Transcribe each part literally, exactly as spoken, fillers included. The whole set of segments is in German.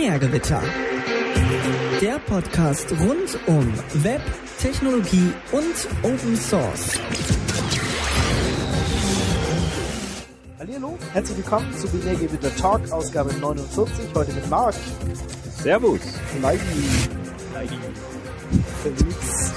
Mehrgewitter. Der Podcast rund um Web, Technologie und Open Source. Hallihallo, herzlich willkommen zu Mehrgewitter Talk, Ausgabe neunundvierzig, heute mit Marc. Servus. Leidi. Leidi. Felix.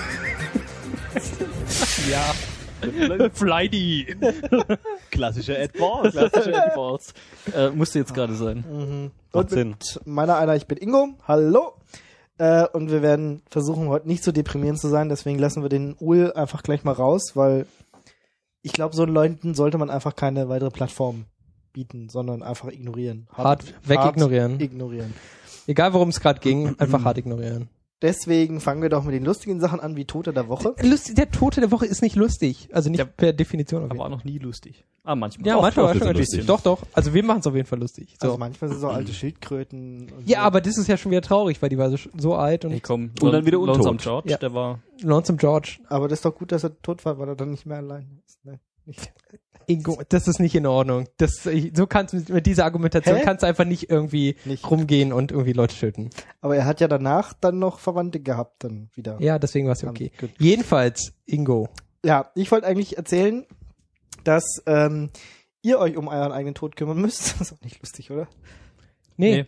Ja. Flighty. Klassischer Advance. Klassischer Advance. Äh, musste jetzt gerade sein. Mhm. Macht Und Sinn. mit meiner einer, ich bin Ingo. Hallo. Äh, und wir werden versuchen, heute nicht so deprimierend zu sein, deswegen lassen wir den Ul einfach gleich mal raus, weil ich glaube, so Leuten sollte man einfach keine weitere Plattform bieten, sondern einfach ignorieren. Hart, hart wegignorieren. Ignorieren. Egal, worum es gerade ging, einfach hart ignorieren. Deswegen fangen wir doch mit den lustigen Sachen an, wie Tote der Woche. Lustig, der Tote der Woche ist nicht lustig. Also nicht Ja, per Definition. Aber auch noch nie lustig. Ah, manchmal. Ja, Doch, manchmal doch, war schon das ganz ist lustig. lustig. Doch, doch. Also wir machen es auf jeden Fall lustig. So. Also manchmal sind es so alte Schildkröten. Und Ja, so. aber das ist ja schon wieder traurig, weil die war so, so alt und Hey, komm. Und dann wieder untot. Lonesome George, Ja. der war... Lonesome George. Aber das ist doch gut, dass er tot war, weil er dann nicht mehr allein ist. Ne? Nicht. Ingo, das ist nicht in Ordnung. Das, ich- so kannst du mit dieser Argumentation Hä? kannst du einfach nicht irgendwie Nicht. rumgehen und irgendwie Leute töten. Aber er hat ja danach dann noch Verwandte gehabt, dann wieder. Ja, deswegen war es ja okay. Gut. Jedenfalls, Ingo. Ja, ich wollte eigentlich erzählen, dass ähm, ihr euch um euren eigenen Tod kümmern müsst. Das ist auch nicht lustig, oder? Nee,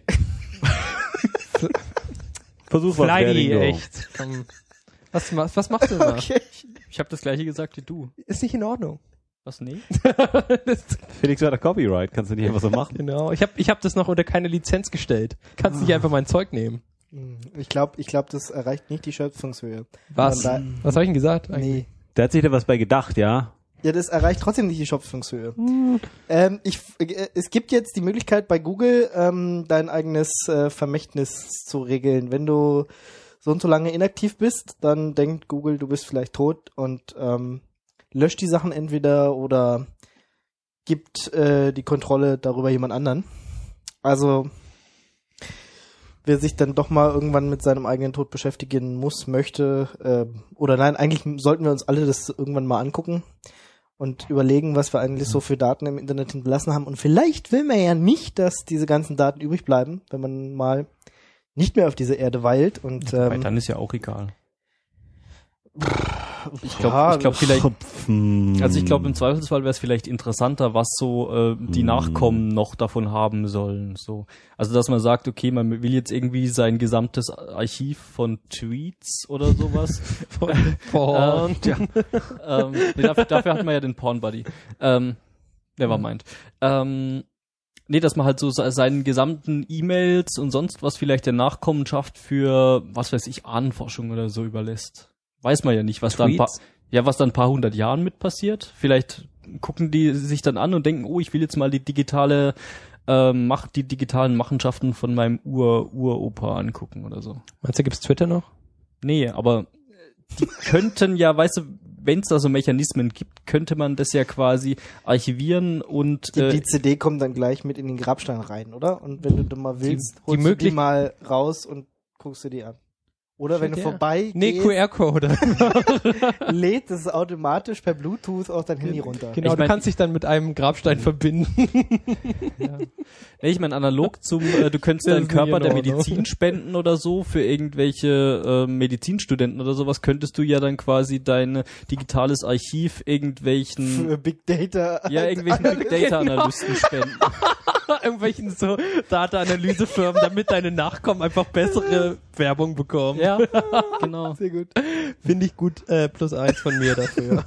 Versuch was Flighty, Ingo. echt. Komm. Was, ma- was machst du da? Okay. Ich habe das gleiche gesagt wie du. Ist nicht in Ordnung. Was, nee? das, Felix hat Copyright, kannst du nicht einfach so machen. genau. Ich habe ich hab das noch unter keine Lizenz gestellt. Kannst nicht einfach mein Zeug nehmen. Ich glaube, ich glaub, das erreicht nicht die Schöpfungshöhe. Was? Da- Was habe ich denn gesagt? eigentlich? Nee. Da hat sich da was bei gedacht, ja? Ja, das erreicht trotzdem nicht die Schöpfungshöhe. Ähm, ich, äh, es gibt jetzt die Möglichkeit bei Google, ähm, dein eigenes äh, Vermächtnis zu regeln. Wenn du so und so lange inaktiv bist, dann denkt Google, du bist vielleicht tot und ähm, löscht die Sachen entweder oder gibt äh, die Kontrolle darüber jemand anderen. Also wer sich dann doch mal irgendwann mit seinem eigenen Tod beschäftigen muss, möchte, äh, oder nein, eigentlich sollten wir uns alle das irgendwann mal angucken und überlegen, was wir eigentlich so für Daten im Internet hinterlassen haben. Und vielleicht will man ja nicht, dass diese ganzen Daten übrig bleiben, wenn man mal nicht mehr auf dieser Erde weilt. Und Weil ähm, dann ist ja auch egal. Ich ja, glaube, ich glaub, vielleicht... Hm. Also ich glaube, im Zweifelsfall wäre es vielleicht interessanter, was so äh, die Hm. Nachkommen noch davon haben sollen. So, also dass man sagt, okay, man will jetzt irgendwie sein gesamtes Archiv von Tweets oder sowas. Porn. Ähm, ja. ähm, nee, dafür, dafür hat man ja den Porn Buddy. Ähm, never mind. Ähm, nee, dass man halt so se- seinen gesamten E-Mails und sonst was vielleicht der Nachkommenschaft für, was weiß ich, Ahnenforschung oder so überlässt. Weiß man ja nicht, was da ein paar, Tweets? ja, was da ein paar hundert Jahren mit passiert. Vielleicht gucken die sich dann an und denken, oh, ich will jetzt mal die digitale, ähm, mach, die digitalen Machenschaften von meinem Ur-Uropa angucken oder so. Meinst du, gibt's Twitter noch? Nee, aber die könnten ja, weißt du, wenn es da so Mechanismen gibt, könnte man das ja quasi archivieren und die, äh, die C D kommt dann gleich mit in den Grabstein rein, oder? Und wenn du dann mal willst, die holst du die möglich- mal raus und guckst du die an. Oder wenn du Ja. vorbei Nee, gehst, Q R-Code. lädt es automatisch per Bluetooth auf dein Handy runter. Genau, Ich du mein- kannst dich dann mit einem Grabstein verbinden. nee, ich meine analog zum, äh, du könntest Das deinen ist nicht Körper in der Ordnung. Medizin spenden oder so für irgendwelche äh, Medizinstudenten oder sowas, könntest du ja dann quasi dein digitales Archiv irgendwelchen, Für Big Data. ja, irgendwelchen Big Data Analysten spenden. Irgendwelchen so Data-Analysefirmen, damit deine Nachkommen einfach bessere Werbung bekommen. Ja, genau. Sehr gut. Finde ich gut, äh, plus eins von mir dafür.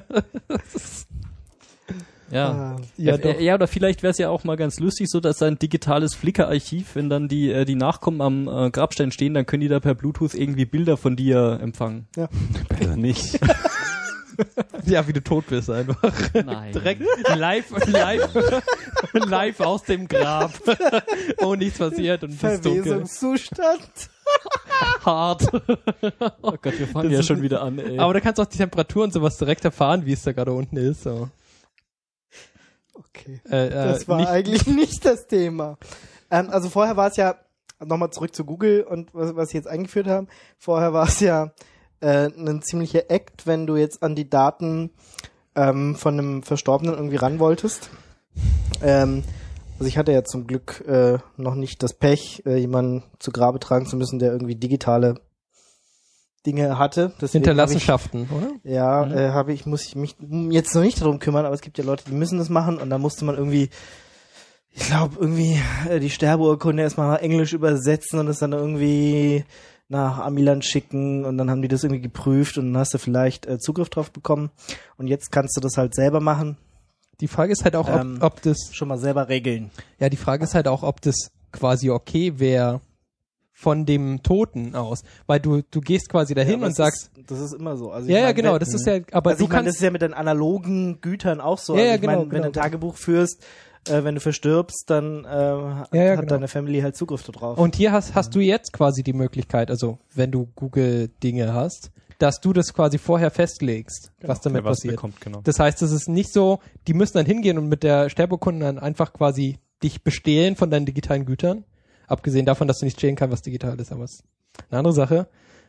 Ja. Ah, Ja, Ja, doch. äh, ja, oder vielleicht wäre es ja auch mal ganz lustig, so dass ein digitales Flickr-Archiv, wenn dann die äh, die Nachkommen am äh, Grabstein stehen, dann können die da per Bluetooth irgendwie Bilder von dir empfangen. Besser nicht. Ja, wie du tot bist einfach. Nein. Direkt live, live, live aus dem Grab. Oh, nichts passiert und es ist dunkel. Verwesungszustand. Hart. Oh Gott, wir fangen Das ja ist- schon wieder an, ey. Aber da kannst du auch die Temperatur und sowas direkt erfahren, wie es da gerade unten ist. So. Okay. Äh, äh, Das war nicht, eigentlich nicht das Thema. Ähm, also vorher war es ja, nochmal zurück zu Google und was, was sie jetzt eingeführt haben, vorher war es ja äh, ein ziemlicher Act, wenn du jetzt an die Daten ähm, von einem Verstorbenen irgendwie ran wolltest. Ähm, Also ich hatte ja zum Glück äh, noch nicht das Pech, äh, jemanden zu Grabe tragen zu müssen, der irgendwie digitale Dinge hatte. Deswegen Hinterlassenschaften, oder? hab ich, ja, Mhm. äh, habe ich, muss ich mich jetzt noch nicht darum kümmern, aber es gibt ja Leute, die müssen das machen und da musste man irgendwie, ich glaube, irgendwie äh, die Sterbeurkunde erstmal nach Englisch übersetzen und es dann irgendwie nach Amiland schicken und dann haben die das irgendwie geprüft und dann hast du vielleicht äh, Zugriff drauf bekommen und jetzt kannst du das halt selber machen, Die Frage ist halt auch, ob, Ähm, ob das, schon mal selber regeln. ja, die Frage ist halt auch, ob das quasi okay wäre von dem Toten aus. Weil du, du gehst quasi dahin Ja, aber und es sagst, ist, das ist immer so. Also ich ja, ja, mein, genau, wenn- das ist ja, aber also du ich meine, das kannst, ist ja mit den analogen Gütern auch so. Ja, also ja, ich genau, meine, wenn genau, du ein genau. Tagebuch führst, äh, wenn du verstirbst, dann äh, hat ja, genau. deine Family halt Zugriff darauf. und hier hast, hast du jetzt quasi die Möglichkeit, also wenn du Google-Dinge hast, dass du das quasi vorher festlegst, was damit Wer was passiert. bekommt, genau. Das heißt, es ist nicht so, die müssen dann hingehen und mit der Sterbeurkunde dann einfach quasi dich bestehlen von deinen digitalen Gütern. Abgesehen davon, dass du nicht stehlen kannst, was digital ist, aber es ist eine andere Sache.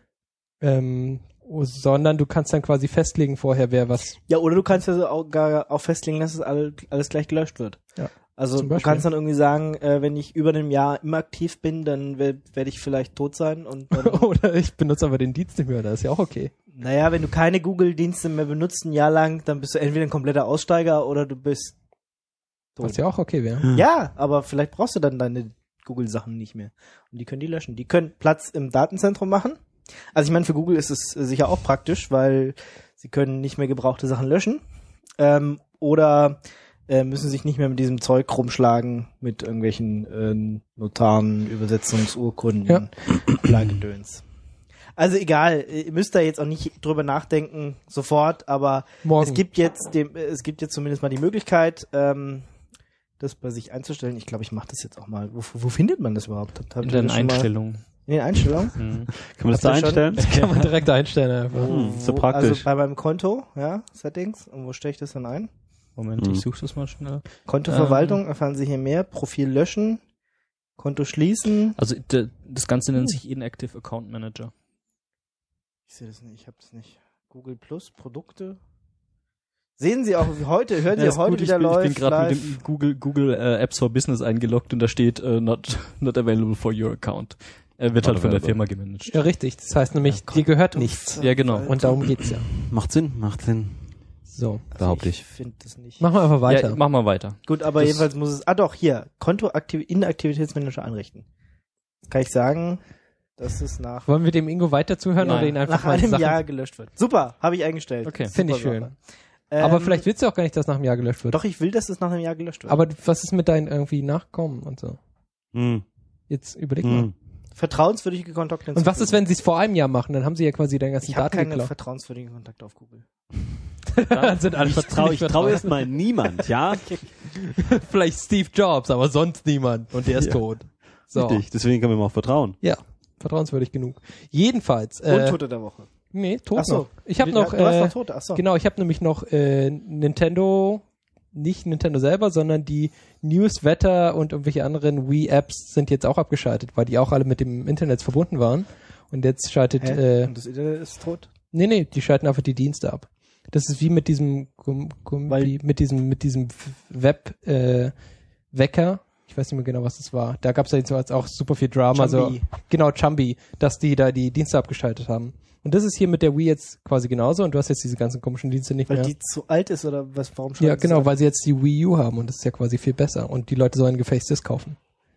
Ähm, sondern du kannst dann quasi festlegen vorher, wer was. Ja, oder du kannst ja so auch, gar auch festlegen, dass es all, alles gleich gelöscht wird. Ja. Also Zum du Beispiel. kannst dann irgendwie sagen, äh, wenn ich über einem Jahr immer aktiv bin, dann werde werd ich vielleicht tot sein und dann, Oder ich benutze aber den Dienst nicht mehr, das ist ja auch okay. naja, wenn du keine Google-Dienste mehr benutzt ein Jahr lang, dann bist du entweder ein kompletter Aussteiger oder du bist tot. Was ja auch okay wäre. Ja, aber vielleicht brauchst du dann deine Google-Sachen nicht mehr. Und die können die löschen. Die können Platz im Datenzentrum machen. Also ich meine, für Google ist es äh, sicher auch praktisch, weil sie können nicht mehr gebrauchte Sachen löschen. Ähm, oder äh, müssen sich nicht mehr mit diesem Zeug rumschlagen, mit irgendwelchen äh, Notaren, Übersetzungsurkunden, Ja. Plagedöns. Also egal, ihr müsst da jetzt auch nicht drüber nachdenken sofort, aber Morgen. es gibt jetzt dem, es gibt jetzt zumindest mal die Möglichkeit, ähm, das bei sich einzustellen. Ich glaube, ich mache das jetzt auch mal. Wo, wo findet man das überhaupt? Habt- habt In ihr den das schon mal- Einstellungen. In den Einstellungen? Mhm. Kann man das da Habt ihr schon- einstellen? Kann man direkt einstellen einfach. Hm, so Wo- praktisch. Also bei meinem Konto, ja, Settings. Und wo stelle ich das dann ein? Moment, Mhm. ich suche das mal schnell. Kontoverwaltung, erfahren Sie hier mehr. Profil löschen. Konto schließen. Also d- das Ganze nennt sich Inactive Account Manager. Ich sehe das nicht, ich habe das nicht. Google Plus, Produkte. Sehen Sie auch wie heute, hören Sie ist auch heute gut, wieder ich bin, läuft. ich bin gerade live. mit dem Google, Google äh, Apps for Business eingeloggt und da steht äh, not, not available for your account. Er wird Not halt von der available. Firma gemanagt. Ja, richtig. Das heißt nämlich, dir gehört nichts. Ja, genau. Und darum geht's ja. Macht Sinn, macht Sinn. So. Behaupte ich ich. finde das nicht. Machen wir einfach weiter. Ja, mach mal weiter. Gut, aber Das- jedenfalls muss es, ah doch, hier, Konto Aktiv Inaktivitätsmanager einrichten. Kann ich sagen, dass es nach, Wollen wir dem Ingo weiter zuhören Nein. oder ihn einfach nach mal einem Sachen... Jahr gelöscht wird. Super, habe ich eingestellt. Okay. Finde ich Super schön. Sache. Ähm, Aber vielleicht willst du auch gar nicht, dass nach einem Jahr gelöscht wird. Doch, ich will, dass es nach einem Jahr gelöscht wird. Aber was ist mit deinen irgendwie Nachkommen und so? Hm. Jetzt überleg mal. Hm. vertrauenswürdige Kontakte Und was ist, wenn sie es vor einem Jahr machen? Dann haben sie ja quasi deinen ganzen ich habe Daten keine geklaut. vertrauenswürdigen Kontakte auf Google. Dann sind alle Ich traue ich trau erstmal niemand, ja? Vielleicht Steve Jobs, aber sonst niemand. Und der ist Ja. tot. So. Richtig, deswegen können wir ihm auch vertrauen. Ja, vertrauenswürdig genug. Jedenfalls. Und Äh, Tote der Woche. nee, tot Ach so. noch. Ich habe Du- noch, du hast äh, noch Tote, ach so. genau, ich habe nämlich noch äh, Nintendo, nicht Nintendo selber, sondern die News, Wetter und irgendwelche anderen Wii-Apps sind jetzt auch abgeschaltet, weil die auch alle mit dem Internet verbunden waren. Und jetzt schaltet, Hä? äh, Und das Internet ist tot? nee, nee, die schalten einfach die Dienste ab. Das ist wie mit diesem, Gum- Gum- Weil- wie mit diesem, mit diesem Web, äh, Wecker. Ich weiß nicht mehr genau, was das war. Da gab es ja jetzt auch super viel Drama. So, Chumby. genau, Chumby, dass die da die Dienste abgeschaltet haben. Und das ist hier mit der Wii jetzt quasi genauso und du hast jetzt diese ganzen komischen Dienste nicht Weil mehr. die zu alt ist oder was? Warum Ja, schaltet genau, sie weil sie jetzt die Wii U haben und das ist ja quasi viel besser. Und die Leute sollen gefälschtes Disc kaufen.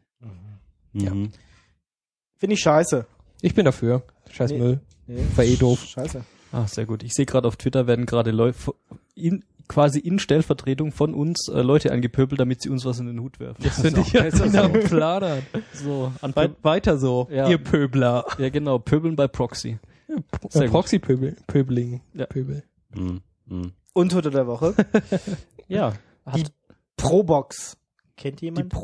Ja. Mhm. ab? Finde ich scheiße. Ich bin dafür. Scheiß Nee. Müll. Nee. War eh doof. Scheiße. Ah, sehr gut. Ich sehe gerade auf Twitter werden gerade Leu- in, quasi in Stellvertretung von uns äh, Leute angepöbelt, damit sie uns was in den Hut werfen. Das finde ich ja am Plaudern. So, an Weit, weiter so, Ja. ihr Pöbler. Ja, genau. Pöbeln bei Proxy. Sehr Äh, gut. Proxy-Pöbel. Pöbeling. Ja. Pöbel. Mhm. Mhm. Und Tote der Woche. Ja. Die Probox. Kennt Die jemand?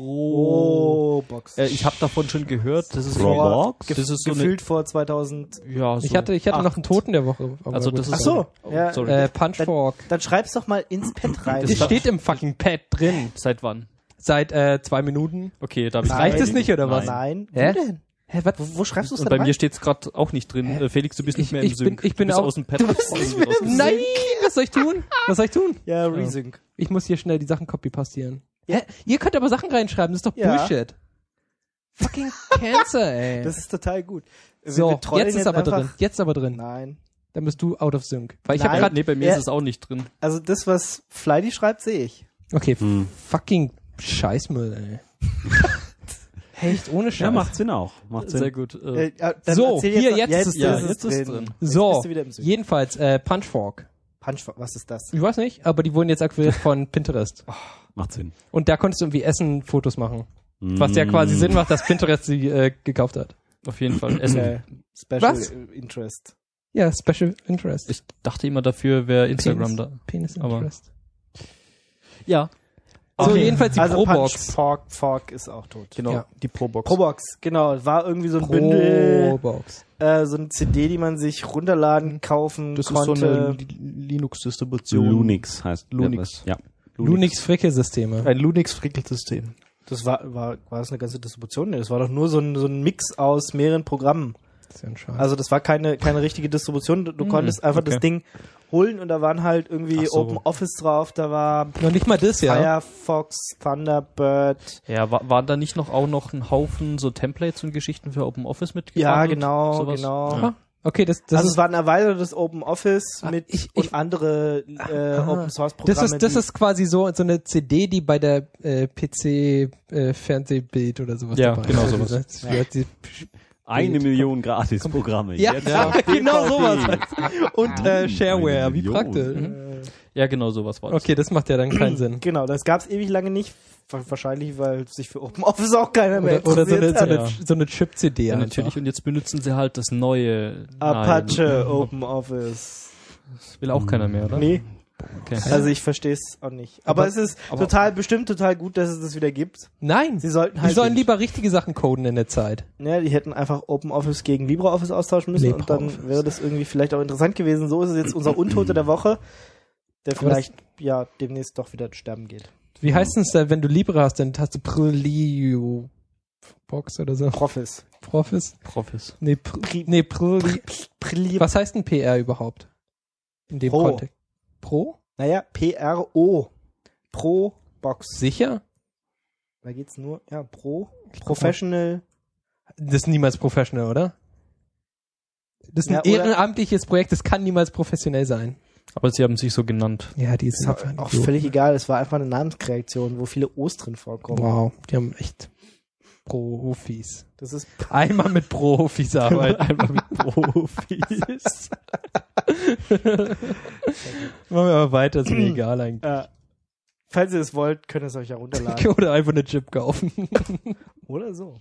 Pro. Probox. Äh, ich habe davon schon gehört. Das ist Probox? Das ist so eine. Gefühlt vor zweitausend. Ja, so. Ich hatte, ich hatte noch acht. einen Toten der Woche. aber Also gut. das ist Ach so. Oh, Ja, sorry. Äh, Punchfork. Dann schreib's doch mal ins Pad rein. Das Das steht im fucking Pad drin. Seit wann? Seit äh, zwei Minuten. Okay, da hab ich Nein. Reicht es nicht, oder was? Nein. Hä? Wo denn? Hä, was? Wo, wo schreibst du es Und denn bei rein? mir steht's gerade auch nicht drin. Äh, Felix, du bist nicht Ich- mehr im ich bin- Sync. ich bin du bist auch- aus dem Pad Du bist nicht mehr im rausgegangen. Nein, was soll ich tun? Was soll ich tun? Ja, Resync. Ich muss hier schnell die Sachen copy-pastieren. Ja. Hä? Ihr könnt aber Sachen reinschreiben, das ist doch Ja. Bullshit. Fucking Cancer, ey. Das ist total gut. Wir- so, wir trollen jetzt ist aber einfach- drin. Jetzt aber drin. Nein. Dann bist du out of sync. Weil ich Nein. habe gerade Nee, bei mir Ja. ist es auch nicht drin. Also das, was Flighty schreibt, sehe ich. Okay, Hm. fucking Scheißmüll, ey. Echt ohne Scheiß. Ja, macht Sinn auch. Macht Sinn. Sehr gut. Äh, Äh, ja, dann So, erzähl hier, noch- jetzt ist es ja, drin. jetzt ist es drin. So, Jetzt bist du wieder im Süden. jedenfalls, äh, Punchfork. Punch, was ist das? Ich weiß nicht, aber die wurden jetzt akquiriert von Pinterest. Macht Sinn. Und da konntest du irgendwie Essen-Fotos machen. Was ja Mm. quasi Sinn macht, dass Pinterest sie äh, gekauft hat. auf jeden Fall. Essen. Okay. Special Was? Interest. Ja, Special Interest. Ich dachte immer, dafür wäre Instagram Penis. da. Penis Aber- Interest. Ja, So, jedenfalls die also Probox. Punch, Fork, Fork ist auch tot. genau. Ja. Die Probox. Probox, genau. War irgendwie so ein Bündel, Probox. äh, so eine C D, die man sich runterladen, kaufen Das konnte. ist so eine Linux-Distribution. Lunix heißt Lunix. Ja. Lunix-Fricke-Systeme. Ein Lunix-Frickelsystem. Das war, war, war das eine ganze Distribution? Nee, das war doch nur so ein, so ein Mix aus mehreren Programmen. Das ist ja ein Scheiß. Also das war keine, keine richtige Distribution. Du, du Hm, konntest einfach okay. das Ding holen und da waren halt irgendwie Ach so. Open Office drauf, da war Noch nicht mal das, ja. Firefox, Thunderbird. Ja, war, waren da nicht noch auch noch ein Haufen so Templates und Geschichten für OpenOffice mit? Ja, und genau, sowas? genau. Ah, okay, das, das also ist es war ein erweitertes Open Office Ah, mit ich- und ich- andere äh, Ah. Open Source Programme. Das ist, das die- ist quasi so, so eine C D, die bei der äh, P C äh, Fernsehbild oder sowas Ja, dabei genau ist. sowas. Das wird die- Eine Million Gratis-Programme. Ja, Jetzt ja, auf D V D. genau sowas. Und äh, Shareware, Eine wie Million. praktisch. Ja, genau sowas war das. Okay, das macht ja dann keinen Sinn. Genau, das gab es ewig lange nicht. Wa- Wahrscheinlich, weil sich für Open Office auch keiner mehr Oder, oder so eine, interessiert so hat. eine, so eine Chip-C D. Ja, einfach. natürlich. Und jetzt benutzen sie halt das neue. Apache Nein, Open Office. das will auch keiner mehr, oder? Nee, Okay. also ich verstehe es auch nicht. Aber, Aber- es ist aber- total, bestimmt total gut, dass es das wieder gibt. Nein, Sie sollten die halt, sollen lieber richtige Sachen coden in der Zeit. ja, die hätten einfach Open Office gegen LibreOffice austauschen müssen und LibreOffice. dann wäre das irgendwie vielleicht auch interessant gewesen. So ist es jetzt unser Untote der Woche, der Aber das- vielleicht, ja, demnächst doch wieder sterben geht. Wie heißt es denn, wenn du Libre hast, dann hast du Prolio Box oder so? Profis. Profis? Profis. Nee, pr nee Proli Pri- Was heißt denn P R überhaupt? In dem Pro. Kontext. Pro? Naja, P R O. Pro Box. Sicher? Da geht's nur, ja, Pro. Professional. Das ist niemals professional, oder? Das ist ein Ja, oder- ehrenamtliches Projekt, das kann niemals professionell sein. Aber sie haben sich so genannt. Ja, die Ist sind einfach auch Idioten. völlig egal. Es war einfach eine Namenskreation, wo viele O's drin vorkommen. Wow, die haben echt Profis. Das ist Einmal mit Profis arbeiten. Einfach mit Profis. Machen wir aber weiter, ist mir egal eigentlich. Äh, falls ihr es wollt, könnt ihr es euch ja runterladen. Oder einfach eine Chip kaufen. Oder so.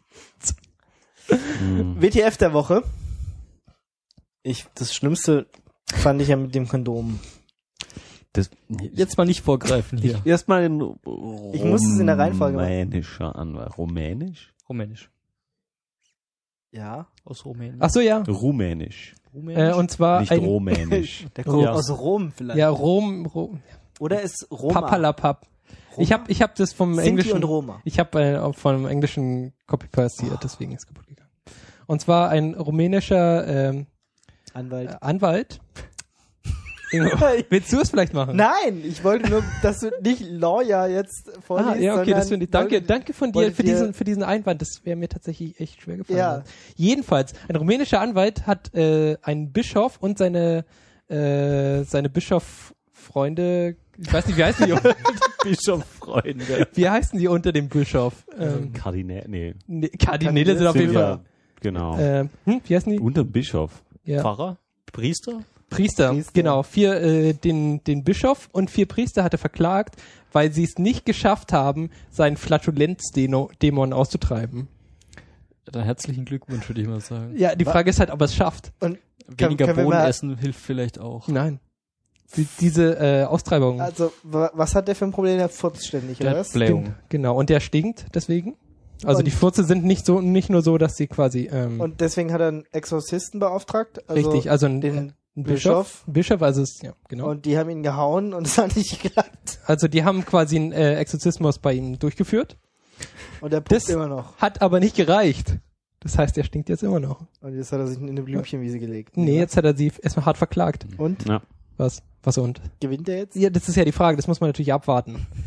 Hm. W T F der Woche. Ich, das Schlimmste fand ich ja mit dem Kondom. Das, Jetzt mal nicht vorgreifen hier. erstmal in Ich muss es in der Reihenfolge machen. rumänischer Anwalt. Rumänisch? Rumänisch. Ja. Aus Rumänien. Ach so, ja. Rumänisch. Äh, und zwar Nicht ein, rumänisch. Der kommt Ja. aus Rom vielleicht. ja, Rom, Rom Oder ist Roma. Papalapap. Ich habe ich hab das vom Sinti Englischen, und Roma. ich habe äh, auch vom Englischen Copy-pastiert, deswegen ist es kaputt gegangen. Und zwar ein rumänischer ähm, Anwalt. Anwalt. Ingo, willst du es vielleicht machen? Nein, ich wollte nur, dass du nicht Lawyer jetzt vorliest, Ah, ja, okay, das sondern finde ich. Danke, wollte- danke von dir wollte für dir- diesen, für diesen Einwand. Das wäre mir tatsächlich echt schwer gefallen. Ja. Jedenfalls, ein rumänischer Anwalt hat äh, einen Bischof und seine äh, seine Bischofffreunde, ich weiß nicht, wie heißen die? Bischofsfreunde. Wie heißen die unter dem Bischof? Ähm, Kardinäle, nee. nee, Kardinäle sind auf jeden Ja, Fall. genau. Äh, hm, wie heißen die? Unter dem Bischof. Ja. Pfarrer? Priester? Priester, Priester. genau. Vier, äh, den, den Bischof und vier Priester hat er verklagt, weil sie es nicht geschafft haben, seinen Flatulenzdämon auszutreiben. Dann herzlichen Glückwunsch, würde ich mal sagen. Ja, die Wa- Frage ist halt, ob er es schafft. Und Weniger können wir Bohnen mal- essen hilft vielleicht auch. Nein. Die, diese äh, Austreibung. also, wa- was hat der für ein Problem? Der furzt ständig, Der oder hat was? Blähung. Gen- Genau, und der stinkt deswegen. Also Und- die Furze sind nicht so nicht nur so, dass sie quasi ähm, Und deswegen hat er einen Exorzisten beauftragt. Also richtig, also ein, den ein Bischof. Bischof, Bischof, also es, ja, genau. Und die haben ihn gehauen und es hat nicht geklappt. Also die haben quasi einen äh, Exorzismus bei ihm durchgeführt, Und der puppt Das- immer noch. hat aber nicht gereicht. Das heißt, er stinkt jetzt immer noch. Und jetzt hat er sich in eine Blümchenwiese gelegt. Nee, Ja. jetzt hat er sie erstmal hart verklagt. Und? Ja. Was? Was und? Gewinnt er jetzt? Ja, das ist ja die Frage, das muss man natürlich abwarten.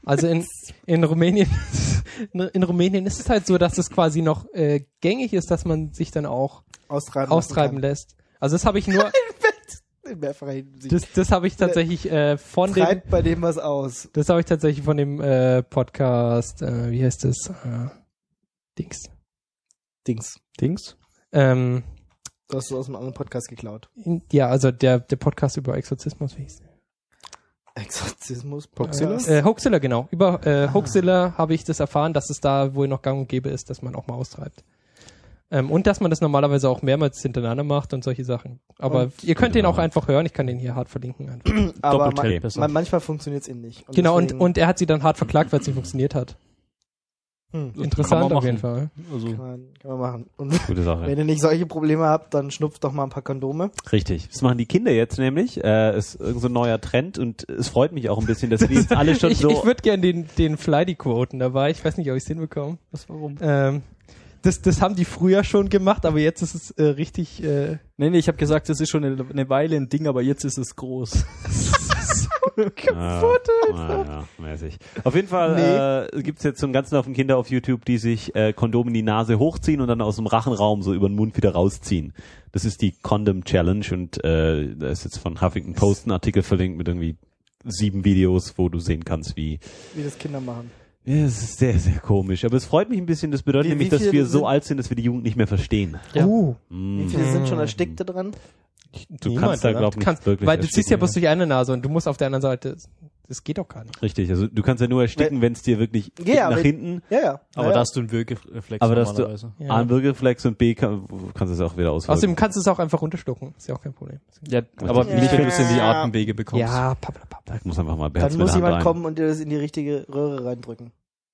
Also in, in Rumänien in Rumänien ist es halt so, dass es quasi noch äh, gängig ist, dass man sich dann auch Austreiben, austreiben lässt. Also das habe ich nur In mehrfacher Hinsicht. das, das habe ich tatsächlich äh, von dem Treibt bei dem was aus. das habe ich tatsächlich von dem äh, Podcast, äh, wie heißt das? Äh, Dings. Dings. Dings? Ähm, Du hast es aus einem anderen Podcast geklaut. in, ja, also der der Podcast über Exorzismus, wie hieß der? Exorzismus. Hoaxilla? Äh, Hoaxilla, genau. Über äh, Hoaxilla habe ich das erfahren, dass es da wohl noch gang und gäbe ist, dass man auch mal austreibt. Ähm, und dass man das normalerweise auch mehrmals hintereinander macht und solche Sachen. Aber Und- ihr könnt den Genau. auch einfach hören. Ich kann den hier hart verlinken. Einfach. Aber Doppeltape man, besser. man, manchmal funktioniert es eben nicht. Und Genau, und, deswegen- und er hat sie dann hart verklagt, weil es nicht funktioniert hat. Hm, Interessant man auf jeden machen. Fall. Also, kann, man, kann man machen. Und Gute Sache. wenn ihr nicht solche Probleme habt, dann schnupft doch mal ein paar Kondome. Richtig. Das machen die Kinder jetzt nämlich. Äh, ist irgend so ein neuer Trend und es freut mich auch ein bisschen, dass die jetzt alle schon ich so... ich würde gerne den, den Flighty quoten dabei. Ich weiß nicht, ob ich es hinbekomme. was, warum? Ähm, das, das haben die früher schon gemacht, aber jetzt ist es äh, richtig... Äh, Nee, nee, ich habe gesagt, das ist schon eine, eine Weile ein Ding, aber jetzt ist es groß. Ah, ah, ja, mäßig. Auf jeden Fall äh, gibt's jetzt so einen ganzen Haufen Kinder auf YouTube, die sich äh, Kondom in die Nase hochziehen und dann aus dem Rachenraum so über den Mund wieder rausziehen. Das ist die Condom Challenge und äh, da ist jetzt von Huffington Post ein Artikel verlinkt mit irgendwie sieben Videos, wo du sehen kannst, wie... Wie das Kinder machen. Ja, es ist sehr, sehr komisch. Aber es freut mich ein bisschen, das bedeutet Wie- nämlich, wie dass viele wir so sind- alt sind, dass wir die Jugend nicht mehr verstehen. Ja. Uh, Mm. Wie viele sind schon Erstickte dran? Du niemand, kannst da, oder? glaub Du nicht kannst, wirklich weil du ziehst ja ersticken, bloß durch eine Nase und du musst auf der anderen Seite... Das geht doch gar nicht. Richtig, also du kannst ja nur ersticken, wenn es dir wirklich Ja, nach wenn- hinten, Ja, ja. Aber ja, da hast du einen Würgereflex aber dass du normalerweise. Ja. A, einen Würgereflex und B, kann, kannst du es auch wieder auswirken. Außerdem kannst du es auch einfach runterschlucken. Ist ja auch kein Problem. Ja, aber Ja. nicht, wenn du es in die Atemwege bekommst. Ja, pappelapapp. Ich muss einfach mal Dann Berz mit muss der Hand jemand rein. kommen und dir das in die richtige Röhre reindrücken.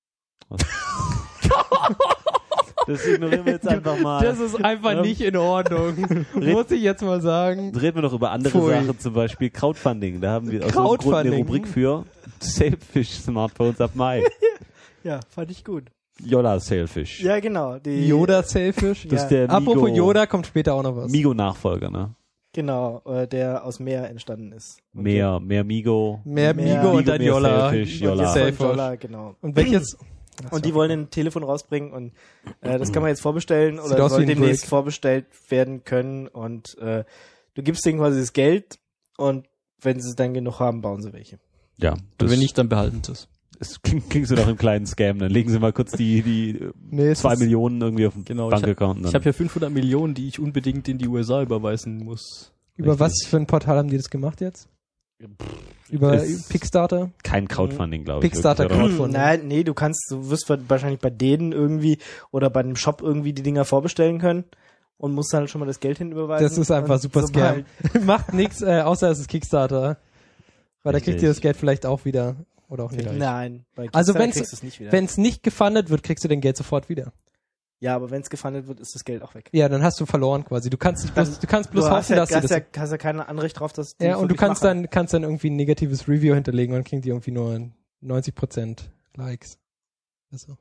Das ignorieren wir jetzt einfach mal. Das ist einfach Ähm, nicht in Ordnung. Muss ich jetzt mal sagen. Jetzt reden wir noch über andere Pfui. Sachen, zum Beispiel Crowdfunding. Da haben wir aus irgendeinem Grund eine Crowdfunding. Rubrik für Sailfish-Smartphones ab Mai. Ja, fand ich gut. Yola Sailfish. Ja, genau. Die, Yoda Sailfish. Das ist der Apropos Migo, Yoda, kommt später auch noch was. Migo-Nachfolger, ne? Genau, äh, der aus Meer entstanden ist. Und Mehr, mehr Migo. Mehr Mehr Migo und dann mehr Yola. Sailfish, der- und Yola. jetzt Sailfish. von Jolla, genau. Und welches? Und die wollen ein Telefon rausbringen und äh, das kann man jetzt vorbestellen Sieht oder aus soll wie ein demnächst Brick. vorbestellt werden können und äh, du gibst denen quasi das Geld und wenn sie dann genug haben, bauen sie welche. Ja, Und das, wenn nicht, dann behalten sie es. das klingt, klingt so nach einem kleinen Scam. Dann legen sie mal kurz die, die äh, Nee, es zwei ist- Millionen irgendwie auf den Genau, ich Bankaccount. und Ich dann- habe hier fünfhundert Millionen, die ich unbedingt in die U S A überweisen muss. Über Richtig. was für ein Portal haben die das gemacht jetzt? Über Es- Kickstarter? kein Crowdfunding, glaube ich. Kickstarter wirklich, oder? Crowdfunding. Nein, nee, du kannst, du wirst wahrscheinlich bei denen irgendwie oder bei einem Shop irgendwie die Dinger vorbestellen können und musst dann halt schon mal das Geld hinüberweisen. Das ist einfach Und super Scam. sobald- Macht nichts, äh, außer es ist Kickstarter. Weil da kriegt Richtig. ihr das Geld vielleicht auch wieder. Oder auch nicht. Nein, bei Also Kickstarter wenn's- kriegst du es nicht wieder. Wenn es nicht gefundet wird, kriegst du dein Geld sofort wieder. ja, aber wenn es gefundet wird, ist das Geld auch weg. Ja, dann hast du verloren quasi. Du kannst nicht bloß, du kannst bloß du hoffen, hast ja, dass sie hast, das. ja, hast ja kein Anrecht drauf, dass die Ja, das und du wirklich kannst machen. dann, kannst dann irgendwie ein negatives Review hinterlegen und dann kriegen die irgendwie nur neunzig Prozent Likes. Also.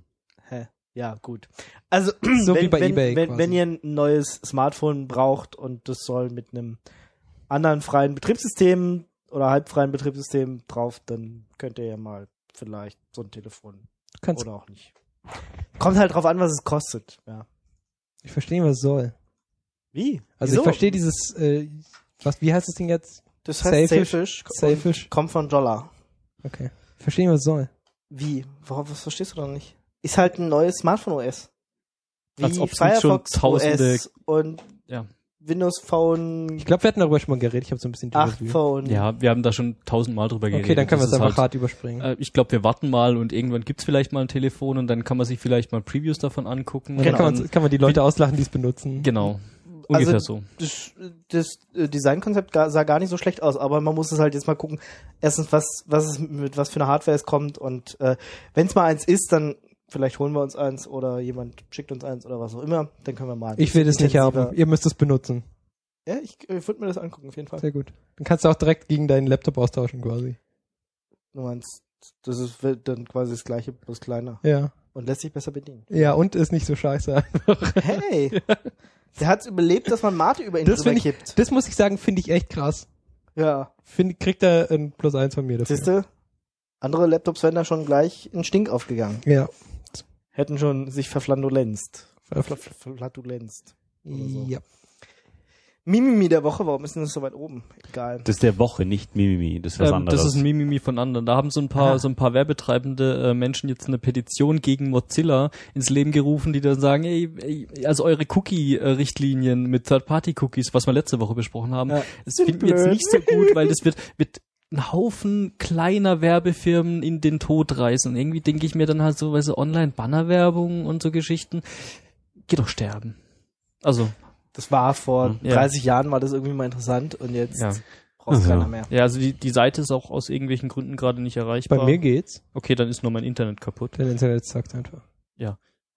Hä? Ja, gut. Also, So wenn, wie bei wenn, eBay wenn, quasi. wenn ihr ein neues Smartphone braucht und das soll mit einem anderen freien Betriebssystem oder halbfreien Betriebssystem drauf, dann könnt ihr ja mal vielleicht so ein Telefon Du kannst, oder auch nicht. Kommt halt drauf an, was es kostet. Ja. ich verstehe nicht, was es soll. Wie? Also Wieso? ich verstehe dieses, äh, was, wie heißt das Ding jetzt? Das heißt Sailfish. Sailfish. Sailfish. und Kommt von Jolla. Okay. Ich verstehe nicht, was es soll. Wie? Worauf, was verstehst du doch nicht? Ist halt ein neues Smartphone-O S. Wie Als ob's nicht schon Firefox tausende- O S und Ja. Windows Phone, Ich glaube, wir hatten darüber schon mal geredet. Ich habe so ein bisschen acht Review. Phone. Ja, wir haben da schon tausendmal drüber geredet. Okay, dann können wir Das es ist einfach halt, hart überspringen. äh, Ich glaube, wir warten mal und irgendwann gibt's vielleicht mal ein Telefon und dann kann man sich vielleicht mal Previews davon angucken. Und dann genau. kann man, kann man die Leute auslachen, die es benutzen. Genau. Ungefähr Also, so. Das, das äh, Designkonzept ga- sah gar nicht so schlecht aus, aber man muss es halt jetzt mal gucken. Erstens, was, was es mit was für eine Hardware es kommt und äh, wenn es mal eins ist, dann vielleicht holen wir uns eins oder jemand schickt uns eins oder was auch immer, dann können wir mal. ein Ich will das bisschen nicht haben. intensiver- Ihr müsst es benutzen. Ja, ich, ich würde mir das angucken, auf jeden Fall. Sehr gut. Dann kannst du auch direkt gegen deinen Laptop austauschen quasi. Du meinst, das ist wird dann quasi das gleiche, bloß kleiner Ja. und lässt sich besser bedienen. Ja, und ist nicht so scheiße einfach. Hey, der hat überlebt, dass man Mate über ihn Das drüber finde ich, kippt. das muss ich sagen, finde ich echt krass. Ja, Find, kriegt er ein Plus eins von mir dafür. siehst du? Andere Laptops wären da schon gleich in Stink aufgegangen. Ja. Hätten schon sich verflatulenzt. Verflatulenzt. Oder so. Ja. Mimimi der Woche, warum ist denn das so weit oben? Egal. Das ist der Woche, nicht Mimimi, das ist was Ähm, anderes. das ist ein Mimimi von anderen. Da haben so ein paar, Aha. so ein paar werbetreibende äh, Menschen jetzt eine Petition gegen Mozilla ins Leben gerufen, die dann sagen, ey, ey also eure Cookie-Richtlinien mit Third-Party-Cookies, was wir letzte Woche besprochen haben, Ja. das finden wir jetzt nicht so gut, weil das wird, wird ein Haufen kleiner Werbefirmen in den Tod reißen. Irgendwie denke ich mir dann halt so, weil so Online-Banner-Werbung und so Geschichten, geh doch sterben. Also, Das war vor Ja. dreißig Jahren, war das irgendwie mal interessant und jetzt Ja. braucht Also. keiner mehr. ja, also die, die Seite ist auch aus irgendwelchen Gründen gerade nicht erreichbar. Bei mir geht's. Okay, dann ist nur mein Internet kaputt. Dein Internet sagt einfach. ja.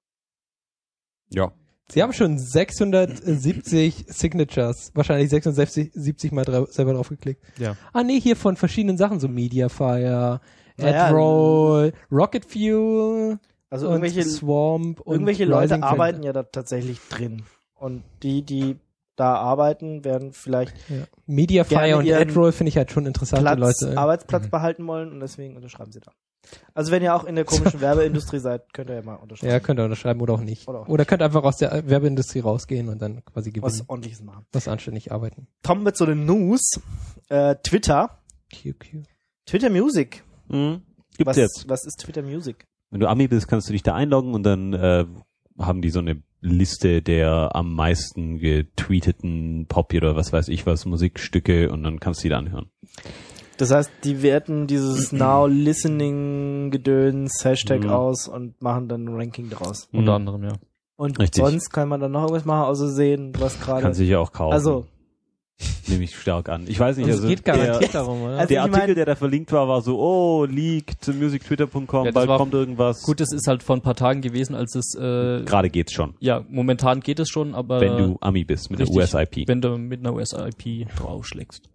Sie haben schon sechshundertsiebzig Signatures, wahrscheinlich sechshundertsiebzig mal dra- selber draufgeklickt. Ja. Ah nee, hier von verschiedenen Sachen, so Mediafire, Naja, AdRoll, Rocket Fuel Also und irgendwelche, Swamp und irgendwelche Leute Rising arbeiten Thunder. ja da tatsächlich drin. Und die, die da arbeiten, werden vielleicht Ja. Mediafire gerne und ihren AdRoll finde ich halt schon interessante Platz, Leute. Arbeitsplatz behalten wollen und deswegen unterschreiben sie da. Also wenn ihr auch in der komischen Werbeindustrie seid, könnt ihr ja mal unterschreiben. Ja, könnt ihr unterschreiben oder auch nicht. Oder auch Oder könnt einfach aus der Werbeindustrie rausgehen und dann quasi gewinnen. Was Was, ordentliches machen. anständig arbeiten. Tom mit so den News. Äh, Twitter. Q Q. Twitter Music. Mhm. Gibt's Was, jetzt. was ist Twitter Music? Wenn du Ami bist, kannst du dich da einloggen und dann äh, haben die so eine Liste der am meisten getweeteten Pop oder was weiß ich was Musikstücke und dann kannst du die da anhören. Das heißt, die werten dieses Now Listening Gedöns Hashtag Mhm. aus und machen dann ein Ranking daraus. Mhm. Unter anderem, ja. Und Richtig. sonst kann man dann noch irgendwas machen, außer sehen, was gerade. Kann sich ja auch kaufen. Also, nehme ich stark an. Ich weiß nicht, Und also es geht der, garantiert darum, oder? Also der ich Artikel, mein- der da verlinkt war, war so, oh, leaked, music twitter punkt com, Ja, das bald war- kommt irgendwas. Gut, das ist halt vor ein paar Tagen gewesen, als es, äh, Gerade geht's schon, ja, momentan geht es schon, aber wenn du Ami bist mit richtig, der U S I P. wenn du mit einer U S I P draufschlägst.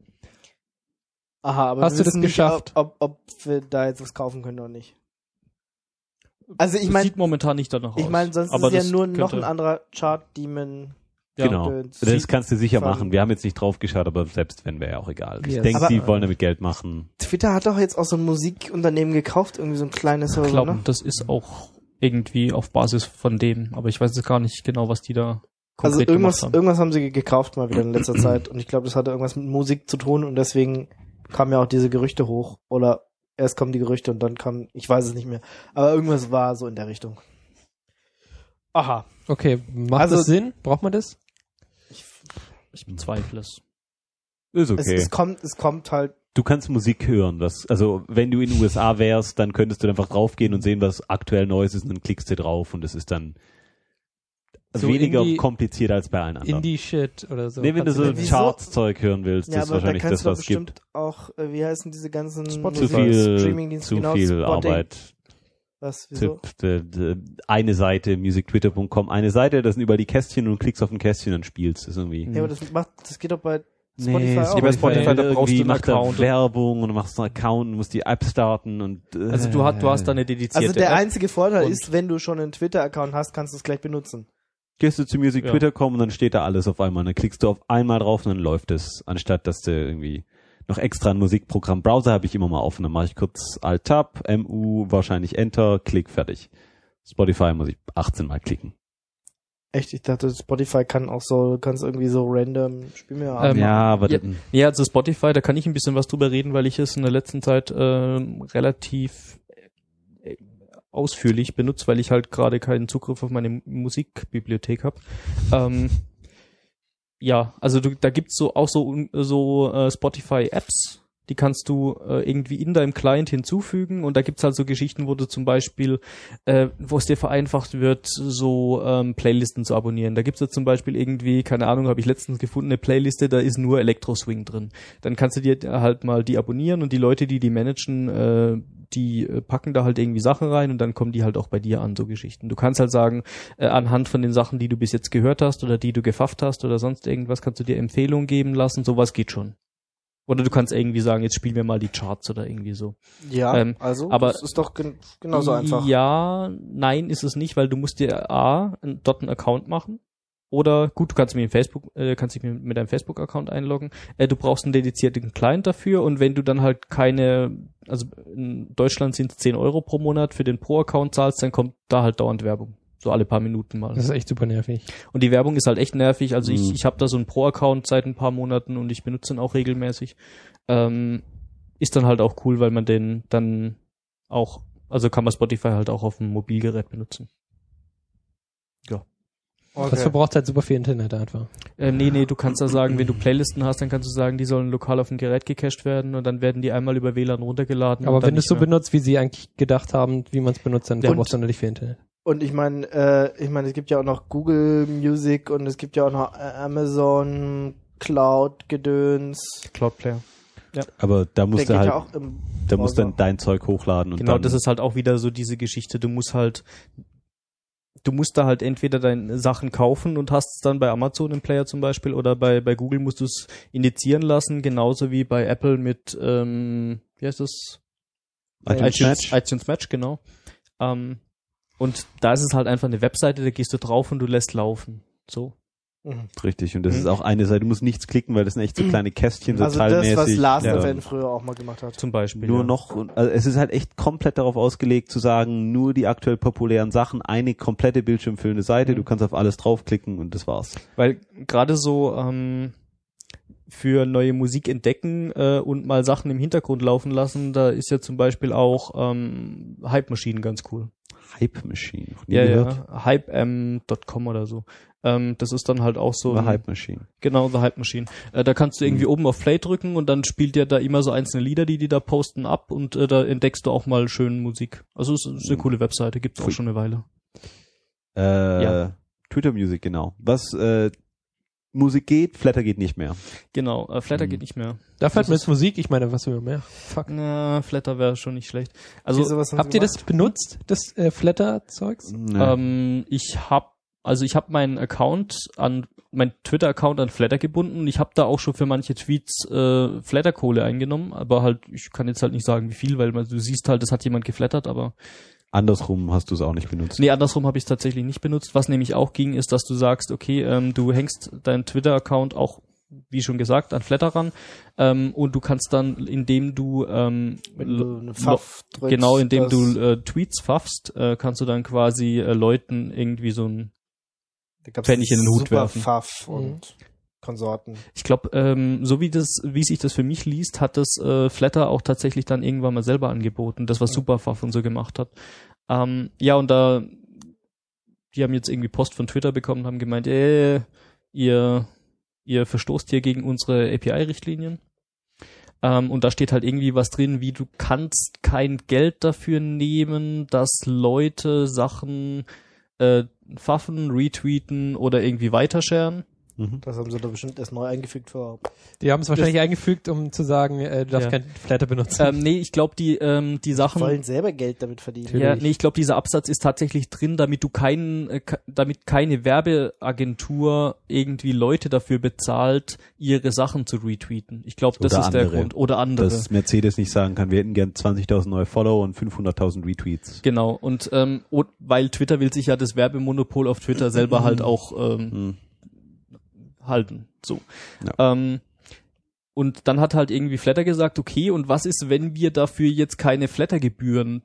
aha, aber Hast wir du das wissen nicht, geschafft? Ob, ob, ob wir da jetzt was kaufen können oder nicht. Also ich Das meine, sieht momentan nicht danach aus. ich meine, sonst aber ist es das ja nur noch könnte- ein anderer Chart-Demon. Ja. Genau, Gedöns. das kannst du sicher Von- machen. Wir haben jetzt nicht drauf geschaut, aber selbst wenn, wäre ja auch egal. Ich Yes. denke, Aber- die wollen damit Geld machen. Twitter hat doch jetzt auch so ein Musikunternehmen gekauft, irgendwie so ein kleines Ich oder so, glaube, ne? das ist auch irgendwie auf Basis von dem, aber ich weiß jetzt gar nicht genau, was die da Also konkret irgendwas, gemacht haben. irgendwas haben sie gekauft mal wieder in letzter Zeit und ich glaube, das hatte irgendwas mit Musik zu tun und deswegen kamen ja auch diese Gerüchte hoch oder erst kommen die Gerüchte und dann kam, ich weiß es nicht mehr, aber irgendwas war so in der Richtung. Aha. Okay, macht Also- das Sinn? Braucht man das? Ich bezweifle es. Ist Es, okay. es kommt, es kommt halt, Du kannst Musik hören. Was, also wenn du in den U S A wärst, dann könntest du einfach draufgehen und sehen, was aktuell Neues ist und dann klickst du drauf und es ist dann So weniger Indie- kompliziert als bei allen anderen. Indie-Shit oder so. nee, wenn du so Wieso? Charts-Zeug hören willst, ja, das ist aber da wahrscheinlich kannst das, du doch was es gibt. bestimmt auch, äh, wie heißen diese ganzen Spotify. Zu viel, Streaming-Dienste, zu genau, viel Spotting. Arbeit. Was, wieso? Tipp, d- d- eine Seite, music twitter punkt com, eine Seite, das sind überall die Kästchen und du klickst auf ein Kästchen und spielst. Das ist irgendwie. Ja, aber das macht, das geht doch bei Nee, Spotify auch. Ja, bei Spotify, da brauchst irgendwie du einen macht er Account. Werbung und du machst einen Account und musst die App starten und äh, Also du hast, du hast da eine dedizierte Also der App. einzige Vorteil und- ist, wenn du schon einen Twitter-Account hast, kannst du es gleich benutzen. gehst du zu music Ja. twitter punkt com und dann steht da alles auf einmal. Dann klickst du auf einmal drauf und dann läuft es, anstatt dass du irgendwie noch extra ein Musikprogramm. Browser habe ich immer mal offen, dann mache ich kurz Alt-Tab, M U, wahrscheinlich Enter, Klick, fertig. Spotify muss ich achtzehn Mal klicken. Echt, ich dachte, Spotify kann auch so, du kannst irgendwie so random, spiel mir ab. Ähm, ja, aber ja. dann- Ja, also Spotify, da kann ich ein bisschen was drüber reden, weil ich es in der letzten Zeit äh, relativ äh, ausführlich benutze, weil ich halt gerade keinen Zugriff auf meine Musikbibliothek habe. Ähm, ja, also du, da gibt's so auch so so äh, Spotify-Apps, die kannst du äh, irgendwie in deinem Client hinzufügen und da gibt's halt so Geschichten, wo du zum Beispiel, äh, wo es dir vereinfacht wird, so ähm, Playlisten zu abonnieren. Da gibt's jetzt zum Beispiel irgendwie, keine Ahnung, habe ich letztens gefunden, eine Playliste, da ist nur Elektro-Swing drin. Dann kannst du dir halt mal die abonnieren und die Leute, die die managen, äh, die äh, packen da halt irgendwie Sachen rein und dann kommen die halt auch bei dir an, so Geschichten. Du kannst halt sagen, äh, anhand von den Sachen, die du bis jetzt gehört hast oder die du gefafft hast oder sonst irgendwas, kannst du dir Empfehlungen geben lassen, sowas geht schon. Oder du kannst irgendwie sagen, jetzt spielen wir mal die Charts oder irgendwie so. Ja, ähm, also, aber- das ist doch gen genauso einfach. Ja, nein ist es nicht, weil du musst dir A, einen, dort einen Account machen. Oder gut, du kannst mit dem Facebook, äh, kannst dich mit, mit deinem Facebook-Account einloggen. Äh, du brauchst einen dedizierten Client dafür und wenn du dann halt keine, also in Deutschland sind es zehn Euro pro Monat für den Pro-Account zahlst, dann kommt da halt dauernd Werbung. So alle paar Minuten mal. Das ist echt super nervig. Und die Werbung ist halt echt nervig. Also Mhm. ich, ich habe da so einen Pro-Account seit ein paar Monaten und ich benutze ihn auch regelmäßig. Ähm, ist dann halt auch cool, weil man den dann auch, also kann man Spotify halt auch auf dem Mobilgerät benutzen. Ja. Okay. Das verbraucht halt super viel Internet einfach. Ähm, nee, nee, du kannst da sagen, wenn du Playlisten hast, dann kannst du sagen, die sollen lokal auf dem Gerät gecached werden und dann werden die einmal über W L A N runtergeladen. Aber und dann wenn du es nicht so mehr. benutzt, wie sie eigentlich gedacht haben, wie man es benutzt, dann Ja. verbrauchst du natürlich viel Internet. Und ich meine, äh, ich meine, es gibt ja auch noch Google Music und es gibt ja auch noch Amazon Cloud Gedöns. Cloudplayer. Aber da Der musst geht du halt, ja auch im da musst du Browser. dann dein Zeug hochladen und Genau, dann, das ist halt auch wieder so diese Geschichte. Du musst halt, du musst da halt entweder deine Sachen kaufen und hast es dann bei Amazon im Player zum Beispiel oder bei, bei Google musst du es indizieren lassen, genauso wie bei Apple mit, ähm, wie heißt das? iTunes Match. iTunes Match, genau. Ähm, und da ist es halt einfach eine Webseite, da gehst du drauf und du lässt laufen. So. Mhm. Richtig, und das Mhm. ist auch eine Seite, du musst nichts klicken, weil das sind echt so kleine Kästchen, so Also das, teilmäßig. was Last ja. Event früher auch mal gemacht hat. Zum Beispiel. Nur ja. noch, also es ist halt echt komplett darauf ausgelegt zu sagen, nur die aktuell populären Sachen, eine komplette bildschirmfüllende Seite, Mhm. du kannst auf alles draufklicken und das war's. Weil gerade so ähm, für neue Musik entdecken äh, und mal Sachen im Hintergrund laufen lassen, da ist ja zum Beispiel auch ähm, Hype Machine ganz cool. Hype Machine, noch nie Ja, gehört. ja, hype m Punkt com oder so. Ähm, das ist dann halt auch so Oder ein, Hype Machine. genau, The Hype Machine. Äh, da kannst du irgendwie Mhm. oben auf Play drücken und dann spielt der da immer so einzelne Lieder, die die da posten, ab und äh, da entdeckst du auch mal schön Musik. Also es ist eine Mhm. coole Webseite, gibt's auch Pfui. schon eine Weile. Äh, Ja. Twitter Music, genau. Was äh, Musik geht, Flatter geht nicht mehr. Genau, äh, Flatter Mhm. geht nicht mehr. Dafür Das hat man ist- jetzt Musik, ich meine, was will man mehr? Fuck. Na, Flatter wäre schon nicht schlecht. Also Wieso, was haben Habt sie ihr das gemacht? benutzt, das äh, Flatter-Zeugs? Nee. Ähm, ich habe, also ich habe meinen Account an, mein Twitter-Account an Flatter gebunden. Ich habe da auch schon für manche Tweets äh, Flatter-Kohle eingenommen, aber halt, ich kann jetzt halt nicht sagen, wie viel, weil man, du siehst halt, das hat jemand geflattert, aber Andersrum hast du es auch nicht benutzt. nee, andersrum habe ich es tatsächlich nicht benutzt. Was nämlich auch ging, ist, dass du sagst, okay, ähm, du hängst deinen Twitter-Account auch, wie schon gesagt, an Flatter ran ähm, und du kannst dann, indem du ähm, Wenn du eine lo- Pfaff drückst, genau, indem das- du äh, Tweets pfaffst, äh, kannst du dann quasi äh, Leuten irgendwie so ein da gab's Pfennig in den Hut Super werfen. Pfaff Mhm. und Konsorten. Ich glaube, ähm, so wie das, wie sich das für mich liest, hat das äh, Flatter auch tatsächlich dann irgendwann mal selber angeboten, das was Superfuff und so gemacht hat. Ähm, ja, und da, die haben jetzt irgendwie Post von Twitter bekommen und haben gemeint, äh, ihr, ihr verstoßt hier gegen unsere A P I-Richtlinien. Ähm, und da steht halt irgendwie was drin, wie du kannst kein Geld dafür nehmen, dass Leute Sachen äh, pfaffen, retweeten oder irgendwie weitersharen. Mhm. Das haben sie da bestimmt erst neu eingefügt vor. Die haben es wahrscheinlich eingefügt, um zu sagen, äh, du darfst Ja. kein Flatter benutzen. Ähm, nee, ich glaube, die, ähm, die Sachen. Wollen selber Geld damit verdienen. Ja, nee, ich glaube, dieser Absatz ist tatsächlich drin, damit du keinen, äh, ka- damit keine Werbeagentur irgendwie Leute dafür bezahlt, ihre Sachen zu retweeten. Ich glaube, das Oder ist der andere. Grund. Oder andere. Dass Mercedes nicht sagen kann, wir hätten gern zwanzigtausend neue Follower und fünfhunderttausend Retweets. Genau. Und ähm, und, weil Twitter will sich ja das Werbemonopol auf Twitter selber halt auch ähm, Hm. halten. So. Ja. Ähm, und dann hat halt irgendwie Flatter gesagt, okay, und was ist, wenn wir dafür jetzt keine Flatter-Gebühren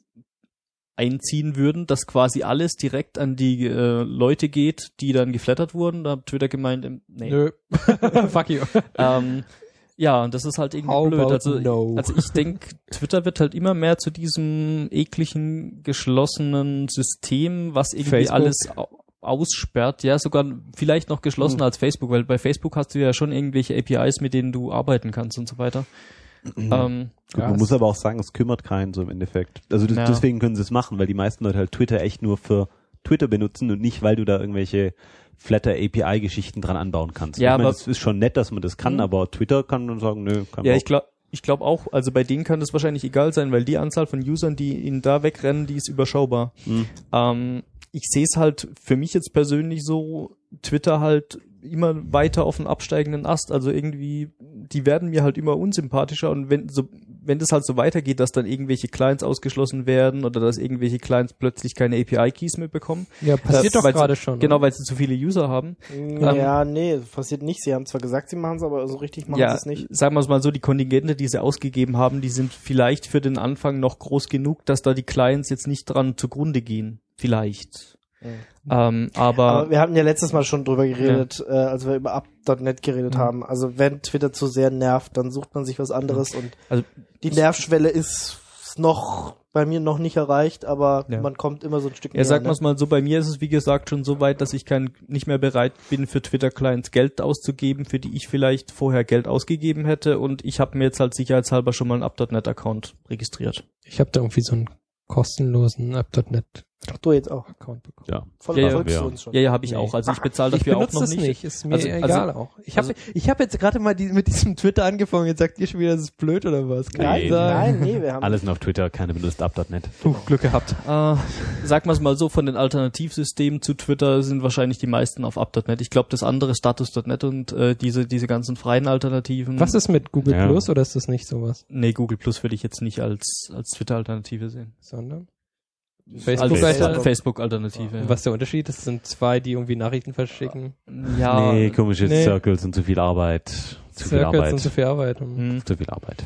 einziehen würden, dass quasi alles direkt an die äh, Leute geht, die dann geflattert wurden? Da hat Twitter gemeint, ähm, nee. Nö. Fuck you. Ähm, ja, und das ist halt irgendwie How blöd. about Also, no? also ich denke, Twitter wird halt immer mehr zu diesem ekligen, geschlossenen System, was irgendwie Facebook. alles au- aussperrt. Ja, sogar vielleicht noch geschlossener Hm. als Facebook, weil bei Facebook hast du ja schon irgendwelche A P Is, mit denen du arbeiten kannst und so weiter. Ähm, Gut, Ja, man es- muss aber auch sagen, es kümmert keinen so im Endeffekt. Also das, Ja. deswegen können sie es machen, weil die meisten Leute halt Twitter echt nur für Twitter benutzen und nicht, weil du da irgendwelche Flatter A P I-Geschichten dran anbauen kannst. Ja, ich meine, aber- es ist schon nett, dass man das kann, Mhm. aber Twitter kann dann sagen, nö, kann ja, man ich glaube ich glaub auch, also bei denen kann das wahrscheinlich egal sein, weil die Anzahl von Usern, die ihnen da wegrennen, die ist überschaubar. Mhm. Ähm, ich sehe es halt für mich jetzt persönlich so, Twitter halt immer weiter auf einen absteigenden Ast. Also irgendwie, die werden mir halt immer unsympathischer und wenn so wenn das halt so weitergeht, dass dann irgendwelche Clients ausgeschlossen werden oder dass irgendwelche Clients plötzlich keine A P I-Keys mehr bekommen. Ja, passiert äh, doch gerade schon. Genau, oder? weil sie zu viele User haben. Ja, nee, passiert nicht. Sie haben zwar gesagt, sie machen es, aber so richtig machen Ja, sie es nicht. sagen wir es mal so, die Kontingente, die sie ausgegeben haben, die sind vielleicht für den Anfang noch groß genug, dass da die Clients jetzt nicht dran zugrunde gehen. Vielleicht. Mhm. Ähm, aber, Aber wir hatten ja letztes Mal schon drüber geredet, ja. äh, als wir über app Punkt net geredet Mhm. haben. Also wenn Twitter zu sehr nervt, dann sucht man sich was anderes Mhm. und also, die Nervschwelle ist noch bei mir noch nicht erreicht, aber Ja. man kommt immer so ein Stück ja, näher. sagen wir ne? es mal so, bei mir ist es wie gesagt schon so weit, dass ich kein, nicht mehr bereit bin, für Twitter-Clients Geld auszugeben, für die ich vielleicht vorher Geld ausgegeben hätte, und ich habe mir jetzt halt sicherheitshalber schon mal einen app Punkt net-Account registriert. Ich habe da irgendwie so einen kostenlosen app Punkt net Ach, du jetzt auch. Account bekommen. Ja. Voll Ja, ja. verfolgst Ja. du uns schon. Ja, ja, habe ich Nee. auch. Also ich bezahle Ich dafür auch benutze noch das nicht. nicht, ist mir Also- also- egal auch. Ich habe also- ich hab jetzt gerade mal die, mit diesem Twitter angefangen, jetzt sagt ihr schon wieder, das ist blöd oder was? Kann Nein, ich sagen? nein, nee, wir haben Alles sind auf Twitter, keine benutzt app Punkt net. Puh, Glück gehabt. Äh, sag mal es mal so, von den Alternativsystemen zu Twitter sind wahrscheinlich die meisten auf app Punkt net. Ich glaube, das andere Status Punkt net und äh, diese diese ganzen freien Alternativen. Was ist mit Google Ja. Plus oder ist das nicht sowas? Nee, Google Plus würde ich jetzt nicht als als Twitter-Alternative sehen. Sondern? Als Facebook-Seite? Facebook-Alternative. Und was ist der Unterschied? Das sind zwei, die irgendwie Nachrichten verschicken. Ja. Nee, komische nee. Circles und zu viel Arbeit. Zu viel Circles Arbeit. und zu viel Arbeit. Hm. Hm. Zu viel Arbeit.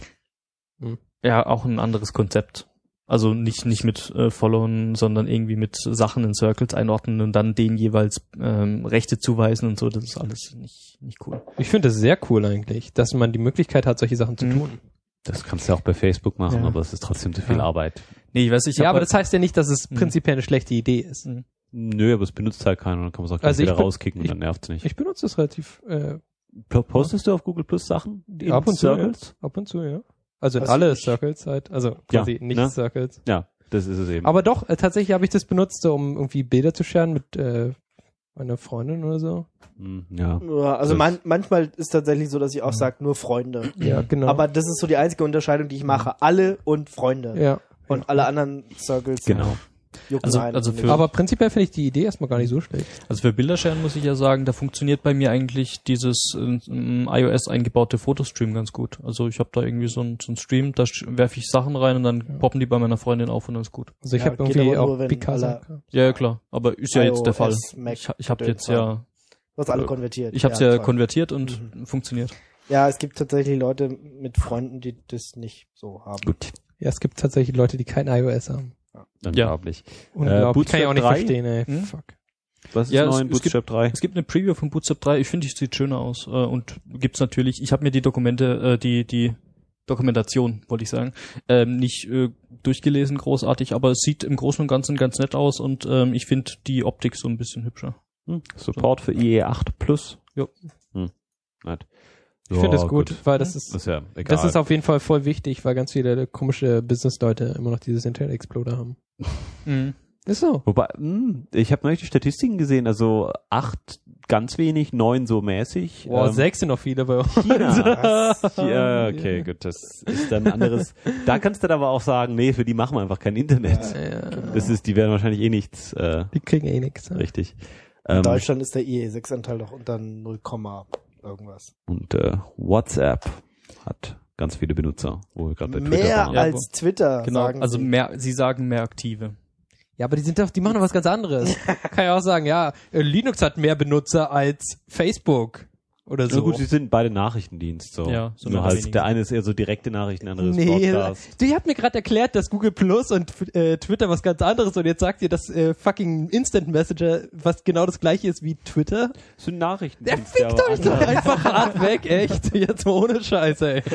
Ja, auch ein anderes Konzept. Also nicht nicht mit äh, Followen, sondern irgendwie mit Sachen in Circles einordnen und dann denen jeweils ähm, Rechte zuweisen und so. Das ist alles nicht nicht cool. Ich finde das sehr cool eigentlich, dass man die Möglichkeit hat, solche Sachen zu Mhm. tun. Das kannst du auch bei Facebook machen, Ja. aber es ist trotzdem zu viel Ja. Arbeit. Nee, ich weiß nicht. Ich Ja, hab aber halt- das heißt ja nicht, dass es Mhm. prinzipiell eine schlechte Idee ist. Mhm. Nö, aber es benutzt halt keiner, dann kann man es auch gleich Also ich wieder bin- rauskicken, ich- dann nervt's nicht. Ich benutze das relativ äh, Po- Postest du auf Google Plus Sachen? In ab und zu, ja. Circles? ab und zu, ja. Also in Also alle ich- Circles halt, also Ja, quasi nicht ne? Circles. Ja, das ist es eben. Aber doch, äh, tatsächlich habe ich das benutzt, so, um irgendwie Bilder zu scheren mit äh, meiner Freundin oder so. Hm, ja. Ja, also Das- man, manchmal ist tatsächlich so, dass ich auch sage, nur Freunde. Ja, genau. Aber das ist so die einzige Unterscheidung, die ich mache. Alle und Freunde. ja. Und alle anderen Circles Genau. jucken Also- einen also nicht. für- Aber prinzipiell finde ich die Idee erstmal gar nicht so schlecht. Also für Bilderscheren muss ich ja sagen, da funktioniert bei mir eigentlich dieses äh, im iOS eingebaute Fotostream ganz gut. Also ich habe da irgendwie so ein, so ein Stream, da werfe ich Sachen rein und dann Ja. poppen die bei meiner Freundin auf und dann ist gut. Also ich Ja, habe geht irgendwie aber auch nur, wenn Picasa. alle- Ja, ja klar, aber ist ja jetzt der Fall. iOS, Mac, Ich, ich habe Gedöns jetzt ja, Du hast alle konvertiert. ich habe es ja, toll. konvertiert und funktioniert. Ja, es gibt tatsächlich Leute mit Freunden, die das nicht so haben. Gut. Ja, es gibt tatsächlich Leute, die kein iOS haben. Unglaublich. Unglaublich. Kann ich auch nicht Bootstrap drei? verstehen, ey. Hm? Fuck. Was ist Ja, neu es- in es gibt- Bootstrap drei? Es gibt eine Preview von Bootstrap drei, ich finde, die sieht schöner aus. Äh, und gibt's natürlich, ich habe mir die Dokumente, äh, die, die Dokumentation, wollte ich sagen, ähm, nicht äh, durchgelesen großartig, aber es sieht im Großen und Ganzen ganz nett aus und ähm, ich finde die Optik so ein bisschen hübscher. Hm, Support für I E acht Plus. Jo. Hm. Nett. Ich finde Ja, das gut, weil das ist, Das ist ja egal. das ist auf jeden Fall voll wichtig, weil ganz viele komische Business-Leute immer noch dieses Internet Explorer haben. Mhm. Ist so. Wobei, mh, ich habe neulich die Statistiken gesehen, also acht ganz wenig, neun so mäßig. Boah, Ähm, sechs sind noch viele bei uns. China. Ja, okay, gut, das ist dann ein anderes. Da kannst du dann aber auch sagen, nee, für die machen wir einfach kein Internet. Ja, Das ist, die werden wahrscheinlich eh nichts, äh, die kriegen eh nichts. richtig. In Ähm, Deutschland ist der I E sechs Anteil doch unter null, irgendwas. und äh, WhatsApp hat ganz viele Benutzer, wo wir gerade bei Twitter Mehr waren. Ja, als Twitter, Genau, sagen also sie. mehr, sie sagen mehr aktive. Ja, aber die sind doch, die machen doch was ganz anderes. Kann ja auch sagen, ja, äh, Linux hat mehr Benutzer als Facebook oder so. So gut, sie sind beide Nachrichtendienst, so. Ja, so Nur mehr oder halt, weniger. der eine ist eher so direkte Nachrichten, der andere ist Nee, Broadcast. du, ihr habt mir gerade erklärt, dass Google Plus und äh, Twitter was ganz anderes und jetzt sagt ihr, dass äh, fucking Instant Messenger was genau das gleiche ist wie Twitter. Das sind Nachrichten. Der fickt euch doch einfach hart weg, echt. Jetzt mal ohne Scheiße, ey.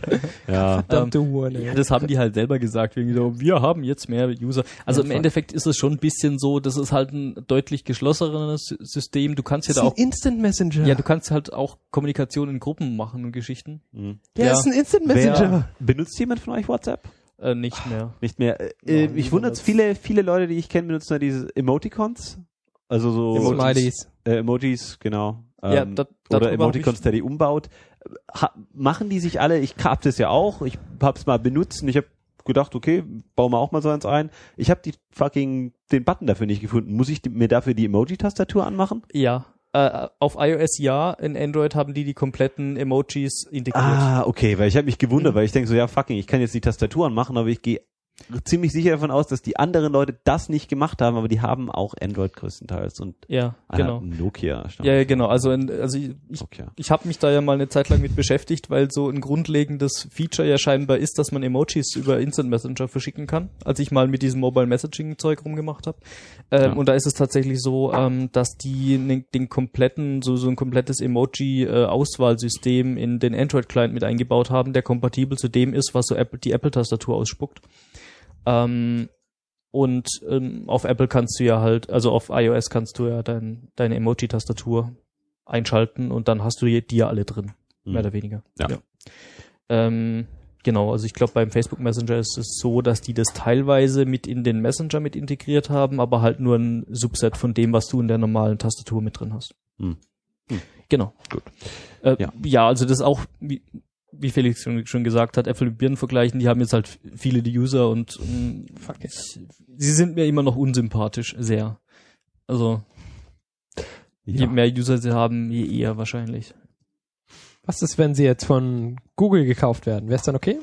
Ja. Verdammte Huren, ey. Ja, das haben die halt selber gesagt, wegen so, wir haben jetzt mehr User. Also im Endeffekt ist es schon ein bisschen so, das ist halt ein deutlich geschlosseneres System. Du kannst ja Das da ist auch, ein Instant Messenger. ja, du kannst halt auch Kommunikation in Gruppen machen und Geschichten. Mhm. Der ja. ist ein Instant Messenger. Wer, benutzt jemand von euch WhatsApp? Äh, nicht mehr. Nicht mehr. Äh, Ja, äh, nie ich wundere, benutzt. viele, viele Leute, die ich kenne, benutzen ja diese Emoticons. Also so Smileys. Äh, Emojis, genau. Ja, Ähm, da- oder darüber Emoticons, hab ich- der die umbaut. Ha, machen die sich alle, ich hab das ja auch, ich hab's mal benutzt und ich habe gedacht, okay, bauen wir auch mal so eins ein. Ich habe die fucking, den Button dafür nicht gefunden. Muss ich die, mir dafür die Emoji-Tastatur anmachen? Ja. Äh, auf iOS ja, in Android haben die die kompletten Emojis integriert. Ah, okay, weil ich habe mich gewundert, mhm. weil ich denke so, ja fucking, ich kann jetzt die Tastatur anmachen, aber ich gehe ziemlich sicher davon aus, dass die anderen Leute das nicht gemacht haben, aber die haben auch Android größtenteils und ja, ah, genau. Nokia. Ja, ja, genau. Also, in, also ich, ich, ich habe mich da ja mal eine Zeit lang mit beschäftigt, weil so ein grundlegendes Feature ja scheinbar ist, dass man Emojis über Instant Messenger verschicken kann, als ich mal mit diesem Mobile Messaging Zeug rumgemacht habe. Ähm, ja. Und da ist es tatsächlich so, ähm, dass die ne, den kompletten, so so ein komplettes Emoji-Auswahlsystem äh, in den Android-Client mit eingebaut haben, der kompatibel zu dem ist, was so Apple, die Apple-Tastatur ausspuckt. Ähm, und ähm, auf Apple kannst du ja halt, also auf iOS kannst du ja dein, deine Emoji-Tastatur einschalten und dann hast du die ja alle drin, mhm. mehr oder weniger. Ja. ja. Ähm, genau, also ich glaube beim Facebook Messenger ist es so, dass die das teilweise mit in den Messenger mit integriert haben, aber halt nur ein Subset von dem, was du in der normalen Tastatur mit drin hast. Mhm. Mhm. Genau. Gut. Äh, ja. ja, also das auch... Wie, wie Felix schon, schon gesagt hat, Äpfel mit Birnen vergleichen, die haben jetzt halt viele die User und um, Fuck it. sie sind mir immer noch unsympathisch, sehr. Also ja. Je mehr User sie haben, je eher wahrscheinlich. Was ist, wenn sie jetzt von Google gekauft werden? Wäre es dann okay?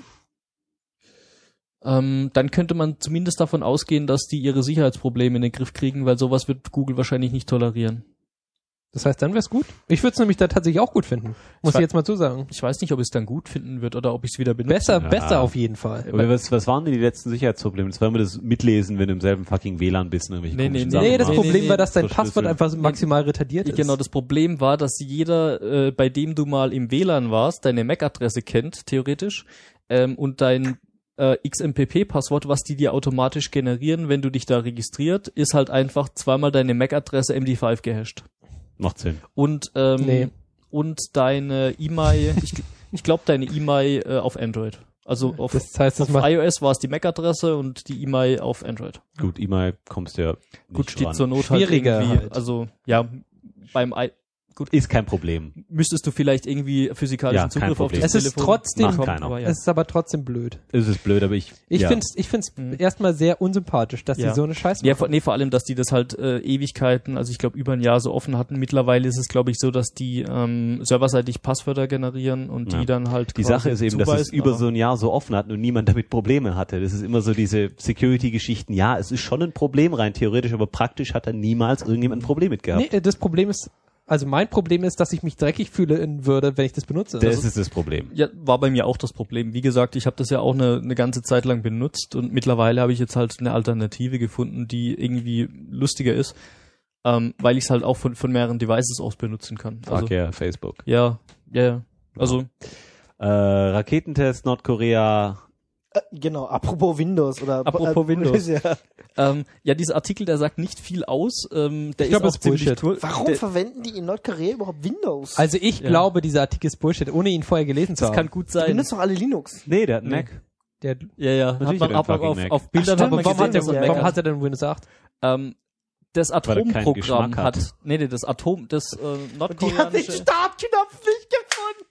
Ähm, dann könnte man zumindest davon ausgehen, dass die ihre Sicherheitsprobleme in den Griff kriegen, weil sowas wird Google wahrscheinlich nicht tolerieren. Das heißt, dann wäre es gut? Ich würde es nämlich da tatsächlich auch gut finden. Muss ich, ich jetzt mal zusagen. Ich weiß nicht, ob ich es dann gut finden wird oder ob ich es wieder benutze. Besser, ja. besser auf jeden Fall. Aber was, was waren denn die letzten Sicherheitsprobleme? Das war immer das Mitlesen, wenn du im selben fucking W L A N bist. Nee, nee, nee, nee, das nee, Problem nee, war, dass dein so Passwort einfach maximal retardiert ist. Genau, das Problem war, dass jeder, äh, bei dem du mal im W L A N warst, deine M A C-Adresse kennt, theoretisch, ähm, und dein äh, X M P P-Passwort, was die dir automatisch generieren, wenn du dich da registriert, ist halt einfach zweimal deine M A C-Adresse M D fünf gehasht. Macht Sinn. Und, ähm, nee. und deine E M I, ich, ich glaube deine E M I äh, auf Android. Also auf, das heißt, das auf iOS war es die M A C-Adresse und die E M I auf Android. Gut, E M I kommst du ja nicht Gut, steht ran. zur Not Schwieriger halt irgendwie, halt. also ja, beim I Gut. Ist kein Problem. Müsstest du vielleicht irgendwie physikalischen Ja, Zugriff auf das Es ist Telefon trotzdem, Macht keiner. aber ja. es ist aber trotzdem blöd. Es ist blöd, aber ich Ich ja. find's, ich find's Mhm. erstmal sehr unsympathisch, dass Ja. sie so eine Scheiße Ja, machen. vor, nee, vor allem, dass die das halt äh, Ewigkeiten, also ich glaube über ein Jahr so offen hatten. Mittlerweile ist es, glaube ich, so, dass die ähm, serverseitig Passwörter generieren und Ja. die dann halt Die quasi Sache ist eben, dass es zuweisen, über aber- so ein Jahr so offen hat und niemand damit Probleme hatte. Das ist immer so diese Security-Geschichten. Ja, es ist schon ein Problem rein theoretisch, aber praktisch hat da niemals irgendjemand ein Problem mit gehabt. Nee, das Problem ist, also mein Problem ist, dass ich mich dreckig fühlen würde, wenn ich das benutze. Das Also, ist das Problem. Ja, war bei mir auch das Problem. Wie gesagt, ich habe das ja auch eine, eine ganze Zeit lang benutzt und mittlerweile habe ich jetzt halt eine Alternative gefunden, die irgendwie lustiger ist, ähm, weil ich es halt auch von, von mehreren Devices aus benutzen kann. Fuck Also, ja, Facebook. ja, ja, ja. Also, Äh, Raketentest Nordkorea. Äh, genau, apropos Windows oder Apropos äh, Windows. Ja. ähm, ja, dieser Artikel, der sagt nicht viel aus. Ähm, der Ich glaub, ist das auch ist ziemlich Bullshit. toll. Warum Der, verwenden die in Nordkorea überhaupt Windows? also ich Ja. glaube, dieser Artikel ist Bullshit, ohne ihn vorher gelesen zu das haben. kann gut die sein. benutzen doch alle Linux. Nee, der hat einen Nee. Mac. Der, Ja, ja. Hat Natürlich man, hat er hat man einen auf, fucking auf Mac. Bildern Ach, hat man stimmt, warum, gesehen, hat der, dass er ja, einen warum Mac hat er denn Windows acht? Ähm, das Weil er keinen Atomprogramm Geschmack hat. hat, nee, nee, das Atom, das äh, Die haben den nordkoreanische, Startknopf nicht gefunden.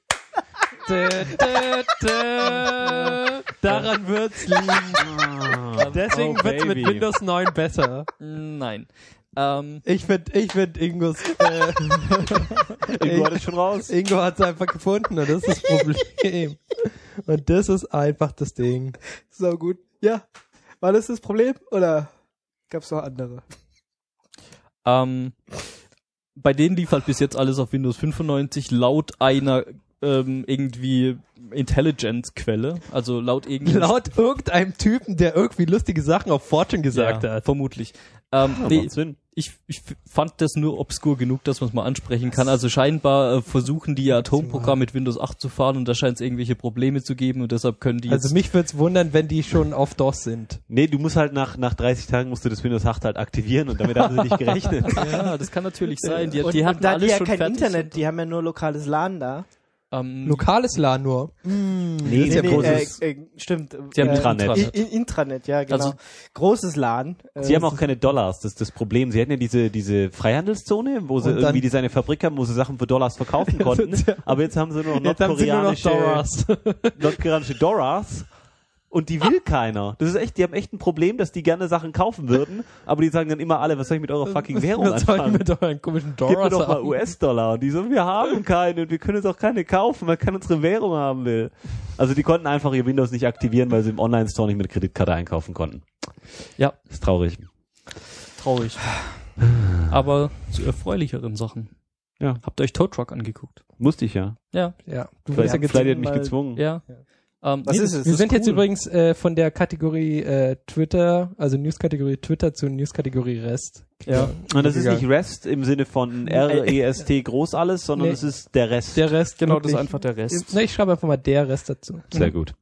Dä, dä, dä. Daran wird's liegen. Deswegen Oh, wird's mit baby. Windows neun besser. nein. Ähm, Ich find, ich find Ingos, äh, Ingo hat es schon raus. Ingo hat's einfach gefunden und das ist das Problem. Und das ist einfach das Ding. So gut. Ja. War das das Problem oder gab's noch andere? ähm, bei denen lief halt bis jetzt alles auf Windows fünfundneunzig laut einer ähm, irgendwie Intelligence-Quelle, also laut irgendwie Laut irgendeinem Typen, der irgendwie lustige Sachen auf Fortune gesagt ja, hat. vermutlich. Ähm, Ja, nee, macht Sinn. ich, ich f- fand das nur obskur genug, dass man es mal ansprechen kann. Also scheinbar äh, versuchen die ihr Atomprogramm mit Windows acht zu fahren und da scheint es irgendwelche Probleme zu geben und deshalb können die Also jetzt... mich würd's wundern, wenn die schon auf DOS sind. Nee, du musst halt nach, nach dreißig Tagen musst du das Windows acht halt aktivieren und damit haben sie nicht gerechnet. Ja, das kann natürlich sein. Die, und, die und hatten da die alles ja schon kein fertig. Internet, die haben ja nur lokales LAN da. Ähm, Lokales LAN nur. Nee, ist ja nee, großes- äh, äh, stimmt. Sie haben äh, Intranet. I- I- Intranet, ja, genau. Also- Großes LAN. Äh, Sie haben auch keine Dollars, das ist das Problem. Sie hatten ja diese, diese Freihandelszone, wo sie Und dann- irgendwie diese eine Fabrik haben, wo sie Sachen für Dollars verkaufen konnten. Aber jetzt haben sie nur noch Jetzt haben sie nur noch nordkoreanische, Dollars. nordkoreanische Dollars. und die will keiner. Das ist echt, die haben echt ein Problem, dass die gerne Sachen kaufen würden, aber die sagen dann immer alle, was soll ich mit eurer fucking Währung Was soll ich anfangen? mit euren komischen Gib mir Dollars doch mal haben? U S-Dollar. Und die so, wir haben keine und wir können jetzt auch keine kaufen, weil keiner unsere Währung haben will. Also die konnten einfach ihr Windows nicht aktivieren, weil sie im Online-Store nicht mit Kreditkarte einkaufen konnten. Ja, Das ist traurig. traurig. Aber zu erfreulicheren Sachen. Ja. Habt ihr euch Tow Truck angeguckt? Musste ich ja. Ja. Ja. Du Vielleicht, wirst ja vielleicht hat mich mal- gezwungen. Ja. Ähm, Was nee, ist es? Wir Das sind ist jetzt cool. übrigens äh, von der Kategorie äh, Twitter, also News-Kategorie Twitter zu News-Kategorie Rest. Ja. Und das ist gegangen. nicht REST im Sinne von R E S T groß alles, sondern Nee. es ist der Rest. Der Rest, Genau, das ist wirklich. einfach der Rest. Ne, ich schreibe einfach mal der Rest dazu. Sehr gut.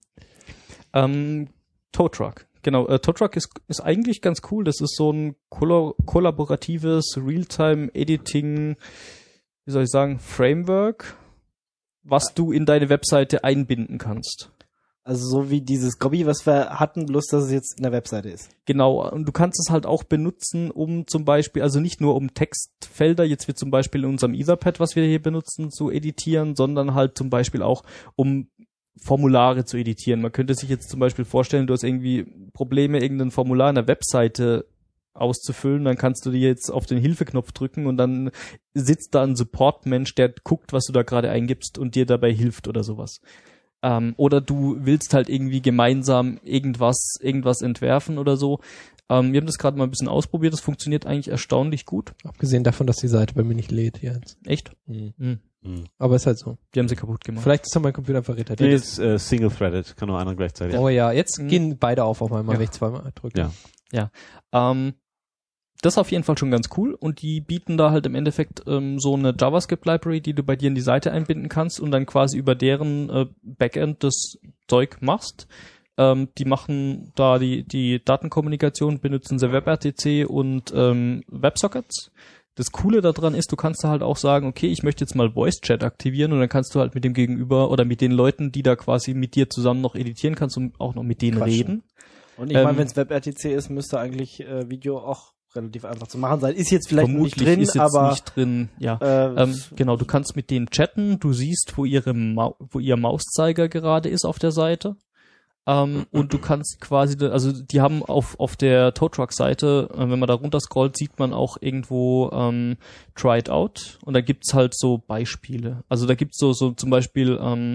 Ähm, Tow Truck. Genau, äh, Tow Truck ist, ist eigentlich ganz cool. Das ist so ein kolla- kollaboratives Realtime-Editing, wie soll ich sagen, Framework, was du in deine Webseite einbinden kannst. Also so wie dieses Gobby, was wir hatten, bloß dass es jetzt in der Webseite ist. Genau, und du kannst es halt auch benutzen, um zum Beispiel, also nicht nur um Textfelder, jetzt wie zum Beispiel in unserem Etherpad, was wir hier benutzen, zu editieren, sondern halt zum Beispiel auch, um Formulare zu editieren. Man könnte sich jetzt zum Beispiel vorstellen, du hast irgendwie Probleme, irgendein Formular in der Webseite auszufüllen, dann kannst du dir jetzt auf den Hilfeknopf drücken und dann sitzt da ein Support-Mensch, der guckt, was du da gerade eingibst und dir dabei hilft oder sowas. Ähm, oder du willst halt irgendwie gemeinsam irgendwas, irgendwas entwerfen oder so. Ähm, wir haben das gerade mal ein bisschen ausprobiert, das funktioniert eigentlich erstaunlich gut. Abgesehen davon, dass die Seite bei mir nicht lädt jetzt. Echt? Mhm. Mhm. Aber ist halt so. Die haben sie kaputt gemacht. Vielleicht ist doch mein Computer einfach Nee, retardiert. ist äh, Single-Threaded, kann nur einer gleichzeitig. Oh ja, jetzt Mhm. gehen beide auf auf einmal, Ja. wenn ich zweimal drücke. Ja. Ähm, das ist auf jeden Fall schon ganz cool und die bieten da halt im Endeffekt ähm, so eine JavaScript-Library, die du bei dir in die Seite einbinden kannst und dann quasi über deren äh, Backend das Zeug machst. Ähm, die machen da die, die Datenkommunikation, benutzen sie WebRTC und ähm, WebSockets. Das Coole daran ist, du kannst da halt auch sagen, okay, ich möchte jetzt mal Voice Chat aktivieren und dann kannst du halt mit dem Gegenüber oder mit den Leuten, die da quasi mit dir zusammen noch editieren kannst und auch noch mit denen Quatschen. reden. Und ich Ähm, meine, wenn es WebRTC ist, müsste eigentlich äh, Video auch relativ einfach zu machen sein. Ist jetzt vielleicht Vermutlich nicht drin, ist jetzt aber nicht drin, ja. äh, Ähm, genau, du kannst mit denen chatten, du siehst, wo ihre Mau- wo ihr Mauszeiger gerade ist auf der Seite. Ähm, und du kannst quasi, da- also die haben auf auf der Tow Truck Seite, äh, wenn man da runter scrollt, sieht man auch irgendwo ähm, Try it out und da gibt's halt so Beispiele. Also da gibt's so so zum Beispiel ähm,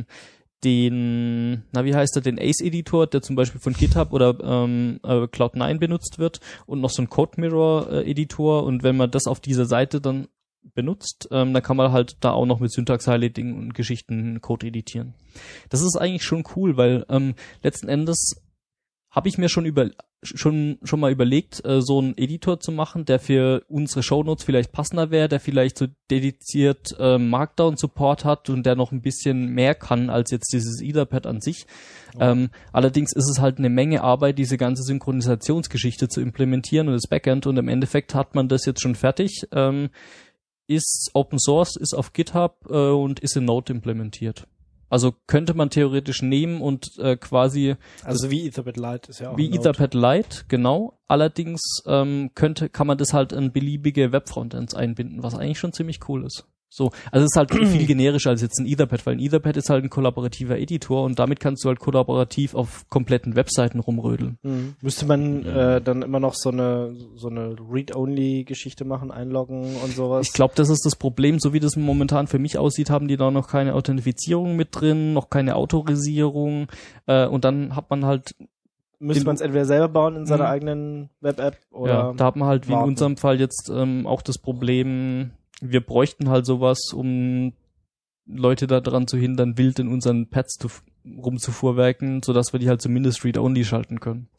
den, na wie heißt der, den Ace Editor, der zum Beispiel von GitHub oder ähm, äh, Cloud nine benutzt wird und noch so ein Code Mirror äh, Editor und wenn man das auf dieser Seite dann benutzt, ähm, dann kann man halt da auch noch mit Syntax-Highlighting und Geschichten Code editieren. Das ist eigentlich schon cool, weil ähm, letzten Endes habe ich mir schon über schon schon mal überlegt, äh, so einen Editor zu machen, der für unsere Shownotes vielleicht passender wäre, der vielleicht so dediziert äh, Markdown-Support hat und der noch ein bisschen mehr kann als jetzt dieses Etherpad an sich. Ähm, allerdings ist es halt eine Menge Arbeit, diese ganze Synchronisationsgeschichte zu implementieren und das Backend und im Endeffekt hat man das jetzt schon fertig. Ähm, ist Open Source, ist auf GitHub äh, und ist in Node implementiert. Also könnte man theoretisch nehmen und äh, quasi also wie Etherpad Lite ist ja auch wie ein Node. Etherpad Lite, genau. Allerdings ähm, könnte kann man das halt in beliebige Webfrontends einbinden, was eigentlich schon ziemlich cool ist. So, also es ist halt viel generischer als jetzt ein Etherpad, weil ein Etherpad ist halt ein kollaborativer Editor und damit kannst du halt kollaborativ auf kompletten Webseiten rumrödeln. Mhm. Müsste man äh, dann immer noch so eine so eine Read-Only-Geschichte machen, einloggen und sowas? Ich glaube, das ist das Problem, so wie das momentan für mich aussieht, haben die da noch keine Authentifizierung mit drin, noch keine Autorisierung äh, und dann hat man halt, Müsste den- man es entweder selber bauen in seiner Mhm. eigenen Web-App oder ja, da hat man halt wie in warten. unserem Fall jetzt ähm, auch das Problem, wir bräuchten halt sowas, um Leute daran zu hindern, wild in unseren Pads zu, rumzufuhrwerken, sodass wir die halt zumindest Read-Only schalten können.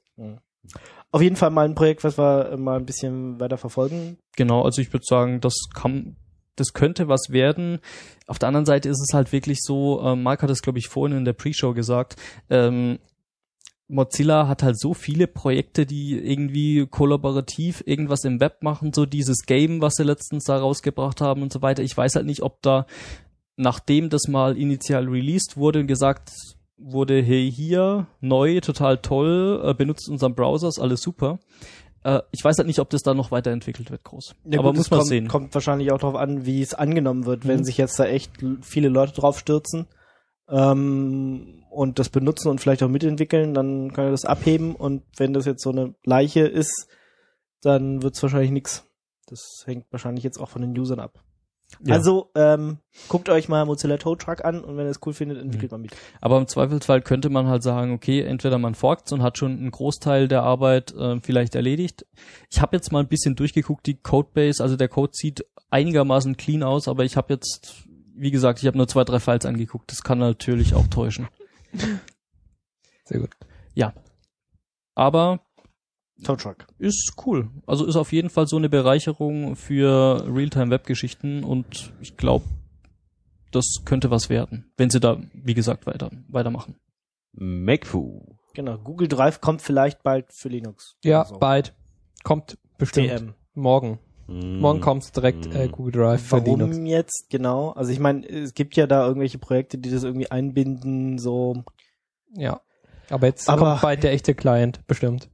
auf jeden Fall mal ein Projekt, was wir äh, mal ein bisschen weiter verfolgen. Genau, also ich würde sagen, das kann, das könnte was werden. Auf der anderen Seite ist es halt wirklich so, äh, Mark hat es, glaube ich, vorhin in der Pre-Show gesagt, ähm, Mozilla hat halt so viele Projekte, die irgendwie kollaborativ irgendwas im Web machen, so dieses Game, was sie letztens da rausgebracht haben und so weiter. Ich weiß halt nicht, ob da, nachdem das mal initial released wurde und gesagt wurde, hey, hier, neu, total toll, äh, benutzt unseren Browser, ist alles super. Äh, ich weiß halt nicht, ob das da noch weiterentwickelt wird, groß. Ja, Aber gut, muss es man kommt, sehen. kommt wahrscheinlich auch darauf an, wie es angenommen wird. Wenn Mhm. sich jetzt da echt l- viele Leute drauf stürzen, ähm, und das benutzen und vielleicht auch mitentwickeln, dann kann er das abheben und wenn das jetzt so eine Leiche ist, dann wird's wahrscheinlich nix. Das hängt wahrscheinlich jetzt auch von den Usern ab. Ja. Also ähm, guckt euch mal Mozilla Tow Truck an und wenn ihr es cool findet, entwickelt mhm. man mit. Aber im Zweifelsfall könnte man halt sagen, okay, entweder man forkt's und hat schon einen Großteil der Arbeit äh, vielleicht erledigt. Ich habe jetzt mal ein bisschen durchgeguckt, die Codebase, also der Code sieht einigermaßen clean aus, aber ich habe jetzt, wie gesagt, ich habe nur zwei, drei Files angeguckt. Das kann natürlich auch täuschen. Sehr gut. Ja. Aber Tow Truck. Ist cool. Also ist auf jeden Fall so eine Bereicherung für Realtime-Web-Geschichten und ich glaube, das könnte was werden, wenn sie da, wie gesagt, weiter weitermachen. Makefoo. Genau, Google Drive kommt vielleicht bald für Linux. Ja, so. bald. Kommt bestimmt. T M. Morgen. Mm. Morgen kommt's direkt Mm. äh, Google Drive für Warum Linux. jetzt genau? Also ich meine, es gibt ja da irgendwelche Projekte, die das irgendwie einbinden, so. Ja. Aber jetzt Aber- kommt bald der echte Client, bestimmt.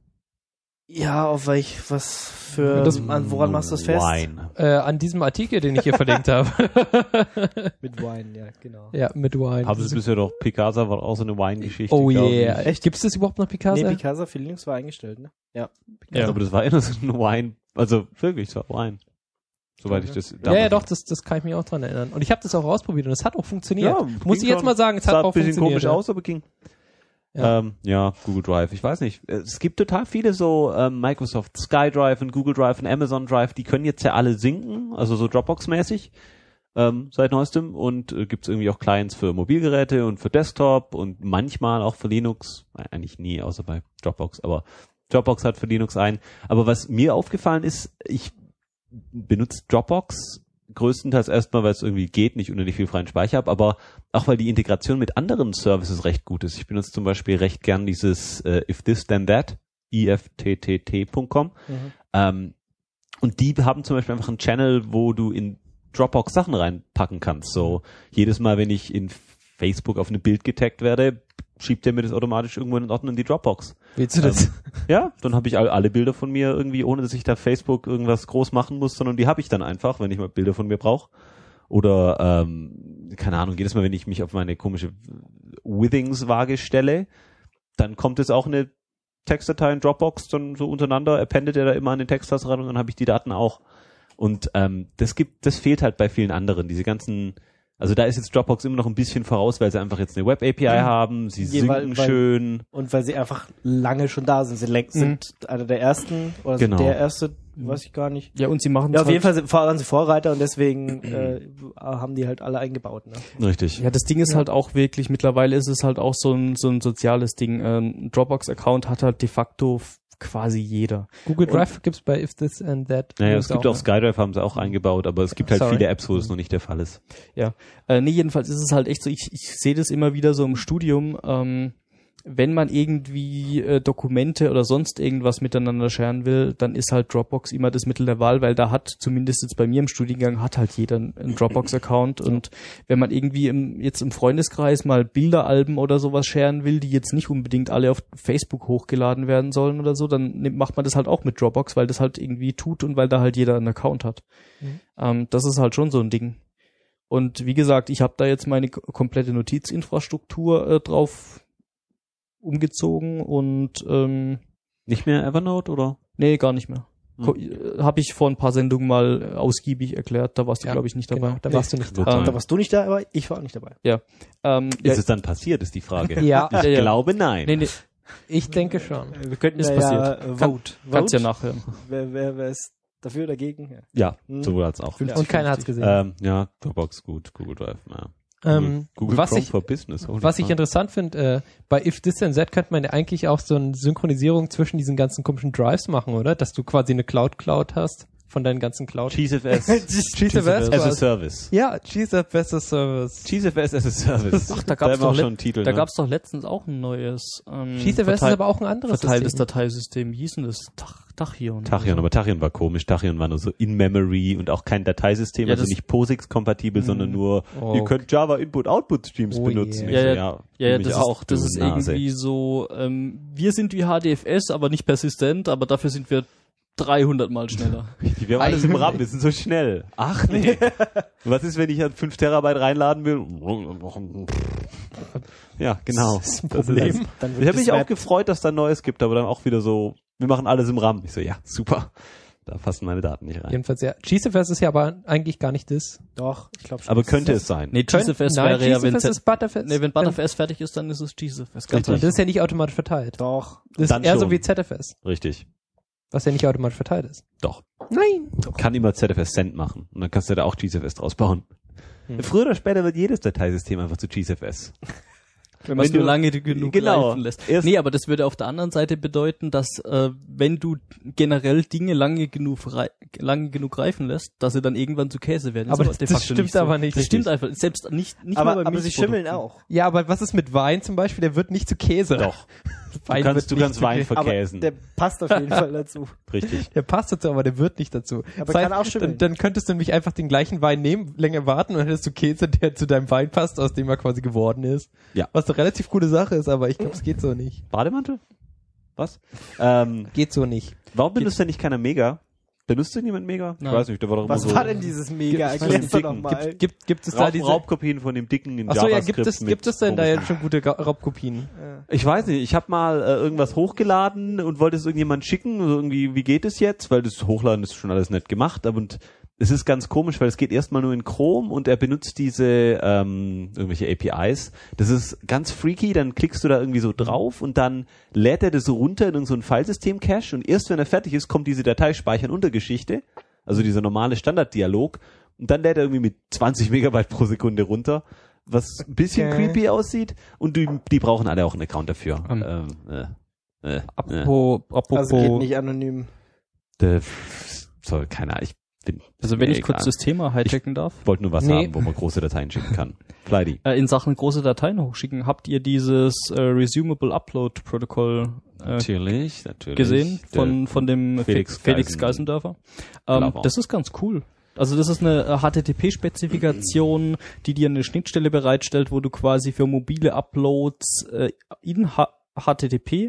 Ja, auf welch, was für, Das- an, woran machst du das fest? Wine. Äh, an diesem Artikel, den ich hier verlinkt habe. Mit Wine, ja, genau. Ja, mit Wine. Haben sie bisher doch, Picasa war auch so eine Wine-Geschichte. Oh glaub yeah. ich. Echt? Gibt's das überhaupt noch Picasa? Nee, Picasa für Linux war eingestellt, ne? Ja. Ja, aber das war immer so ein Wine, also wirklich, es war Wine. Soweit ich das ja, ja, doch, das, das kann ich mich auch dran erinnern. Und ich habe das auch ausprobiert und es hat auch funktioniert. Ja, Muss ich ging jetzt schon. mal sagen, es hat sah auch ein bisschen funktioniert. komisch ja. aus, aber ging. Ja. Ja. Ähm, ja, Google Drive, ich weiß nicht. Es gibt total viele so ähm, Microsoft SkyDrive und Google Drive und Amazon Drive, die können jetzt ja alle sinken, also so Dropbox-mäßig ähm, seit neuestem und äh, gibt es irgendwie auch Clients für Mobilgeräte und für Desktop und manchmal auch für Linux, Nein, eigentlich nie, außer bei Dropbox, aber Dropbox hat für Linux ein. Aber was mir aufgefallen ist, ich benutze Dropbox größtenteils erstmal, weil es irgendwie geht, nicht unendlich viel freien Speicher habe, aber auch weil die Integration mit anderen Services recht gut ist. Ich benutze zum Beispiel recht gern dieses äh, If This Then That, I F T T T Punkt com. Mhm. Ähm, und die haben zum Beispiel einfach einen Channel, wo du in Dropbox Sachen reinpacken kannst. So jedes Mal, wenn ich in Facebook auf ein Bild getaggt werde, schiebt der mir das automatisch irgendwo in Ordnung in die Dropbox. Willst du das? Ähm, ja, dann habe ich all, alle Bilder von mir irgendwie, ohne dass ich da Facebook irgendwas groß machen muss, sondern die habe ich dann einfach, wenn ich mal Bilder von mir brauche. Oder, ähm, keine Ahnung, jedes Mal, wenn ich mich auf meine komische Withings-Waage stelle, dann kommt jetzt auch eine Textdatei in Dropbox, dann so untereinander, appendet er da immer an den Texttasser ran und dann habe ich die Daten auch. Und ähm, das gibt, das fehlt halt bei vielen anderen, diese ganzen. Also da ist jetzt Dropbox immer noch ein bisschen voraus, weil sie einfach jetzt eine Web-A P I Mhm. haben, sie Je, synken weil- weil- schön. Und weil sie einfach lange schon da sind. Sie lenk- sind einer der ersten oder Genau. sind der erste, weiß ich gar nicht. Ja, und sie machen Ja, es auf halt, jeden Fall sind, waren sie Vorreiter und deswegen äh, haben die halt alle eingebaut. Ne? Richtig. Ja, das Ding ist halt auch wirklich, mittlerweile ist es halt auch so ein, so ein soziales Ding. Ein Dropbox-Account hat halt de facto f- quasi jeder. Google Drive gibt's bei If This and That. Naja, Linux es gibt auch ne? SkyDrive, haben sie auch eingebaut, aber es gibt halt Sorry. viele Apps, wo das noch nicht der Fall ist. Ja, äh, nee, jedenfalls ist es halt echt so, ich, ich sehe das immer wieder so im Studium, ähm, wenn man irgendwie äh, Dokumente oder sonst irgendwas miteinander scheren will, dann ist halt Dropbox immer das Mittel der Wahl, weil da hat, zumindest jetzt bei mir im Studiengang, hat halt jeder einen Dropbox-Account und wenn man irgendwie im, jetzt im Freundeskreis mal Bilderalben oder sowas scheren will, die jetzt nicht unbedingt alle auf Facebook hochgeladen werden sollen oder so, dann nimmt, macht man das halt auch mit Dropbox, weil das halt irgendwie tut und weil da halt jeder einen Account hat. Mhm. Ähm, das ist halt schon so ein Ding. Und wie gesagt, ich habe da jetzt meine k- komplette Notizinfrastruktur äh, drauf umgezogen und ähm, Nicht mehr Evernote, oder? nee, gar nicht mehr. Hm. Ko- äh, Habe ich vor ein paar Sendungen mal äh, ausgiebig erklärt, da warst du, Ja, glaube ich, nicht dabei. Genau, da warst du nicht Wird Ähm, sein. Da warst du nicht da, aber ich war auch nicht dabei. Ähm, Ist ja, es dann passiert, ist die Frage. Ja, Ich Ja, ja. glaube, nein. nee, nee, ich denke schon. Wir könnten Ist ja, passiert. Ja, äh, Kann- Vote. kannst ja Vote? nachhören. Wer, wer, wer ist dafür oder dagegen? Ja. Ja, Hm. sowohl als auch. Ja. Und keiner hat's gesehen. Ähm, ja, Dropbox gut, Google Drive, ja. Ähm, Google was Chrome ich- for Business. holy Was ich fuck. interessant finde, äh, bei If This and That könnte man ja eigentlich auch so eine Synchronisierung zwischen diesen ganzen komischen Drives machen, oder? Dass du quasi eine Cloud-Cloud hast von deinen ganzen Cloud. GeeseFS GeeseFS as a quasi. Service. Ja, GeeSF as a Service. GeseFS as a Service. Ach, da gab's haben wir auch doch schon einen Titel. Da ne? gab's doch letztens auch ein neues ähm, GeeSF ist verteil- aber auch ein anderes verteiltes System. Dateisystem. Wie hieß denn das? Tach, Tachion. Tachion, oder aber Tachion war komisch. Tachion war nur so in-Memory und auch kein Dateisystem, Ja, also das- nicht POSIX-kompatibel, sondern nur, Oh, ihr könnt Java Input-Output-Streams Oh benutzen. yeah. Ich so, Ja, ja, so. Ja, ja, mich das auch, ist, das du ist Nase. irgendwie so, ähm, wir sind wie H D F S, aber nicht persistent, aber dafür sind wir dreihundert Mal schneller. Richtig, wir haben alles im RAM, wir sind so schnell. Ach nee. Was ist, wenn ich an fünf Terabyte reinladen will? Ja, genau. Das ist ein Das Problem. ist- Dann Ich wird habe mich das auch Web- gefreut, dass da Neues gibt, aber dann auch wieder so, wir machen alles im RAM. Ich so, ja, super. Da passen meine Daten nicht rein. Jedenfalls, ja. G C F S ist ja aber eigentlich gar nicht das. Doch, ich glaube schon. Aber könnte es sein. Nee, G C F S Nein, wäre ja, wenn G C F S Z- ist Butterfest. nee, wenn Butterfest fertig ist, dann ist es G C F S. Ganz Und Richtig. das ist ja nicht automatisch verteilt. Doch. Das ist Dann eher schon. so wie Z F S, Richtig. was ja nicht automatisch verteilt ist. Doch. Nein. Kann immer Z F S Send machen. Und dann kannst du da auch G C F S draus bauen. Hm. Früher oder später wird jedes Dateisystem einfach zu G C F S. Wenn man es Wenn nur du- lange genug genau. reifen lässt. Erst- Nee, aber das würde auf der anderen Seite bedeuten, dass äh, wenn du generell Dinge lange genug, rei lange genug reifen lässt, dass sie dann irgendwann zu Käse werden. Ist Aber das- de das facto stimmt so. aber nicht. Das Richtig. stimmt einfach. Selbst nicht, nicht Aber, mal bei aber sie schimmeln Milchprodukten. auch. Ja, aber was ist mit Wein zum Beispiel? Der wird nicht zu Käse. Doch. Wein Du kannst, wird du nicht kannst zu Wein Käse. verkäsen. Der passt auf jeden Fall dazu. Richtig. Der passt dazu, aber der wird nicht dazu. Aber Das heißt, kann auch schimmeln. dann, dann könntest du nämlich einfach den gleichen Wein nehmen, länger warten und dann hättest du Käse, der zu deinem Wein passt, aus dem er quasi geworden ist. Ja. Was eine relativ coole Sache ist, aber ich glaube, es geht so nicht. Bademantel? Was? Ähm, Geht so nicht. warum benutzt denn nicht keiner Mega? Benutzt denn jemand Mega? Ich Nein. weiß nicht, da war doch immer Was so war denn dieses Mega? Gibt's Erklär's von doch den noch Dicken? mal. Gibt, gibt es da Raub, diese... Raubkopien von dem dicken in Achso, ja, JavaScript. gibt es, mit gibt es denn da komischen- jetzt schon gute Ra- Raubkopien? Ich weiß nicht, ich habe mal äh, irgendwas hochgeladen und wollte es irgendjemand schicken, so irgendwie, wie geht es jetzt? Weil das Hochladen ist schon alles nett gemacht, aber und es ist ganz komisch, weil es geht erstmal nur in Chrome und er benutzt diese ähm, irgendwelche A P Is. Das ist ganz freaky, dann klickst du da irgendwie so drauf und dann lädt er das runter in irgendein so ein Filesystem-Cache und erst wenn er fertig ist, kommt diese Datei speichern unter Geschichte, also dieser normale Standarddialog und dann lädt er irgendwie mit zwanzig Megabyte pro Sekunde runter, was ein bisschen Okay. creepy aussieht und die, die brauchen alle auch einen Account dafür. Ähm. Ähm, äh, äh, äh. Apropos, apropos Also geht nicht anonym. Der, soll, keine Ahnung, ich bin, also wenn mir ich kurz egal. das Thema hijacken darf, wollte nur was Nee. haben, wo man große Dateien schicken kann. Flydy. äh, in Sachen große Dateien hochschicken, habt ihr dieses äh, Resumable Upload Protokoll äh, Natürlich, natürlich. gesehen Der- von, von dem Felix Fe- Felix Geisen- Geisendörfer? Ähm, Lover. das ist ganz cool. Also das ist eine äh, H T T P-Spezifikation, die dir eine Schnittstelle bereitstellt, wo du quasi für mobile Uploads äh, in H HTTP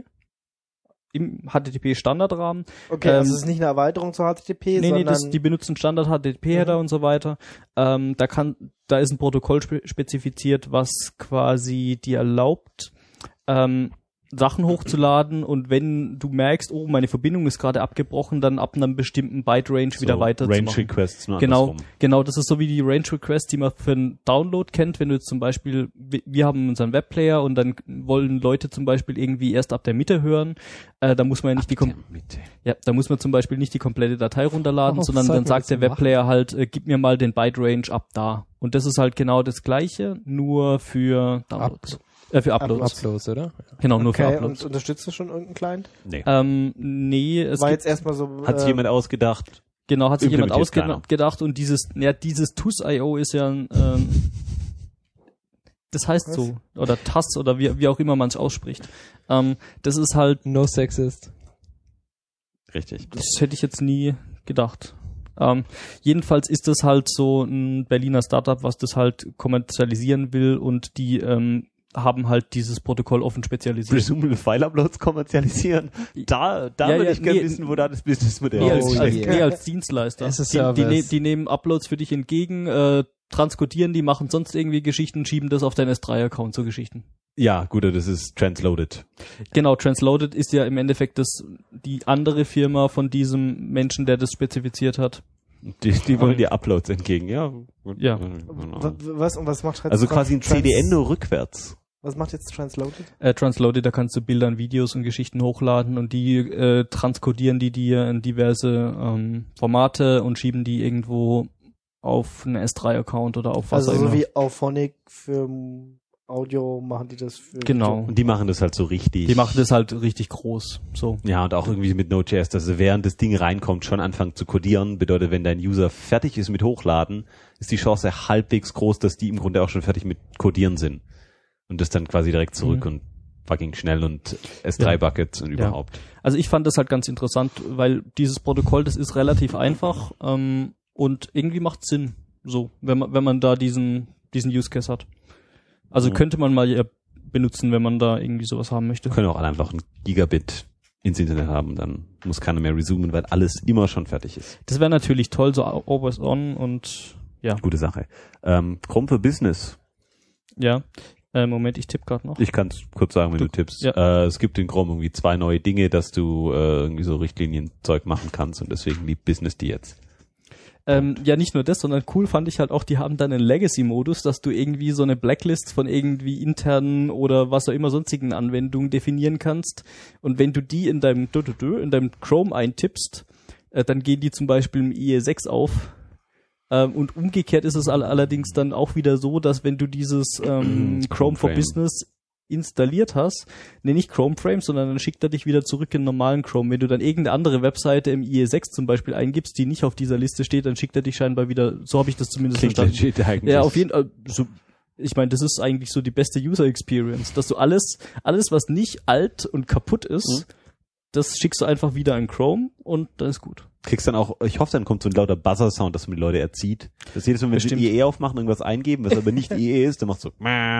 im H T T P-Standardrahmen. Okay, Ähm, also es ist nicht eine Erweiterung zu H T T P, Nee, nee, sondern das, die benutzen Standard-H T T P-Header Mhm. und so weiter. Ähm, da kann, da ist ein Protokoll spe spezifiziert, was quasi dir erlaubt, ähm, Sachen hochzuladen und wenn du merkst, oh, meine Verbindung ist gerade abgebrochen, dann ab einem bestimmten Byte-Range wieder so weiterzumachen. Range Requests, nur Genau, andersrum. genau, das ist so wie die Range Requests, die man für einen Download kennt, wenn du jetzt zum Beispiel, wir wir haben unseren Webplayer und dann wollen Leute zum Beispiel irgendwie erst ab der Mitte hören, äh, da muss man ja nicht die, kom Der Mitte. ja, da muss man zum Beispiel nicht die komplette Datei runterladen, Oh, sondern sollten dann wir sagt das der so machen? Webplayer halt, äh, gib mir mal den Byte-Range ab da. Und das ist halt genau das Gleiche, nur für Downloads. Äh, für Uploads. Uploads, oder? Genau, nur für okay, Uploads. und unterstützt du schon irgendeinen Client? Nee. Ähm, nee, es War gibt, jetzt erstmal so. Hat sich äh, jemand ausgedacht? genau, hat sich jemand implementiert keiner. ausgedacht und dieses, ja, dieses T U S Punkt I O ist ja ein, ähm, das heißt Was? so, oder T A S oder wie, wie auch immer man es ausspricht. Ähm, das ist halt, No sexist. Richtig. das hätte ich jetzt nie gedacht. Ähm, jedenfalls ist das halt so ein Berliner Startup, was das halt kommerzialisieren will und die ähm, haben halt dieses Protokoll offen spezialisiert. Presumable File-Uploads kommerzialisieren. Da, da Ja, würde ja, ich gerne nee, wissen, wo da das Businessmodell Nee, Oh, als, als, je. nee, als Dienstleister. As a Die, die, ne, service. die nehmen Uploads für dich entgegen, äh, transkodieren die, machen sonst irgendwie Geschichten, schieben das auf deinen S drei Account, so Geschichten. Ja, gut, das ist transloaded. Genau, Transloaded ist ja im Endeffekt das, die andere Firma von diesem Menschen, der das spezifiziert hat. Die, die wollen dir Uploads entgegen, ja. Gut. Ja. Genau. w- was und was macht Trans Also quasi ein Trans- C D N nur rückwärts. Was macht jetzt Transloaded? Äh, Transloaded, da kannst du Bilder und Videos und Geschichten hochladen und die äh, transkodieren die dir in diverse ähm, Formate und schieben die irgendwo auf einen S drei Account oder auf was Also auch so immer. wie Auphonic für Audio machen die das für Genau. Und die machen das halt so richtig. Die machen das halt richtig groß. So. Ja, und auch irgendwie mit Node.js, dass sie während das Ding reinkommt, schon anfangen zu codieren. Bedeutet, wenn dein User fertig ist mit Hochladen, ist die Chance halbwegs groß, dass die im Grunde auch schon fertig mit Codieren sind. Und das dann quasi direkt zurück Mhm. und fucking schnell und S drei Ja. Buckets und überhaupt. Also ich fand das halt ganz interessant, weil dieses Protokoll, das ist relativ einfach ähm, und irgendwie macht Sinn, so, wenn man wenn man da diesen diesen Use Case hat. Also Mhm. könnte man mal ja benutzen, wenn man da irgendwie sowas haben möchte. Können auch alle einfach ein Gigabit ins Internet haben, dann muss keiner mehr resumen, weil alles immer schon fertig ist. Das wäre natürlich toll, so always on und ja, Gute Sache. Ähm, Chrome für Business. ja. Äh, Moment, ich tippe gerade noch. Ich kann es kurz sagen, wenn du, du tippst. Ja. Äh, es gibt in Chrome irgendwie zwei neue Dinge, dass du äh, irgendwie so Richtlinienzeug machen kannst und deswegen liebt Business die jetzt. Ähm, ja, nicht nur das, sondern cool fand ich halt auch, die haben dann einen Legacy-Modus, dass du irgendwie so eine Blacklist von irgendwie internen oder was auch immer sonstigen Anwendungen definieren kannst. Und wenn du die in deinem in deinem Chrome eintippst, äh, dann gehen die zum Beispiel im I E sechs auf. Ähm, und umgekehrt ist es all- allerdings dann auch wieder so, dass wenn du dieses ähm, Chrome for Frame. Business installiert hast, nee, nicht Chrome Frame, sondern dann schickt er dich wieder zurück in normalen Chrome. Wenn du dann irgendeine andere Webseite im I E sechs zum Beispiel eingibst, die nicht auf dieser Liste steht, dann schickt er dich scheinbar wieder, so habe ich das zumindest Klingt verstanden. legit eigentlich. Ja, auf jeden Fall, so, ich meine, das ist eigentlich so die beste User Experience, dass du alles, alles was nicht alt und kaputt ist, mhm. das schickst du einfach wieder in Chrome und dann ist gut. Kriegst dann auch, ich hoffe, dann kommt so ein lauter Buzzer-Sound, dass man die Leute erzieht. Dass jedes Mal, wenn sie I E aufmachen, irgendwas eingeben, was aber nicht I E ist, dann macht so,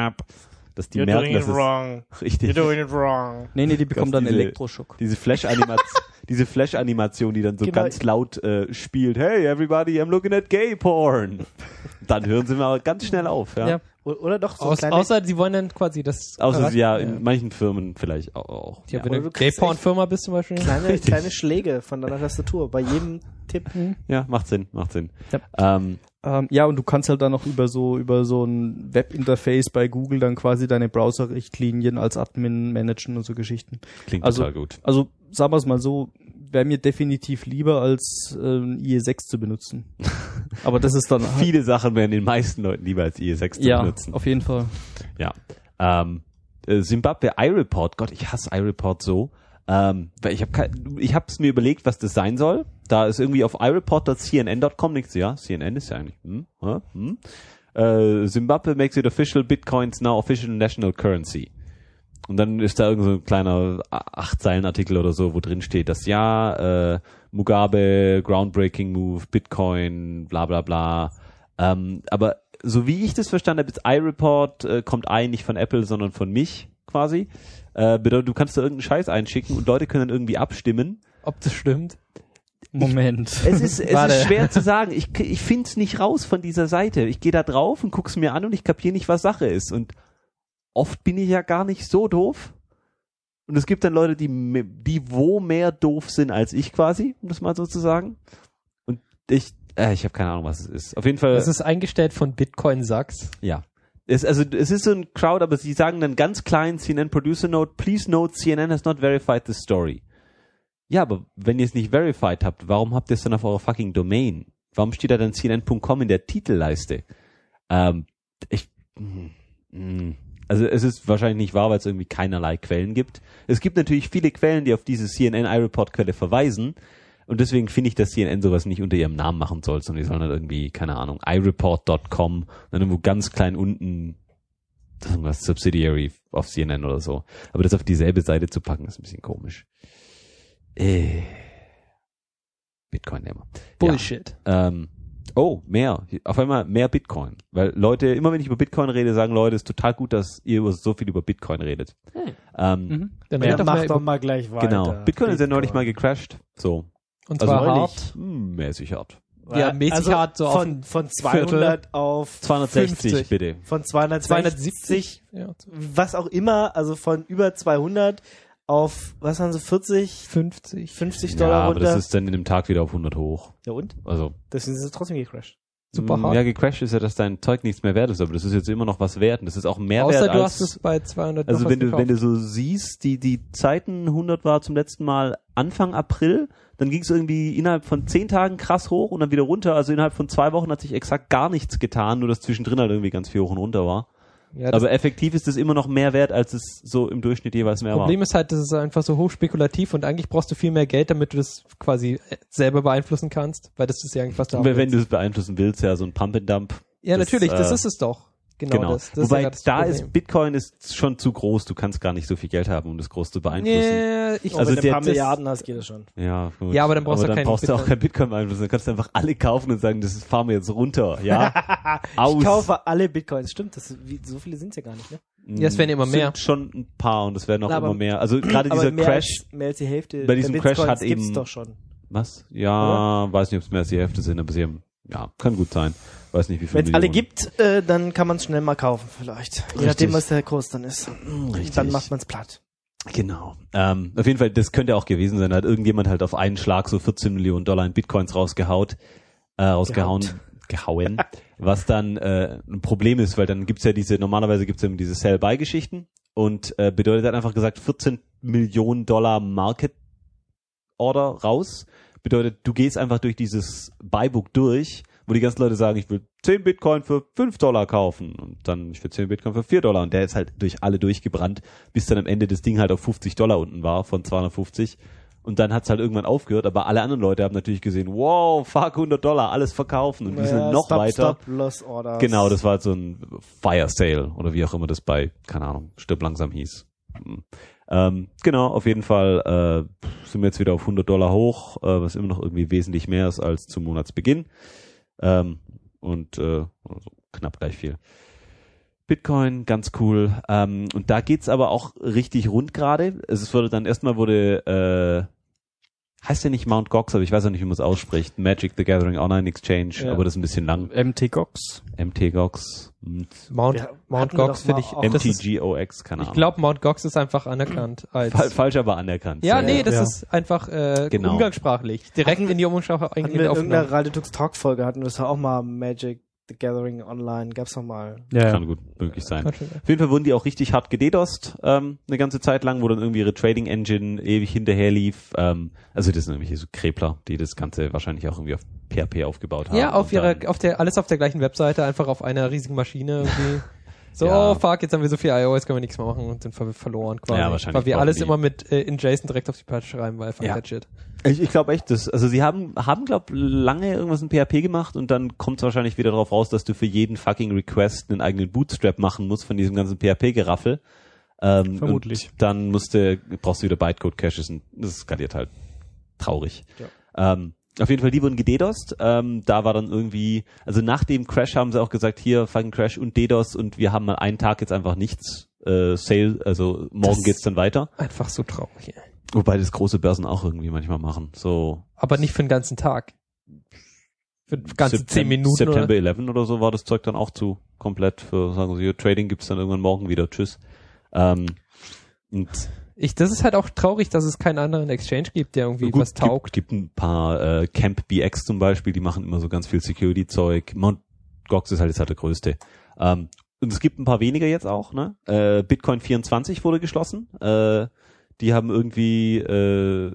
dass die You're merken, doing dass it es wrong. richtig. You're doing it wrong. Nee, nee, die bekommen Dass dann diese- Elektroschock. Diese Flash-Animation, diese Flash-Animation, die dann so Genau. ganz laut äh, spielt. Hey, everybody, I'm looking at gay porn. Dann hören sie mal ganz schnell auf, ja. Ja. O- Oder doch so Aus, kleine... außer sie wollen dann quasi das... Außer sie, ja, Ja. in manchen Firmen vielleicht auch. auch. Ja, Ja. wenn Oder du du kriegst Gay-Porn-Firma bist zum Beispiel. Kleine, kleine Schläge von deiner Tastatur bei jedem Tipp. ja, macht Sinn, macht Sinn. Ja. Ähm, Ähm, ja, und du kannst halt dann noch über so über so ein Webinterface bei Google dann quasi deine Browser-Richtlinien als Admin managen und so Geschichten. klingt Also- total gut. Also sagen wir es mal so, wäre mir definitiv lieber als äh, ein I E sechs zu benutzen. Aber das ist dann halt, Viele Sachen werden den meisten Leuten lieber als I E sechs zu ja, benutzen. auf jeden Fall. Ja. Ähm, äh, Zimbabwe iReport, Gott, ich hasse iReport so. Ähm, weil ich habe ich hab's mir überlegt, was das sein soll. Da ist irgendwie auf ireport dot c n n dot com nichts. Ja, C N N ist ja eigentlich. Hm, hm, hm. Äh, Zimbabwe makes it official, Bitcoins now official national currency. Und dann ist da irgend so ein kleiner Acht-Zeilen-Artikel oder so, wo drin steht, dass ja, äh, Mugabe, groundbreaking move, Bitcoin, bla bla bla. Ähm, aber so wie ich das verstanden habe, ist iReport, äh, kommt ein nicht von Apple, sondern von mich quasi. Äh, bedeutet, du kannst da irgendeinen Scheiß einschicken und Leute können dann irgendwie abstimmen. Ob das stimmt. Moment. Es ist, es Warte. ist schwer zu sagen. Ich, ich finde es nicht raus von dieser Seite. Ich gehe da drauf und guck's mir an und ich kapiere nicht, was Sache ist. Und oft bin ich ja gar nicht so doof. Und es gibt dann Leute, die, me- die wo mehr doof sind als ich quasi, um das mal so zu sagen. Und ich, äh, ich habe keine Ahnung, was es ist. Auf jeden Fall, Das ist eingestellt von Bitcoin Sachs. ja. Es, also, es ist so ein Crowd, aber sie sagen dann ganz klein, C N N Producer Note, please note, C N N has not verified this story. Ja, aber wenn ihr es nicht verified habt, warum habt ihr es dann auf eurer fucking Domain? Warum steht da dann C N N Punkt com in der Titelleiste? Ähm, ich, mm, mm. Also es ist wahrscheinlich nicht wahr, weil es irgendwie keinerlei Quellen gibt. Es gibt natürlich viele Quellen, die auf diese C N N iReport-Quelle verweisen. Und deswegen finde ich, dass C N N sowas nicht unter ihrem Namen machen soll, sondern die sollen halt irgendwie, keine Ahnung, ireport Punkt com und dann irgendwo ganz klein unten das ist irgendwas Subsidiary auf C N N oder so. Aber das auf dieselbe Seite zu packen, ist ein bisschen komisch. Äh, Bitcoin nehmen wir. Bullshit. Ja, ähm, oh, mehr. Auf einmal mehr Bitcoin. Weil Leute, immer wenn ich über Bitcoin rede, sagen Leute, es ist total gut, dass ihr über so viel über Bitcoin redet. Hm. Ähm, Mhm. Dann Ja, red doch mach mal doch über, mal gleich weiter. Genau. Bitcoin ist ja neulich mal gecrashed. So. und Also zwar neulich, hart. hm, mäßig hart. Ja, mäßig also hart, so auf von, ein von zweihundert auf zweihundertsechzig fünfzig. bitte. von zweihundertsiebzig, Ja, was auch immer, also von über zweihundert auf, was haben sie, vierzig, fünfzig. fünfzig Ja, Dollar aber runter. das ist dann in einem Tag wieder auf hundert hoch. Ja und? Also, Deswegen sind sie trotzdem gecrashed. Super mm, hart. ja, gecrashed ist ja, dass dein Zeug nichts mehr wert ist, aber das ist jetzt immer noch was wert und das ist auch mehr Außer wert du als... hast es bei zweihundert Also noch wenn was du, wenn gekauft. du so siehst, die, die Zeiten hundert war zum letzten Mal Anfang April, dann ging es irgendwie innerhalb von zehn Tagen krass hoch und dann wieder runter. Also innerhalb von zwei Wochen hat sich exakt gar nichts getan, nur dass zwischendrin halt irgendwie ganz viel hoch und runter war. Ja, das Aber effektiv ist es immer noch mehr wert, als es so im Durchschnitt jeweils mehr Problem ist halt, das ist einfach so hochspekulativ und eigentlich brauchst du viel mehr Geld, damit du das quasi selber beeinflussen kannst, weil das ist ja eigentlich was du war. haben Wenn, wenn willst. du es beeinflussen willst, ja, so ein Pump and Dump. Ja, das, natürlich, das äh, ist es doch. Genau, Genau. das. das Wobei ist ja das da Problem. ist Bitcoin ist schon zu groß. Du kannst gar nicht so viel Geld haben, um das groß zu beeinflussen. Nee, ich, Oh, Also wenn du ein paar der- Milliarden hast, geht das schon. Ja, gut. Ja, aber dann brauchst du dann keinen brauchst du auch Bitcoin. kein Bitcoin beeinflussen. Dann kannst du einfach alle kaufen und sagen, das fahren wir jetzt runter. Ja, aus. Ich kaufe alle Bitcoins, stimmt, das, wie, so viele sind es ja gar nicht, ne? Ja, es werden immer mehr. Sind schon ein paar und es werden auch Na, aber- immer mehr. Also gerade Aber dieser mehr Crash, Als, mehr als die Hälfte bei diesem der Crash Bitcoins hat gibt's eben- doch schon. was? Ja, weiß nicht, ob es mehr als die Hälfte sind, aber sie haben Ja, kann gut sein. Weiß nicht, wie viel Wenn es alle Millionen. gibt, äh, dann kann man es schnell mal kaufen vielleicht. Je nachdem, was der Kurs dann ist. Richtig. Dann macht man es platt. Genau. Ähm, auf jeden Fall, das könnte auch gewesen sein. Da hat irgendjemand halt auf einen Schlag so vierzehn Millionen Dollar in Bitcoins rausgehaut, äh, rausgehauen, gehauen, was dann äh, ein Problem ist, weil dann gibt's ja diese, normalerweise gibt's ja diese Sell-Buy-Geschichten und äh, bedeutet halt einfach gesagt vierzehn Millionen Dollar Market Order raus. Bedeutet, du gehst einfach durch dieses Buybook durch, wo die ganzen Leute sagen, ich will zehn Bitcoin für fünf Dollar kaufen und dann ich will zehn Bitcoin für vier Dollar und der ist halt durch alle durchgebrannt, bis dann am Ende das Ding halt auf fünfzig Dollar unten war von zweihundertfünfzig und dann hat's halt irgendwann aufgehört, aber alle anderen Leute haben natürlich gesehen, wow, fuck hundert Dollar, alles verkaufen und die sind noch stop, weiter. Stop, Loss Orders. Genau, das war halt so ein Fire Sale oder wie auch immer das bei, keine Ahnung, Stirb langsam hieß. Hm. Ähm, genau, auf jeden Fall äh, sind wir jetzt wieder auf hundert Dollar hoch, äh, was immer noch irgendwie wesentlich mehr ist als zum Monatsbeginn. Ähm, und äh, also knapp gleich viel. Bitcoin, ganz cool. Ähm, und da geht's aber auch richtig rund gerade. Es wurde dann erstmal wurde, äh, heißt ja nicht Mount Gox, aber ich weiß auch nicht, wie man es ausspricht. Magic the Gathering Online Exchange, Ja. aber das ist ein bisschen lang. M T Gox. M T Gox, hm, Mount, Ja, Mount hatten wir Gox doch mal finde ich, auch- das ist, M T G O X, keine ich Ahnung. glaube, Mount Gox ist einfach anerkannt als, Fal- falsch aber anerkannt. ja, nee, das ja. ist einfach, äh, Genau. umgangssprachlich. Direkt Hatten- in die Umgangssprache Hatten wir eigentlich in irgendeiner aufgenommen. Radiotux Talk Folge hatten wir es ja auch mal Magic the Gathering Online, gab's noch mal. Ja, Kann gut möglich sein. Kann schon sein. Auf jeden Fall wurden die auch richtig hart gededost, ähm, eine ganze Zeit lang, wo dann irgendwie ihre Trading Engine ewig hinterher lief. Ähm, also das sind irgendwelche so Krepler, die das Ganze wahrscheinlich auch irgendwie auf P H P aufgebaut haben. Ja, auf Und ihrer, dann- auf der, alles auf der gleichen Webseite, einfach auf einer riesigen Maschine irgendwie. So, Ja. oh fuck, jetzt haben wir so viel I O, jetzt können wir nichts mehr machen und sind ver verloren quasi. Ja, wahrscheinlich Weil wir brauchen alles die- immer mit äh, in JSON direkt auf die Patch schreiben, weil fuck Ja. that shit. Ich, ich glaube echt, das, also sie haben, haben glaub lange irgendwas in P H P gemacht und dann kommt es wahrscheinlich wieder darauf raus, dass du für jeden fucking Request einen eigenen Bootstrap machen musst von diesem ganzen P H P-Geraffel. Ähm, Vermutlich. Und dann musst du, brauchst du wieder Bytecode-Caches und das skaliert halt traurig. Ja. Ähm, auf jeden Fall, die wurden gededost. Ähm, da war dann irgendwie, also nach dem Crash haben sie auch gesagt, hier, fucking Crash und DDoS und wir haben mal einen Tag jetzt einfach nichts. Äh, Sale, also morgen Das- geht's dann weiter. Einfach so traurig. Ey. Wobei das große Börsen auch irgendwie manchmal machen. So Aber nicht für den ganzen Tag. Für ganze Septem- zehn Minuten. September Oder? elf oder so war das Zeug dann auch zu. Komplett für, sagen sie, hier, Trading gibt's dann irgendwann morgen wieder. Tschüss. Ähm, und Ich, das ist halt auch traurig, dass es keinen anderen Exchange gibt, der irgendwie gut, was taugt. Gibt, gibt ein paar, äh, Camp B X zum Beispiel, die machen immer so ganz viel Security-Zeug. Mount Gox ist halt jetzt halt der größte. Ähm, und es gibt ein paar weniger jetzt auch, ne? Äh, Bitcoin vierundzwanzig wurde geschlossen. Äh, die haben irgendwie, äh,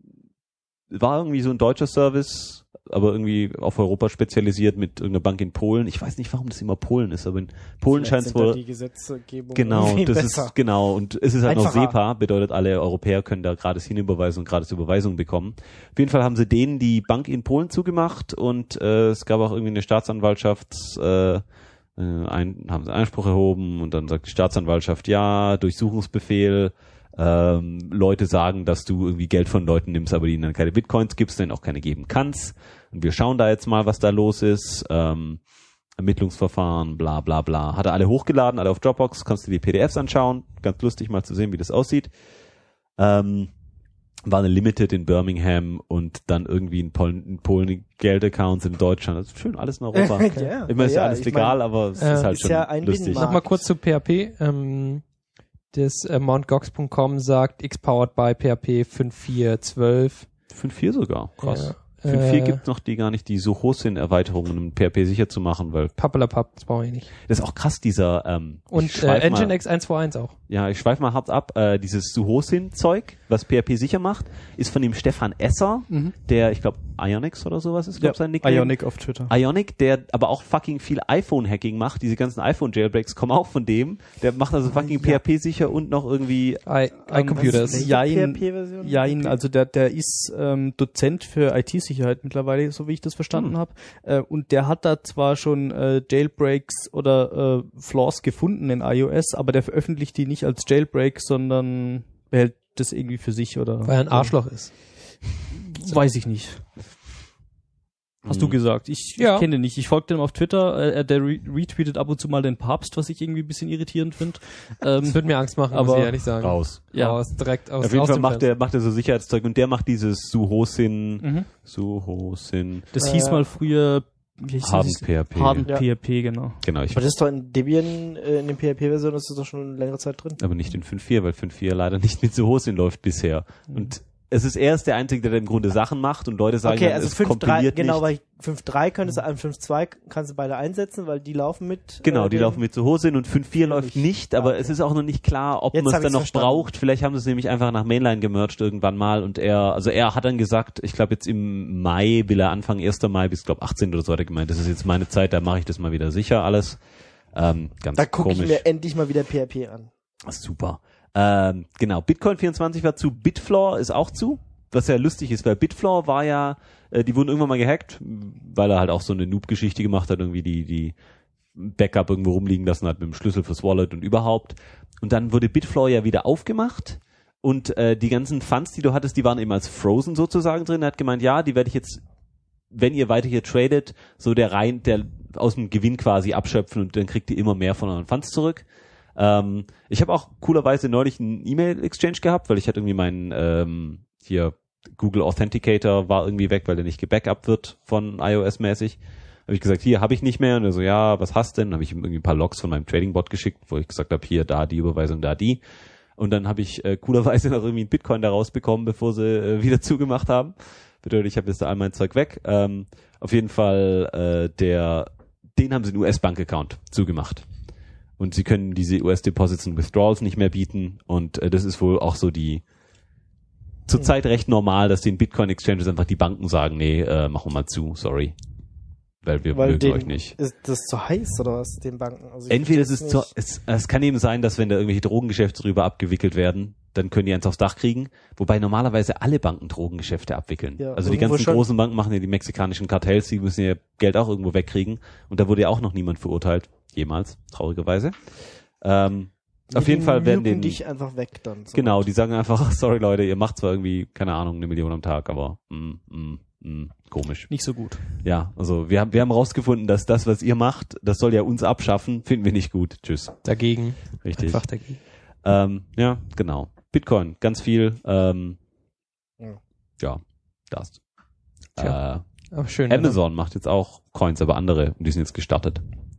war irgendwie so ein deutscher Service, aber irgendwie auf Europa spezialisiert mit irgendeiner Bank in Polen. Ich weiß nicht, warum das immer Polen ist, aber in Polen scheint es Vielleicht sind da wohl. die Gesetzgebung Genau, irgendwie das besser. ist genau und es ist halt noch Einfacher. SEPA, bedeutet alle Europäer können da gratis Hinüberweisung, gratis Überweisung bekommen. Auf jeden Fall haben sie denen die Bank in Polen zugemacht und äh, es gab auch irgendwie eine Staatsanwaltschaft, äh, äh, ein, haben sie Einspruch erhoben und dann sagt die Staatsanwaltschaft, ja, Durchsuchungsbefehl, ähm, Leute sagen, dass du irgendwie Geld von Leuten nimmst, aber ihnen dann keine Bitcoins gibst, denen auch keine geben kannst. Und wir schauen da jetzt mal, was da los ist. Ähm, Ermittlungsverfahren, bla bla bla. Hat er alle hochgeladen, alle auf Dropbox, kannst du die P D Fs anschauen. Ganz lustig mal zu sehen, wie das aussieht. Ähm, war eine Limited in Birmingham und dann irgendwie in Polen, in Polen Geldaccounts in Deutschland. Das ist schön, alles in Europa. Ja, Immer ist ja ja, alles ich legal, mein, aber es äh, ist halt ist schon ja ein lustig. Binnenmarkt. Nochmal kurz zu P H P. Ähm, das äh, mount gox punkt com sagt, X-Powered by P H P fünf Punkt vier zwölf. fünf Punkt vier sogar, krass. Ja. fünf Punkt vier Äh, gibt noch die gar nicht, die Suchosin-Erweiterungen, um P H P sicher zu machen, weil Pappelapapp, das brauche ich nicht. das ist auch krass, dieser ähm, ich Und äh, schweif mal- Nginx eins zwei eins auch. Ja, ich schweife mal hart ab. Äh, dieses Suhosin-Zeug, was P H P sicher macht, ist von dem Stefan Esser, Mhm. der, ich glaube, Ionix oder sowas ist, glaube Ja, sein Nickname. Ionic auf Twitter. Ionic, der aber auch fucking viel iPhone-Hacking macht. Diese ganzen iPhone-Jailbreaks kommen auch von dem. Der macht also fucking P H P sicher und noch irgendwie... I, iComputers. Welche Jein, P H P-Version? Jein, also der, der ist ähm, Dozent für I T-Sicherheit mittlerweile, so wie ich das verstanden Hm. habe. Äh, und der hat da zwar schon äh, Jailbreaks oder äh, Flaws gefunden in iOS, aber der veröffentlicht die nicht als Jailbreak, sondern behält das irgendwie für sich oder... Weil er ein Arschloch ist. Weiß ich nicht. Hast du Hm. gesagt. Ich, Ja. ich kenne den nicht. Ich folge dem auf Twitter. Äh, der re retweetet ab und zu mal den Papst, was ich irgendwie ein bisschen irritierend finde. Das Ähm, würde mir Angst machen, aber muss ich ehrlich sagen. Raus. ja. Raus, direkt aus, Auf jeden aus Fall dem macht Fenster. der, macht er so Sicherheitszeug und der macht dieses Suhosin, Mhm. Suhosin. Das Äh, hieß mal früher wie hieß Hardened das? P H P. Hardened Ja. P H P, genau. Genau, ich Aber das ist doch in Debian, äh, in den P H P-Versionen ist das doch schon längere Zeit drin. aber nicht in fünf Punkt vier, weil fünf Punkt vier leider nicht mit Sohosin läuft bisher. Und es ist erst der Einzige, der im Grunde Sachen macht und Leute sagen, Okay, dann, also es fünf Punkt drei, kompiliert genau, nicht. weil fünf Punkt drei könntest du an fünf Punkt zwei kannst du beide einsetzen, weil die laufen mit. Genau, äh, die den- laufen mit Sohosin und fünf Punkt vier läuft nicht. nicht, aber Ah, okay. es ist auch noch nicht klar, ob Jetzt man es hab dann ich's noch verstanden. braucht. Vielleicht haben sie es nämlich einfach nach Mainline gemerged irgendwann mal und er, also er hat dann gesagt, ich glaube jetzt im Mai will er Anfang erster Mai bis, glaube achtzehnten oder so hat er gemeint, das ist jetzt meine Zeit, da mache ich das mal wieder sicher alles. Ähm, ganz Da gucke komisch. ich mir endlich mal wieder P H P an. Super. Ähm, genau, Bitcoin vierundzwanzig war zu, Bitfloor ist auch zu, was ja lustig ist, weil Bitfloor war ja, äh, die wurden irgendwann mal gehackt, weil er halt auch so eine Noob-Geschichte gemacht hat, irgendwie die, die Backup irgendwo rumliegen lassen hat mit dem Schlüssel fürs Wallet und überhaupt. Und dann wurde Bitfloor ja wieder aufgemacht und äh, die ganzen Funds, die du hattest, die waren eben als Frozen sozusagen drin. Er hat gemeint, ja, die werde ich jetzt, wenn ihr weiter hier tradet, so der rein, der aus dem Gewinn quasi abschöpfen und dann kriegt ihr immer mehr von euren Funds zurück. Ähm, ich habe auch coolerweise neulich einen E-Mail-Exchange gehabt, weil ich hatte irgendwie meinen ähm, hier Google Authenticator war irgendwie weg, weil der nicht gebackupt wird von iOS-mäßig. Habe ich gesagt, hier habe ich nicht mehr. Und er so, ja, was hast denn? Dann habe ich ihm irgendwie ein paar Logs von meinem Trading-Bot geschickt, wo ich gesagt habe, hier, da die Überweisung, da die. Und dann habe ich äh, coolerweise noch irgendwie einen Bitcoin da rausbekommen, bevor sie äh, wieder zugemacht haben. Bedeutet, ich habe jetzt da all mein Zeug weg. Ähm, auf jeden Fall, äh, der, den haben sie einen U S-Bank-Account zugemacht. Und sie können diese U S-Deposits und Withdrawals nicht mehr bieten. Und äh, das ist wohl auch so die zurzeit recht normal, dass den Bitcoin-Exchanges einfach die Banken sagen, nee, äh, machen wir mal zu, sorry. Weil wir Weil mögen den, euch nicht. Ist das zu heiß oder was, den Banken? Also ich Entweder es versteh's ist zu, nicht. es, es kann eben sein, dass wenn da irgendwelche Drogengeschäfte drüber abgewickelt werden, dann können die eins aufs Dach kriegen. Wobei normalerweise alle Banken Drogengeschäfte abwickeln. Ja, also die irgendwo ganzen schon. großen Banken machen ja die mexikanischen Kartells, die müssen ja Geld auch irgendwo wegkriegen. Und da wurde ja auch noch niemand verurteilt. Jemals, traurigerweise. Ähm, Nee, auf jeden die Fall werden nuken den... dich einfach weg dann. So. Genau, die sagen einfach, sorry Leute, ihr macht zwar irgendwie, keine Ahnung, eine Million am Tag, aber mm, mm, mm, komisch. Nicht so gut. Ja, also wir haben wir haben rausgefunden, dass das, was ihr macht, das soll ja uns abschaffen, finden wir nicht gut. Tschüss. Dagegen. Richtig. Einfach dagegen. Ähm, ja, genau. Bitcoin, ganz viel. Ähm, Ja. ja, das. Tja. Äh, Aber schön. Amazon macht jetzt auch Coins, aber andere, und die sind jetzt gestartet.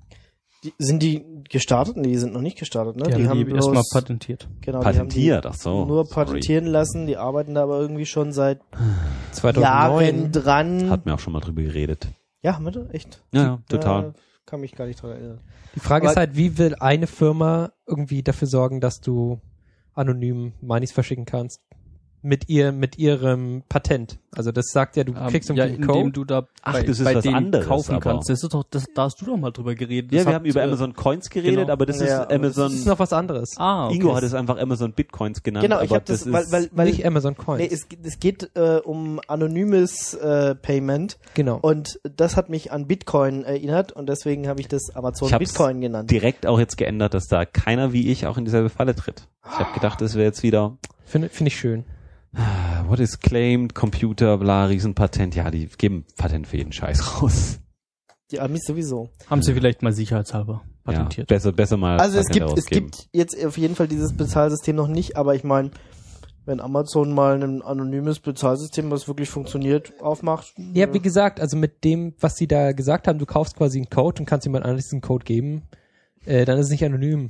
Die, sind die gestartet? Nee, die sind noch nicht gestartet, ne? Die, haben die bloß- erstmal patentiert. genau, Patentiert, die ach so. haben die nur sorry. patentieren lassen, die arbeiten da aber irgendwie schon seit zweitausendneun. Jahren dran. Hat mir auch schon mal drüber geredet. Ja, haben wir da? Echt? Ja, ja, total. Ja, kann mich gar nicht dran erinnern. Die Frage Aber- ist halt, wie will eine Firma irgendwie dafür sorgen, dass du anonym Moneys verschicken kannst? Mit ihr, mit ihrem Patent. Also das sagt ja, du Ähm, kriegst ja, irgendwie einen indem Code. du da Ach, bei, das ist bei was denen anderes, kaufen aber- kannst. Das ist doch, das, da hast du doch mal drüber geredet. Ja, Das wir hat, haben über äh, Amazon Coins geredet, genau. aber das Ja, ist aber Amazon. Das ist noch was anderes. Ah, okay. Ingo hat es einfach Amazon Bitcoins genannt. Genau, ich aber habe das, das weil, ist, weil, weil Nicht Amazon Coins. nee, es, es geht äh, um anonymes äh, Payment genau. und das hat mich an Bitcoin erinnert und deswegen habe ich das Amazon Ich hab's Bitcoin genannt. direkt auch jetzt geändert, dass da keiner wie ich auch in dieselbe Falle tritt. Ich habe gedacht, das wäre jetzt wieder Finde find ich schön. what is claimed, Computer, bla, Riesenpatent. Ja, die geben Patent für jeden Scheiß raus. Die Amis sowieso. Haben sie vielleicht mal sicherheitshalber patentiert. Ja, besser, besser mal Also es Patent gibt, es rausgeben. gibt jetzt auf jeden Fall dieses Bezahlsystem noch nicht, aber ich meine, wenn Amazon mal ein anonymes Bezahlsystem, was wirklich funktioniert, aufmacht. Ja, wie gesagt, also mit dem, was sie da gesagt haben, du kaufst quasi einen Code und kannst jemand anderes diesen Code geben, äh, dann ist es nicht anonym.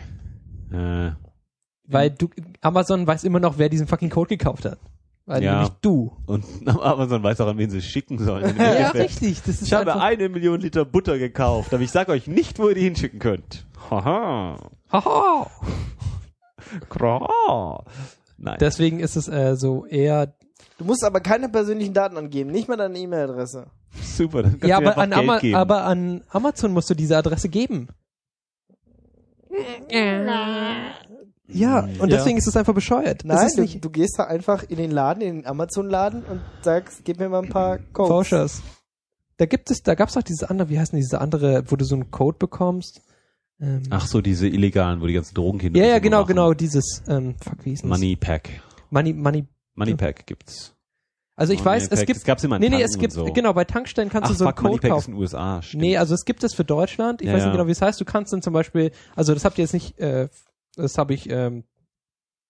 Äh, Weil du, Amazon weiß immer noch, wer diesen fucking Code gekauft hat. Weil Ja. nämlich du. und Amazon weiß auch, an wen sie es schicken sollen. Im Ja, Endeffekt. richtig. Das ist Ich habe einfach, eine Million Liter Butter gekauft, aber ich sag euch nicht, wo ihr die hinschicken könnt. Haha. haha. Klar. Nein. Deswegen ist es äh, so eher. Du musst aber keine persönlichen Daten angeben, nicht mal deine E-Mail-Adresse. Super. Dann kannst Ja, du mir aber einfach an, Geld Ama geben. aber an Amazon musst du diese Adresse geben. Ja, und Ja. deswegen ist es einfach bescheuert. Nein, es ist du, nicht du gehst da einfach in den Laden, in den Amazon-Laden und sagst, gib mir mal ein paar Codes. Vouchers. Da gibt es, da gab's auch dieses andere, wie heißt denn diese andere, wo du so einen Code bekommst. Ähm, Ach so, diese illegalen, wo die ganzen Drogenkinder ja, ja, so genau, machen. genau, dieses, ähm, fuck, wie hieß denn das? Money Pack. Money, Money. Money Pack gibt's. Also ich Money weiß, es Pack, gibt, das gab's immer in nee, nee, Tanken es gibt, und so. genau, bei Tankstellen kannst Ach, du so einen fuck, Money Code Pack ist in kaufen. den U S A, stimmt. Nee, also es gibt es für Deutschland. Ich Ja, weiß nicht ja. genau, wie es heißt. Du kannst dann zum Beispiel, also das habt ihr jetzt nicht, äh, das habe ich, ähm,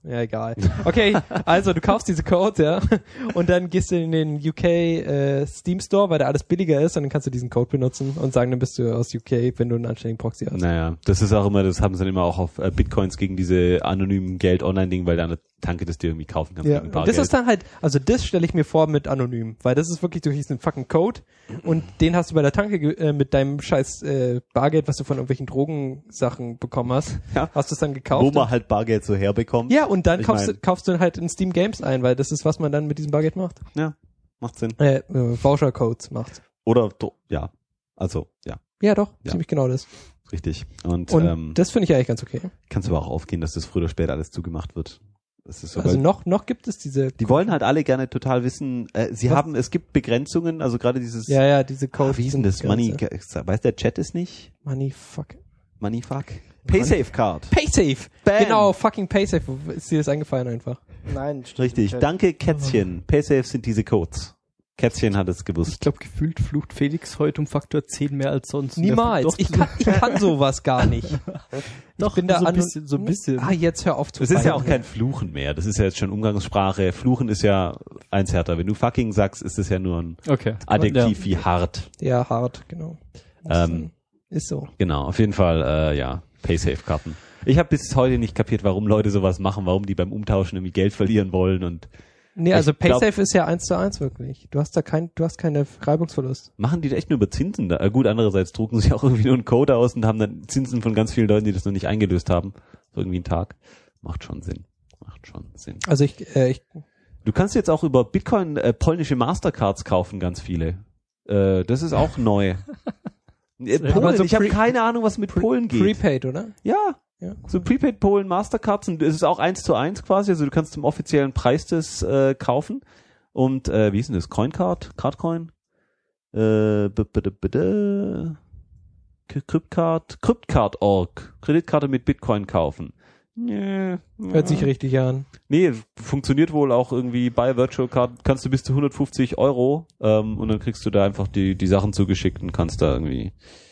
Ja, egal. Okay, also du kaufst diese Codes, ja, und dann gehst du in den U K äh, Steam Store, weil da alles billiger ist, und dann kannst du diesen Code benutzen und sagen, dann bist du aus U K, wenn du einen anständigen Proxy hast. Naja, das ist auch immer, das haben sie dann immer auch auf äh, Bitcoins gegen diese anonymen Geld-Online-Ding, weil da eine Tanke das dir irgendwie kaufen kannst. Ja, gegen ein paar und das Geld. ist dann halt, also das stelle ich mir vor mit anonym, weil das ist wirklich durch diesen fucking Code und den hast du bei der Tanke ge- äh, mit deinem scheiß äh, Bargeld, was du von irgendwelchen Drogensachen bekommen hast, Ja. hast du es dann gekauft. Wo man halt Bargeld so herbekommt. ja, und dann Ich kaufst, mein- du, kaufst du halt in Steam Games ein, weil das ist, was man dann mit diesem Bargeld macht. Ja, macht Sinn. Äh, äh Voucher-Codes macht. Oder, do- ja, also, ja, Ja, doch, Ja. ziemlich genau das. richtig. Und, Und ähm, das finde ich eigentlich ganz okay. kannst aber auch aufgehen, dass das früher oder später alles zugemacht wird. Das ist so, Also weil- noch, noch gibt es diese, die wollen halt alle gerne total wissen, äh, sie Was? haben, es gibt Begrenzungen, also gerade dieses, ja, ja, diese ah, Codes. wie hieß denn das? sind Money, ganze- weiß der Chat es nicht? Money, fuck. Moneyfuck? Paysafe Card. Paysafe! Bam. Genau, fucking Paysafe. Ist dir das eingefallen einfach? Nein, steht Richtig. im Chat. Danke, Kätzchen. Paysafe sind diese Codes. Kätzchen hat es Ich gewusst. glaube, gefühlt flucht Felix heute um Faktor zehn mehr als sonst. Niemals. Doch, Ich kann, ich kann sowas gar nicht. doch, ich bin da so ein an- bisschen, so ein bisschen. Ah, jetzt hör auf zu Es ist ja weinen. auch kein Fluchen mehr. Das ist ja jetzt schon Umgangssprache. Fluchen ist ja eins härter. Wenn du fucking sagst, ist es ja nur ein Okay. Adjektiv Ja. wie hart. Ja, hart, genau. Ist, Ähm, ist so. Genau, auf jeden Fall, äh, ja, Paysafe-Karten. Ich habe bis heute nicht kapiert, warum Leute sowas machen, warum die beim Umtauschen irgendwie Geld verlieren wollen und Nee, also Ich glaub- Paysafe ist ja eins zu eins wirklich. Du hast da kein, du hast keine Reibungsverlust. machen die da echt nur über Zinsen da. Äh, gut, andererseits drucken sie auch irgendwie nur einen Code aus und haben dann Zinsen von ganz vielen Leuten, die das noch nicht eingelöst haben. So irgendwie einen Tag. Macht schon Sinn. Macht schon Sinn. Also ich, äh, ich Du kannst jetzt auch über Bitcoin äh, polnische Mastercards kaufen, ganz viele. Äh, das ist auch neu. Äh, Aber Polen, so ich habe pre- keine Ahnung, was mit Polen geht. Prepaid, oder? Ja, Ja. so Prepaid Polen Mastercards, und es ist auch eins zu eins quasi, also du kannst zum offiziellen Preis das äh, kaufen. Und äh, wie ist denn das? Coincard? Cardcoin? Äh, b- b- b- b- Cryptcard? Cryptcard Punkt org. Kreditkarte mit Bitcoin kaufen. Nee, Hört sich richtig an. Nee, funktioniert wohl auch irgendwie bei Virtual Card, kannst du bis zu hundertfünfzig Euro ähm, und dann kriegst du da einfach die die Sachen zugeschickt und kannst da irgendwie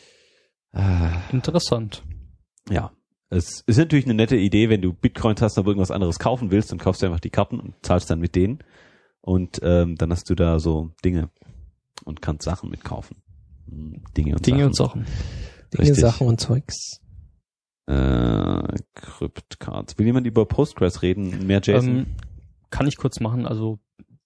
äh, Interessant. ja. Es ist natürlich eine nette Idee, wenn du Bitcoins hast, aber irgendwas anderes kaufen willst, dann kaufst du einfach die Karten und zahlst dann mit denen und ähm, dann hast du da so Dinge und kannst Sachen mitkaufen. Hm, Dinge und Dinge Sachen. und Sachen. Dinge, Richtig. Sachen und Zeugs. Äh, Cryptcards. Will jemand über Postgres reden? Mehr JSON? Ähm, kann ich kurz machen, also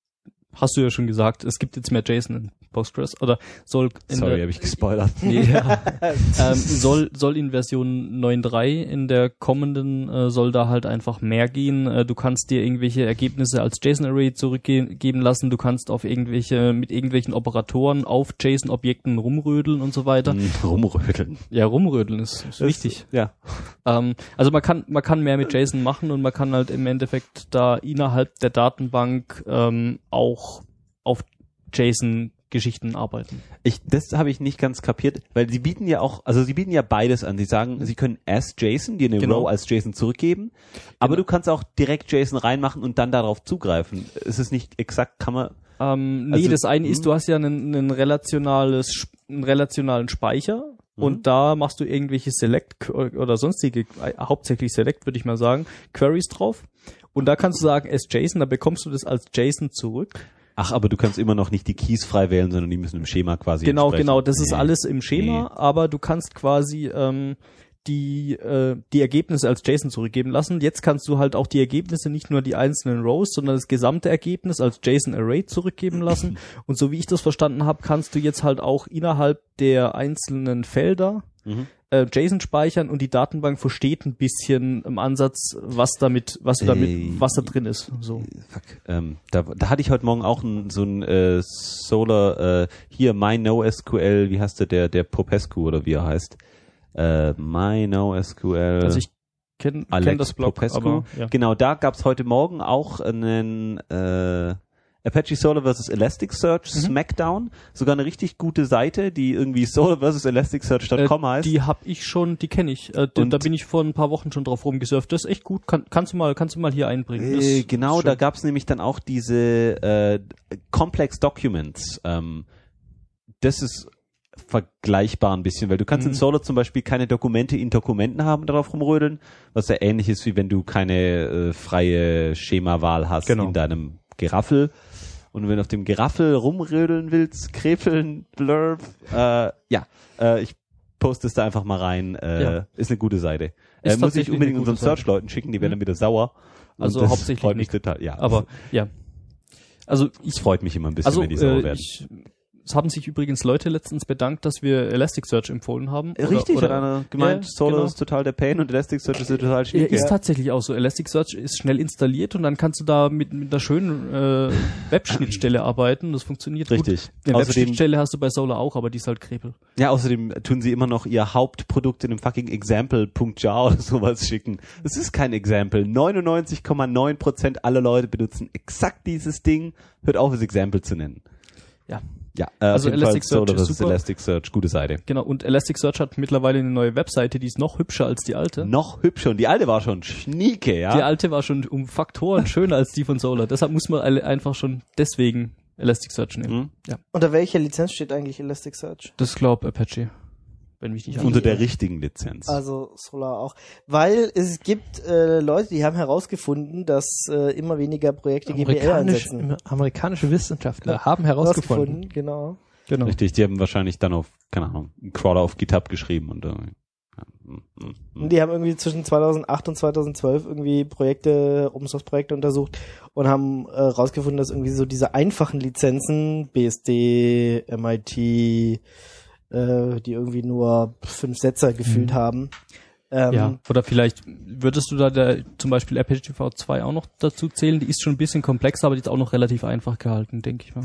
hast du ja schon gesagt, es gibt jetzt mehr JSON in Postgres oder soll in Sorry, der, habe ich gespoilert. nee, ja, ähm, soll soll in Version neun Punkt drei in der kommenden äh, soll da halt einfach mehr gehen. Äh, du kannst dir irgendwelche Ergebnisse als JSON-Array zurückgeben lassen. Du kannst auf irgendwelche mit irgendwelchen Operatoren auf JSON-Objekten rumrödeln und so weiter. Hm, Rumrödeln. Ja, rumrödeln ist, ist wichtig. Ja. Ähm, also man kann man kann mehr mit JSON machen und man kann halt im Endeffekt da innerhalb der Datenbank ähm, auch auf JSON-Geschichten arbeiten. Ich, das habe ich nicht ganz kapiert, weil sie bieten ja auch, also sie bieten ja beides an. Sie sagen, sie können as JSON, dir eine Genau. Row als JSON zurückgeben, aber du kannst auch direkt JSON reinmachen und dann darauf zugreifen. Ist es nicht exakt, kann man, Ähm, nee, Also, das eine hm. ist, du hast ja einen, einen relationales, Sp- einen relationalen Speicher Mhm. und da machst du irgendwelche Select oder sonstige, äh, hauptsächlich Select würde ich mal sagen, Queries drauf und da kannst du sagen as JSON, da bekommst du das als JSON zurück. ach, aber du kannst immer noch nicht die Keys frei wählen, sondern die müssen im Schema quasi Genau, entsprechen. genau, das ist Nee. alles im Schema, Nee. aber du kannst quasi ähm, die äh, die Ergebnisse als JSON zurückgeben lassen. Jetzt kannst du halt auch die Ergebnisse, nicht nur die einzelnen Rows, sondern das gesamte Ergebnis als JSON-Array zurückgeben lassen. Und so wie ich das verstanden habe, kannst du jetzt halt auch innerhalb der einzelnen Felder Mhm. äh, JSON speichern und die Datenbank versteht ein bisschen im Ansatz, was damit, was du damit, Äh, was da drin ist. So. Fuck. Ähm, da, da hatte ich heute Morgen auch ein, so ein äh, Solar, äh, hier MyNoSQL, wie heißt der, der, der Popescu oder wie er heißt. Äh, MyNoSQL. Also ich kenne kenn Alex das Blog, Popescu. aber ja. Genau, da gab's heute Morgen auch einen äh, Apache Solar versus Elasticsearch Mhm. Smackdown. Sogar eine richtig gute Seite, die irgendwie solar versus elasticsearch Punkt com Äh, heißt. die hab ich schon, die kenne ich. Äh, d- Und- da bin ich vor ein paar Wochen schon drauf rumgesurft. Das ist echt gut. Kann, kannst du mal, kannst du mal hier einbringen. Das Äh, ist genau, schön. da gab's nämlich dann auch diese äh, Complex Documents. Ähm, das ist vergleichbar ein bisschen, weil du kannst Mhm. in Solr zum Beispiel keine Dokumente in Dokumenten haben, darauf rumrödeln, was ja ähnlich ist, wie wenn du keine äh, freie Schemawahl hast Genau. in deinem Geraffel. Und wenn du auf dem Geraffel rumrödeln willst, krepeln, blurb, äh, ja, äh, ich poste es da einfach mal rein, äh, Ja. ist eine gute Seite. Ist Äh, muss ich tatsächlich unbedingt eine gute unseren Seite. Search-Leuten schicken, die werden Mhm. dann wieder sauer. Und Also das hauptsächlich freut mich Nick. total, ja. Aber ja. Also ich es freut mich immer ein bisschen, Also wenn die sauer äh, werden. ich, es haben sich übrigens Leute letztens bedankt, dass wir Elasticsearch empfohlen haben. Oder, Richtig, oder, hat einer gemeint, Ja, Solr genau. ist total der Pain und Elasticsearch ist total Ja, schick. ist tatsächlich auch so. Elasticsearch ist schnell installiert und dann kannst du da mit, mit einer schönen äh, Webschnittstelle arbeiten. Das funktioniert Richtig. gut. Eine Außerdem- Webschnittstelle hast du bei Solr auch, aber die ist halt Krepel. Ja, außerdem tun sie immer noch ihr Hauptprodukt in einem fucking Example.jar oder sowas schicken. Das ist kein Example. neunundneunzig Komma neun Prozent aller Leute benutzen exakt dieses Ding. Hört auf, es Example zu nennen. Ja. Ja, äh, Also auf jeden Fall Elasticsearch Solr ist versus super. Elasticsearch, gute Seite. Genau. Und Elasticsearch hat mittlerweile eine neue Webseite, die ist noch hübscher als die alte. Noch hübscher und die alte war schon schnieke, ja. Die alte war schon um Faktoren schöner als die von Solr. Deshalb muss man alle einfach schon deswegen Elasticsearch nehmen. Mhm. Ja. Unter welcher Lizenz steht eigentlich Elasticsearch? Das glaubt Apache. Wenn mich nicht Unter alles- der richtigen Lizenz. Also Solar auch. Weil es gibt äh, Leute, die haben herausgefunden, dass äh, immer weniger Projekte G P L Amerikanisch, einsetzen. amerikanische Wissenschaftler haben herausgefunden. Genau. Genau. Richtig, die haben wahrscheinlich dann auf, keine Ahnung, einen Crawler auf GitHub geschrieben und äh, ja. mm, mm, mm. Und die haben irgendwie zwischen zweitausendacht und zweitausendzwölf irgendwie Projekte, Open Source Projekte untersucht und haben äh, rausgefunden, dass irgendwie so diese einfachen Lizenzen, B S D, M I T, äh, die irgendwie nur fünf Sätze gefühlt Mhm. haben. Ähm, Ja, oder vielleicht würdest du da der, zum Beispiel Apache V zwei auch noch dazu zählen? Die ist schon ein bisschen komplexer, aber die ist auch noch relativ einfach gehalten, denke ich mal.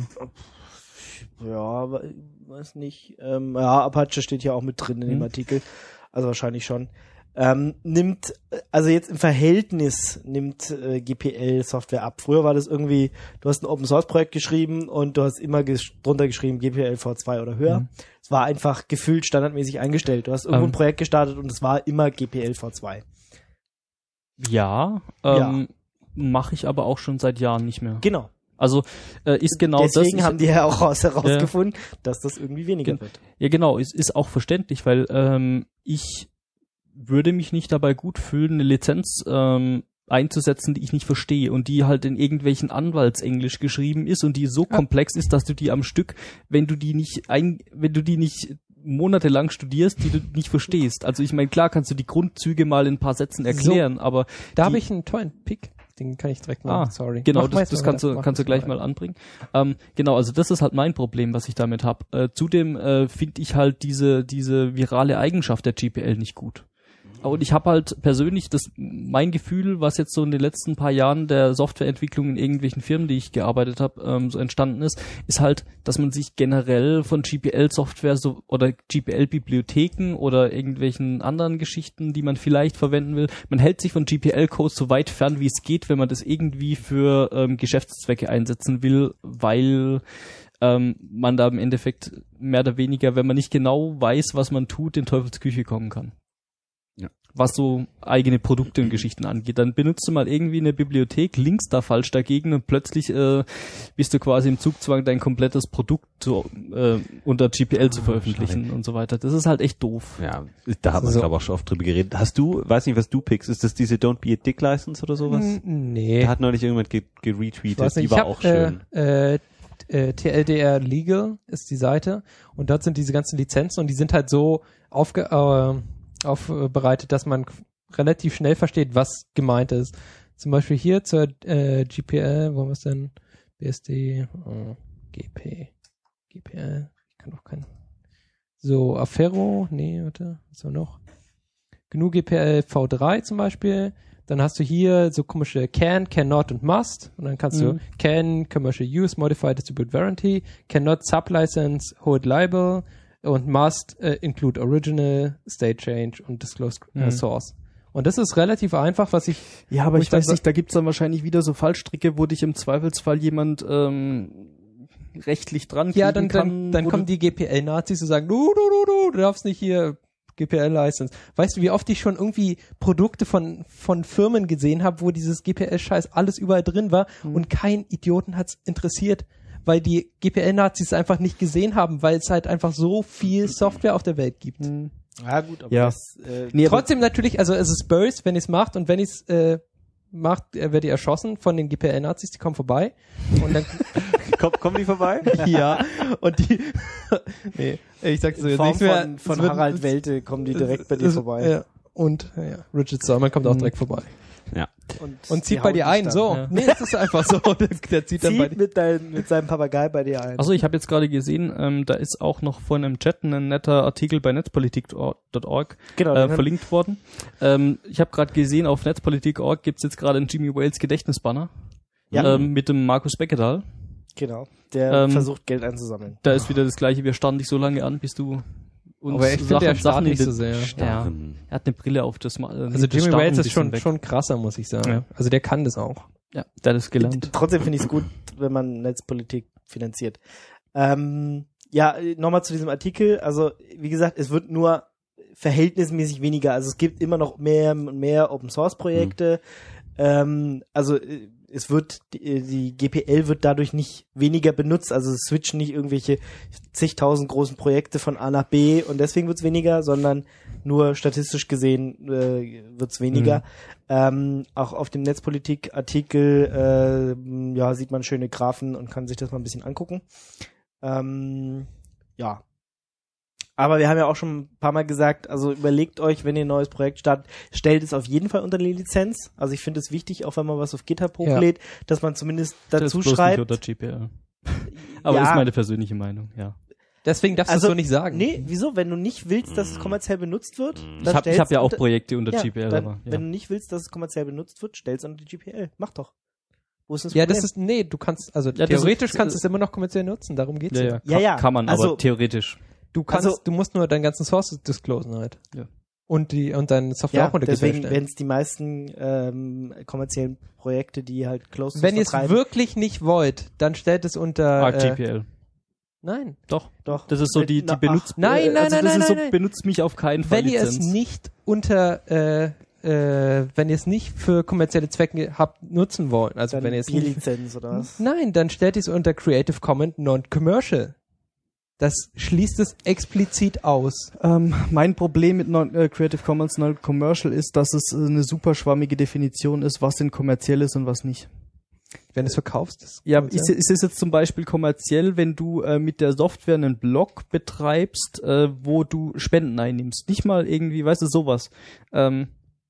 Ja, aber ich weiß nicht. Ähm, ja, Apache steht ja auch mit drin in dem Mhm. Artikel. Also wahrscheinlich schon. Ähm, nimmt, also jetzt im Verhältnis nimmt äh, G P L-Software ab. Früher war das irgendwie, du hast ein Open-Source-Projekt geschrieben und du hast immer ges- drunter geschrieben G P L V zwei oder höher. Mhm. Es war einfach gefühlt standardmäßig eingestellt. Du hast irgendwo Ähm. ein Projekt gestartet und es war immer G P L V zwei. Ja, ähm, mache ich aber auch schon seit Jahren nicht mehr. Genau. Also äh, ist genau Deswegen das. haben die ja auch raus, herausgefunden, dass das irgendwie weniger Gen- wird. Ja, genau, es ist auch verständlich, weil ähm, ich würde mich nicht dabei gut fühlen, eine Lizenz ähm, einzusetzen, die ich nicht verstehe und die halt in irgendwelchen Anwaltsenglisch geschrieben ist und die so Ja. komplex ist, dass du die am Stück, wenn du die nicht ein, wenn du die nicht monatelang studierst, die du nicht verstehst. Also ich meine, klar kannst du die Grundzüge mal in ein paar Sätzen erklären, aber Da die- habe ich einen tollen Pick. Den kann ich direkt Ah, machen. Sorry. Genau, Mach mal das, jetzt das mal kannst weiter. du, Mach kannst du das gleich mal anbringen. Ähm, genau, also das ist halt mein Problem, was ich damit habe. Äh, zudem äh, finde ich halt diese diese virale Eigenschaft der G P L nicht gut. Und ich habe halt persönlich das mein Gefühl, was jetzt so in den letzten paar Jahren der Softwareentwicklung in irgendwelchen Firmen, die ich gearbeitet habe, ähm, so entstanden ist, ist halt, dass man sich generell von G P L-Software so oder G P L-Bibliotheken oder irgendwelchen anderen Geschichten, die man vielleicht verwenden will, man hält sich von G P L-Code so weit fern, wie es geht, wenn man das irgendwie für ähm, Geschäftszwecke einsetzen will, weil ähm, man da im Endeffekt mehr oder weniger, wenn man nicht genau weiß, was man tut, in Teufelsküche kommen kann. Ja. Was so eigene Produkte und Geschichten angeht. Dann benutzt du mal irgendwie eine Bibliothek, linkst da falsch dagegen und plötzlich äh, bist du quasi im Zugzwang, dein komplettes Produkt zu, äh, unter G P L zu veröffentlichen und so weiter. Das ist halt echt doof. Ja, da haben wir, So. glaube ich, auch schon oft drüber geredet. Hast du, weiß nicht, was du pickst, ist das diese Don't Be a Dick License oder sowas? Hm, Nee. Da hat neulich irgendjemand ge geretweetet, Ich weiß nicht, die ich war hab, auch schön. Äh, äh, äh, T L D R Legal ist die Seite und dort sind diese ganzen Lizenzen und die sind halt so aufge äh, aufbereitet, dass man relativ schnell versteht, was gemeint ist. Zum Beispiel hier zur äh, G P L, wo haben wir es denn? B S D, oh, G P, G P L, ich kann doch kein. So, Affero, nee, warte, was haben wir noch? G N U G P L V drei zum Beispiel. Dann hast du hier so komische can, cannot und must. Und dann kannst Mhm. du can, commercial use, modify, distribute, warranty, cannot sublicense, hold liable und must äh, include original, state change und disclosed äh, Mhm. source. Und das ist relativ einfach, was ich Ja, aber Wo ich ich dann weiß nicht, da gibt's dann wahrscheinlich wieder so Fallstricke, wo dich im Zweifelsfall jemand ähm, rechtlich dran ja, kriegen dann, kann. dann, dann wo kommen du- die G P L-Nazis und sagen, du, du, du, du, du darfst nicht hier G P L-License. Weißt du, wie oft ich schon irgendwie Produkte von, von Firmen gesehen habe, wo dieses G P L-Scheiß alles überall drin war Mhm. und kein Idioten hat's interessiert, weil die G P L-Nazis einfach nicht gesehen haben, weil es halt einfach so viel Software auf der Welt gibt. Mhm. Ja, gut, aber Ja. das, äh, Nee, aber- Trotzdem natürlich, also es ist böse, wenn ihr es macht und wenn ihr es äh, macht, äh, werdet ihr erschossen von den G P L-Nazis, die kommen vorbei und dann Komm, kommen die vorbei? ja, und die nee, ich sag's so in jetzt Form nichts mehr. von, von Es wird- Harald Welte kommen die direkt bei dir es- vorbei. Ja. Und ja, Richard Stallman kommt auch direkt vorbei. Ja. Und zieht die bei hauen dir dich ein, dann. so. Ja. Nee, es ist einfach so. Der, der zieht dann bei Zieht dir. mit, dein, mit seinem Papagei bei dir ein. Also ich habe jetzt gerade gesehen, ähm, da ist auch noch von einem Chat ein netter Artikel bei netzpolitik Punkt org genau, äh, dann- verlinkt worden. Ähm, ich habe gerade gesehen, auf netzpolitik Punkt org gibt's jetzt gerade einen Jimmy Wales Gedächtnisbanner Ja. ähm, mit dem Markus Beckedahl. Genau. Der Ähm, versucht, Geld einzusammeln. Da ist wieder das Gleiche, wir starren dich so lange an, bis du uns Aber ich finde, Sachen, der starrt Sachen nicht in so den- sehr. Ja, Ähm, er hat eine Brille auf, das ma- äh, Also das Jimmy Starren Wales ein ist schon, bisschen weg. schon krasser, muss ich sagen. Ja. Also der kann das auch. Ja, der hat es gelernt. Trotzdem finde ich es gut, wenn man Netzpolitik finanziert. Ähm, ja, nochmal zu diesem Artikel. Also, wie gesagt, es wird nur verhältnismäßig weniger. Also es gibt immer noch mehr und mehr Open-Source-Projekte. Ähm, also äh, es wird, die, die G P L wird dadurch nicht weniger benutzt. Also es switchen nicht irgendwelche zigtausend großen Projekte von A nach B und deswegen wird's weniger, sondern nur statistisch gesehen äh, wird's weniger. Mhm. Ähm, auch auf dem Netzpolitik-Artikel äh, ja, sieht man schöne Graphen und kann sich das mal ein bisschen angucken. Ähm, ja. Aber wir haben ja auch schon ein paar Mal gesagt, also überlegt euch, wenn ihr ein neues Projekt startet, stellt es auf jeden Fall unter die Lizenz. Also ich finde es wichtig, auch wenn man was auf GitHub hochlädt, dass man zumindest Das dazu ist bloß schreibt. nicht unter G P L. Aber Ja. das ist meine persönliche Meinung, ja. Deswegen darfst Also, du es so nicht sagen. Nee, wieso? Wenn du nicht willst, dass es kommerziell benutzt wird, Ich dann habe ich stell's hab ja auch unter- Projekte unter ja, G P L, dann, aber ja. wenn du nicht willst, dass es kommerziell benutzt wird, stell's unter die G P L. Mach doch. Wo ist das Ja, Problem? das ist, nee, du kannst, also Ja, das theoretisch ist- kannst du es immer noch kommerziell nutzen, darum geht's ja, ja. ja, Ja, kann, ja, kann man, also- aber theoretisch. Du kannst, Also- du musst nur deinen ganzen Sources disclosen halt. Ja. Und die, und deine Software ja, auch unter deswegen GitHub werden es die meisten ähm, kommerziellen Projekte, die halt close Wenn ihr es vertreiben. wirklich nicht wollt, dann stellt es unter, Arc G äh, P L. nein. Doch. Doch. Das ist so die, die Na, benutzt, Nein, äh, nein, also nein, das nein, ist so, nein, nein. benutzt mich auf keinen Fall Wenn ihr es Lizenz. nicht unter, äh, äh, wenn ihr es nicht für kommerzielle Zwecke habt nutzen wollen, also Dann wenn ihr es nicht, Lizenz oder was? nein, dann stellt ihr es unter Creative Commons Non-Commercial. Das schließt es explizit aus. Ähm, mein Problem mit non, äh, Creative Commons Non-Commercial ist, dass es äh, eine super schwammige Definition ist, was denn kommerziell ist und was nicht. Wenn du es verkaufst. ist Ja, kommerziell. ist, ist es jetzt zum Beispiel kommerziell, wenn du äh, mit der Software einen Blog betreibst, äh, wo du Spenden einnimmst? Nicht mal irgendwie, weißt du, sowas. Ähm,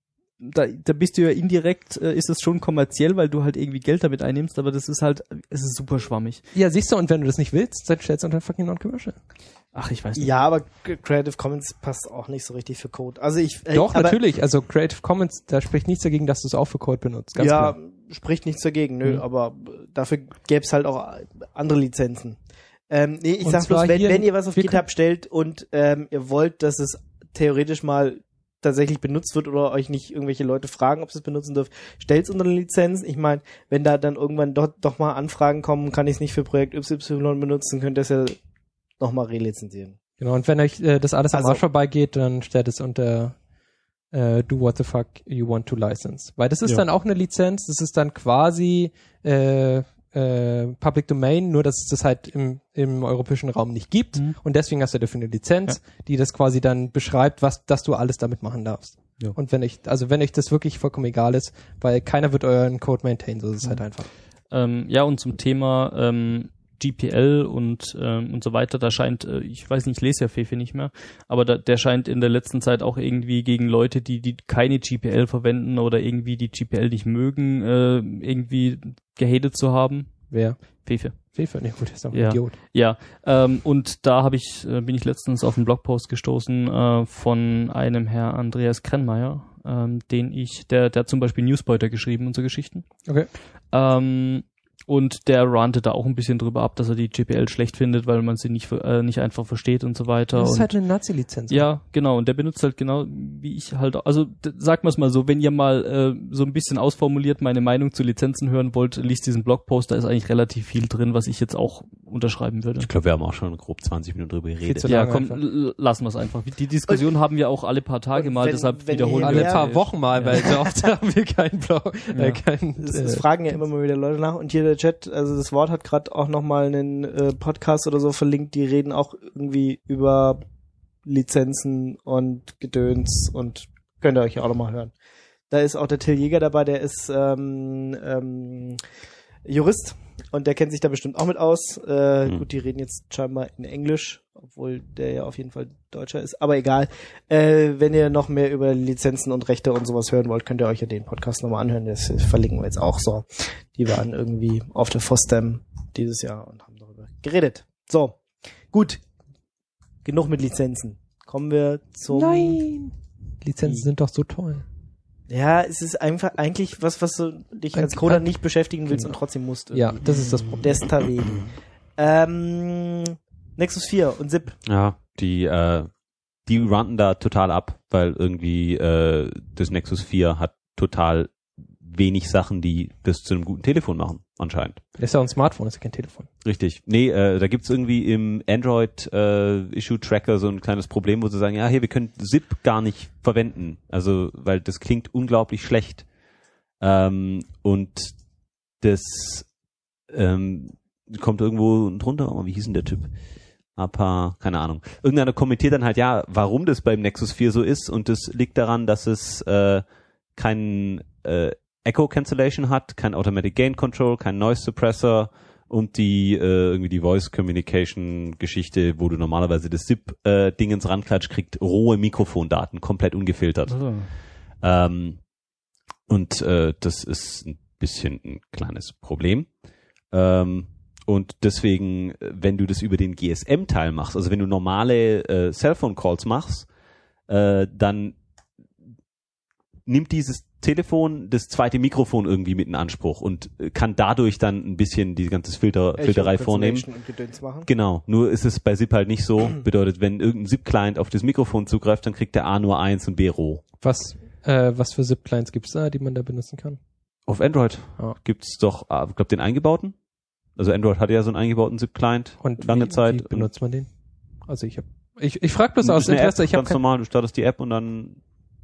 da, da bist du ja indirekt, äh, ist es schon kommerziell, weil du halt irgendwie Geld damit einnimmst, aber das ist halt, es ist super schwammig. Ja, siehst du, und wenn du das nicht willst, dann stellst du unter fucking Non-Commercial. Ach, ich weiß nicht. Ja, aber Creative Commons passt auch nicht so richtig für Code. Also ich äh, Doch, aber, natürlich. Also Creative Commons, da spricht nichts dagegen, dass du es auch für Code benutzt. Ganz ja, klar. spricht nichts dagegen, nö, Mhm. aber dafür gäbe es halt auch andere Lizenzen. Ähm, nee, ich Und sag bloß, zwar wenn, hier- wenn ihr was auf wir GitHub stellt und ähm, ihr wollt, dass es theoretisch mal tatsächlich benutzt wird oder euch nicht irgendwelche Leute fragen, ob sie es benutzen dürft, stellt's unter eine Lizenz. Ich meine, wenn da dann irgendwann doch, doch mal Anfragen kommen, kann ich es nicht für Projekt Y Y benutzen, könnt ihr es ja nochmal relizenzieren. Genau, und wenn euch äh, das alles am Also- Arsch vorbeigeht, dann stellt es unter äh, do what the fuck you want to license. Weil das ist Ja. dann auch eine Lizenz, das ist dann quasi äh, äh, Public Domain, nur dass es das halt im, im europäischen Raum nicht gibt. Mhm. Und deswegen hast du dafür eine Lizenz, die das quasi dann beschreibt, was, dass du alles damit machen darfst. Ja. Und wenn euch, also wenn euch das wirklich vollkommen egal ist, weil keiner wird euren Code maintainen, so ist es halt einfach. Ähm, ja, und zum Thema ähm, G P L und ähm, und so weiter, da scheint, äh, ich weiß nicht, ich lese ja Fefe nicht mehr, aber da, der scheint in der letzten Zeit auch irgendwie gegen Leute, die die keine G P L verwenden oder irgendwie die G P L nicht mögen, äh, irgendwie gehatet zu haben. Wer? Fefe. Fefe? Nee, gut, ist auch ein Ja. Idiot. Ja, ähm, und da habe ich, äh, bin ich letztens auf einen Blogpost gestoßen äh, von einem Herr Andreas Krennmeier, ähm, den ich, der, der hat zum Beispiel Newspointer geschrieben und so Geschichten. Okay. Ähm, und der rantet da auch ein bisschen drüber ab, dass er die G P L schlecht findet, weil man sie nicht äh, nicht einfach versteht und so weiter. Das ist und halt eine Nazi-Lizenz. ja, genau. Und der benutzt halt genau wie ich halt. Also d- sagt man es mal so, wenn ihr mal äh, so ein bisschen ausformuliert meine Meinung zu Lizenzen hören wollt, liest diesen Blogpost. Da ist eigentlich relativ viel drin, was ich jetzt auch unterschreiben würde. Ich glaube, wir haben auch schon grob zwanzig Minuten drüber geredet. zu Ja, lange komm, einfach. l- lassen wir es einfach. Die Diskussion haben wir auch alle paar Tage und mal, wenn- deshalb wenn wiederholen ihr Alle wir mehr- paar Wochen mal, Ja. weil so oft haben wir keinen Blog, Ja. äh, keinen, Es, äh, es fragen ja immer mal wieder Leute nach und hier der Chat, also das Wort hat gerade auch nochmal einen äh, Podcast oder so verlinkt, die reden auch irgendwie über Lizenzen und Gedöns und könnt ihr euch ja auch nochmal hören. Da ist auch der Till Jäger dabei, der ist ähm, ähm, Jurist und der kennt sich da bestimmt auch mit aus. Äh, mhm. Gut, die reden jetzt scheinbar in Englisch, obwohl der ja auf jeden Fall Deutscher ist, aber egal. Äh, wenn ihr noch mehr über Lizenzen und Rechte und sowas hören wollt, könnt ihr euch ja den Podcast nochmal anhören. Das verlinken wir jetzt auch so. Die waren irgendwie auf der FOSDEM dieses Jahr und haben darüber geredet. So, gut. Genug mit Lizenzen. Kommen wir zum... Nein! Lizenzen sind doch so toll. Ja, es ist einfach eigentlich was, was du dich als Coder nicht beschäftigen willst und trotzdem musst. Irgendwie. Ja, das ist das Problem. Deswegen. ähm, Nexus vier und Zip. Ja, die, äh, die runnen da total ab, weil irgendwie äh, das Nexus vier hat total wenig Sachen, die das zu einem guten Telefon machen, anscheinend. Das ist ja ein Smartphone, das ist ja kein Telefon. Richtig. Nee, äh, da gibt's irgendwie im Android-Issue-Tracker äh, so ein kleines Problem, wo sie sagen, ja, hier, wir können Zip gar nicht verwenden. Also, weil das klingt unglaublich schlecht. Ähm, und das ähm, kommt irgendwo drunter, oh, wie hieß denn der Typ? Aber, keine Ahnung. Irgendeiner kommentiert dann halt, ja, warum das beim Nexus vier so ist, und das liegt daran, dass es äh, keinen äh, Echo Cancellation hat, kein Automatic Gain Control, kein Noise Suppressor und die äh, irgendwie die Voice Communication Geschichte, wo du normalerweise das Zip äh, Dingens ranklatscht, kriegt rohe Mikrofondaten, komplett ungefiltert. Oh. Ähm, und äh, das ist ein bisschen ein kleines Problem. Ähm, und deswegen, wenn du das über den G S M-Teil machst, also wenn du normale äh, Cellphone-Calls machst, äh, dann nimmt dieses Telefon das zweite Mikrofon irgendwie mit in Anspruch und kann dadurch dann ein bisschen die ganze Filter, Filterei vornehmen. Genau, nur ist es bei Zip halt nicht so. Bedeutet, wenn irgendein Zip-Client auf das Mikrofon zugreift, dann kriegt der A nur eins und B roh. Was, äh, was für Zip-Clients gibt's da, die man da benutzen kann? Auf Android oh. gibt's doch, ich äh, glaube, den eingebauten. Also Android hatte ja so einen eingebauten Zip-Client und lange wie, Zeit. Wie benutzt man den? Also ich hab, ich, ich frage bloß aus Interesse. App, ich hab ganz normal, du startest die App und dann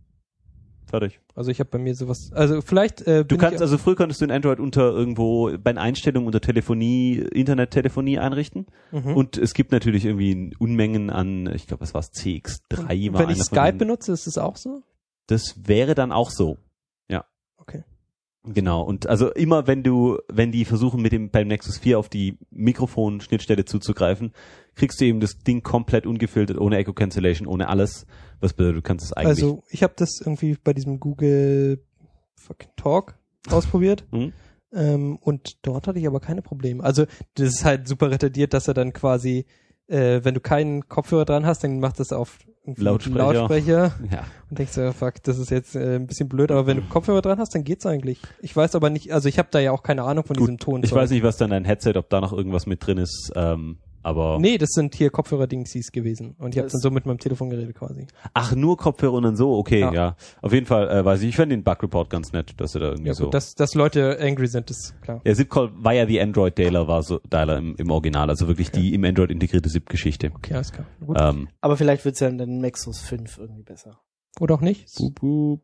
fertig. Also ich habe bei mir sowas, also vielleicht äh, Du kannst, also früher konntest du in Android unter irgendwo bei den Einstellungen unter Telefonie, Internettelefonie einrichten mhm. und es gibt natürlich irgendwie Unmengen an, ich glaube, was war es, C X drei und, war wenn ich Skype benutze, ist das auch so? Das wäre dann auch so, ja. Okay. Genau, und also immer wenn du, wenn die versuchen mit dem beim Nexus vier auf die Mikrofonschnittstelle zuzugreifen, kriegst du eben das Ding komplett ungefiltert, ohne Echo Cancellation, ohne alles. Was bedeutet, du kannst es eigentlich... Also ich habe das irgendwie bei diesem Google fucking Talk ausprobiert mhm. ähm, und dort hatte ich aber keine Probleme. Also das ist halt super retardiert, dass er dann quasi, äh, wenn du keinen Kopfhörer dran hast, dann macht das auf Lautsprecher, Lautsprecher ja. und denkst dir, fuck, das ist jetzt äh, ein bisschen blöd, aber wenn du Kopfhörer dran hast, dann geht's eigentlich. Ich weiß aber nicht, also ich habe da ja auch keine Ahnung von Gut, diesem Ton. Ich weiß nicht, was dann dein Headset, ob da noch irgendwas mit drin ist, ähm, aber... Nee, das sind hier Kopfhörer-Dingsies gewesen und ich habe dann so mit meinem Telefon geredet quasi. Ach, nur Kopfhörer und dann so? Okay, ja. ja. Auf jeden Fall, äh, weiß ich, ich fand den Bug-Report ganz nett, dass er da irgendwie ja, gut, so... Dass, dass Leute angry sind, ist klar. Der Zip-Call war ja die Android-Dialer, war so Dialer im, im Original, also wirklich okay. Die im Android integrierte Zip-Geschichte. Okay, alles klar. Gut. Ähm, aber vielleicht wird's ja in den Nexus fünf irgendwie besser. Oder auch nicht. Boop, boop.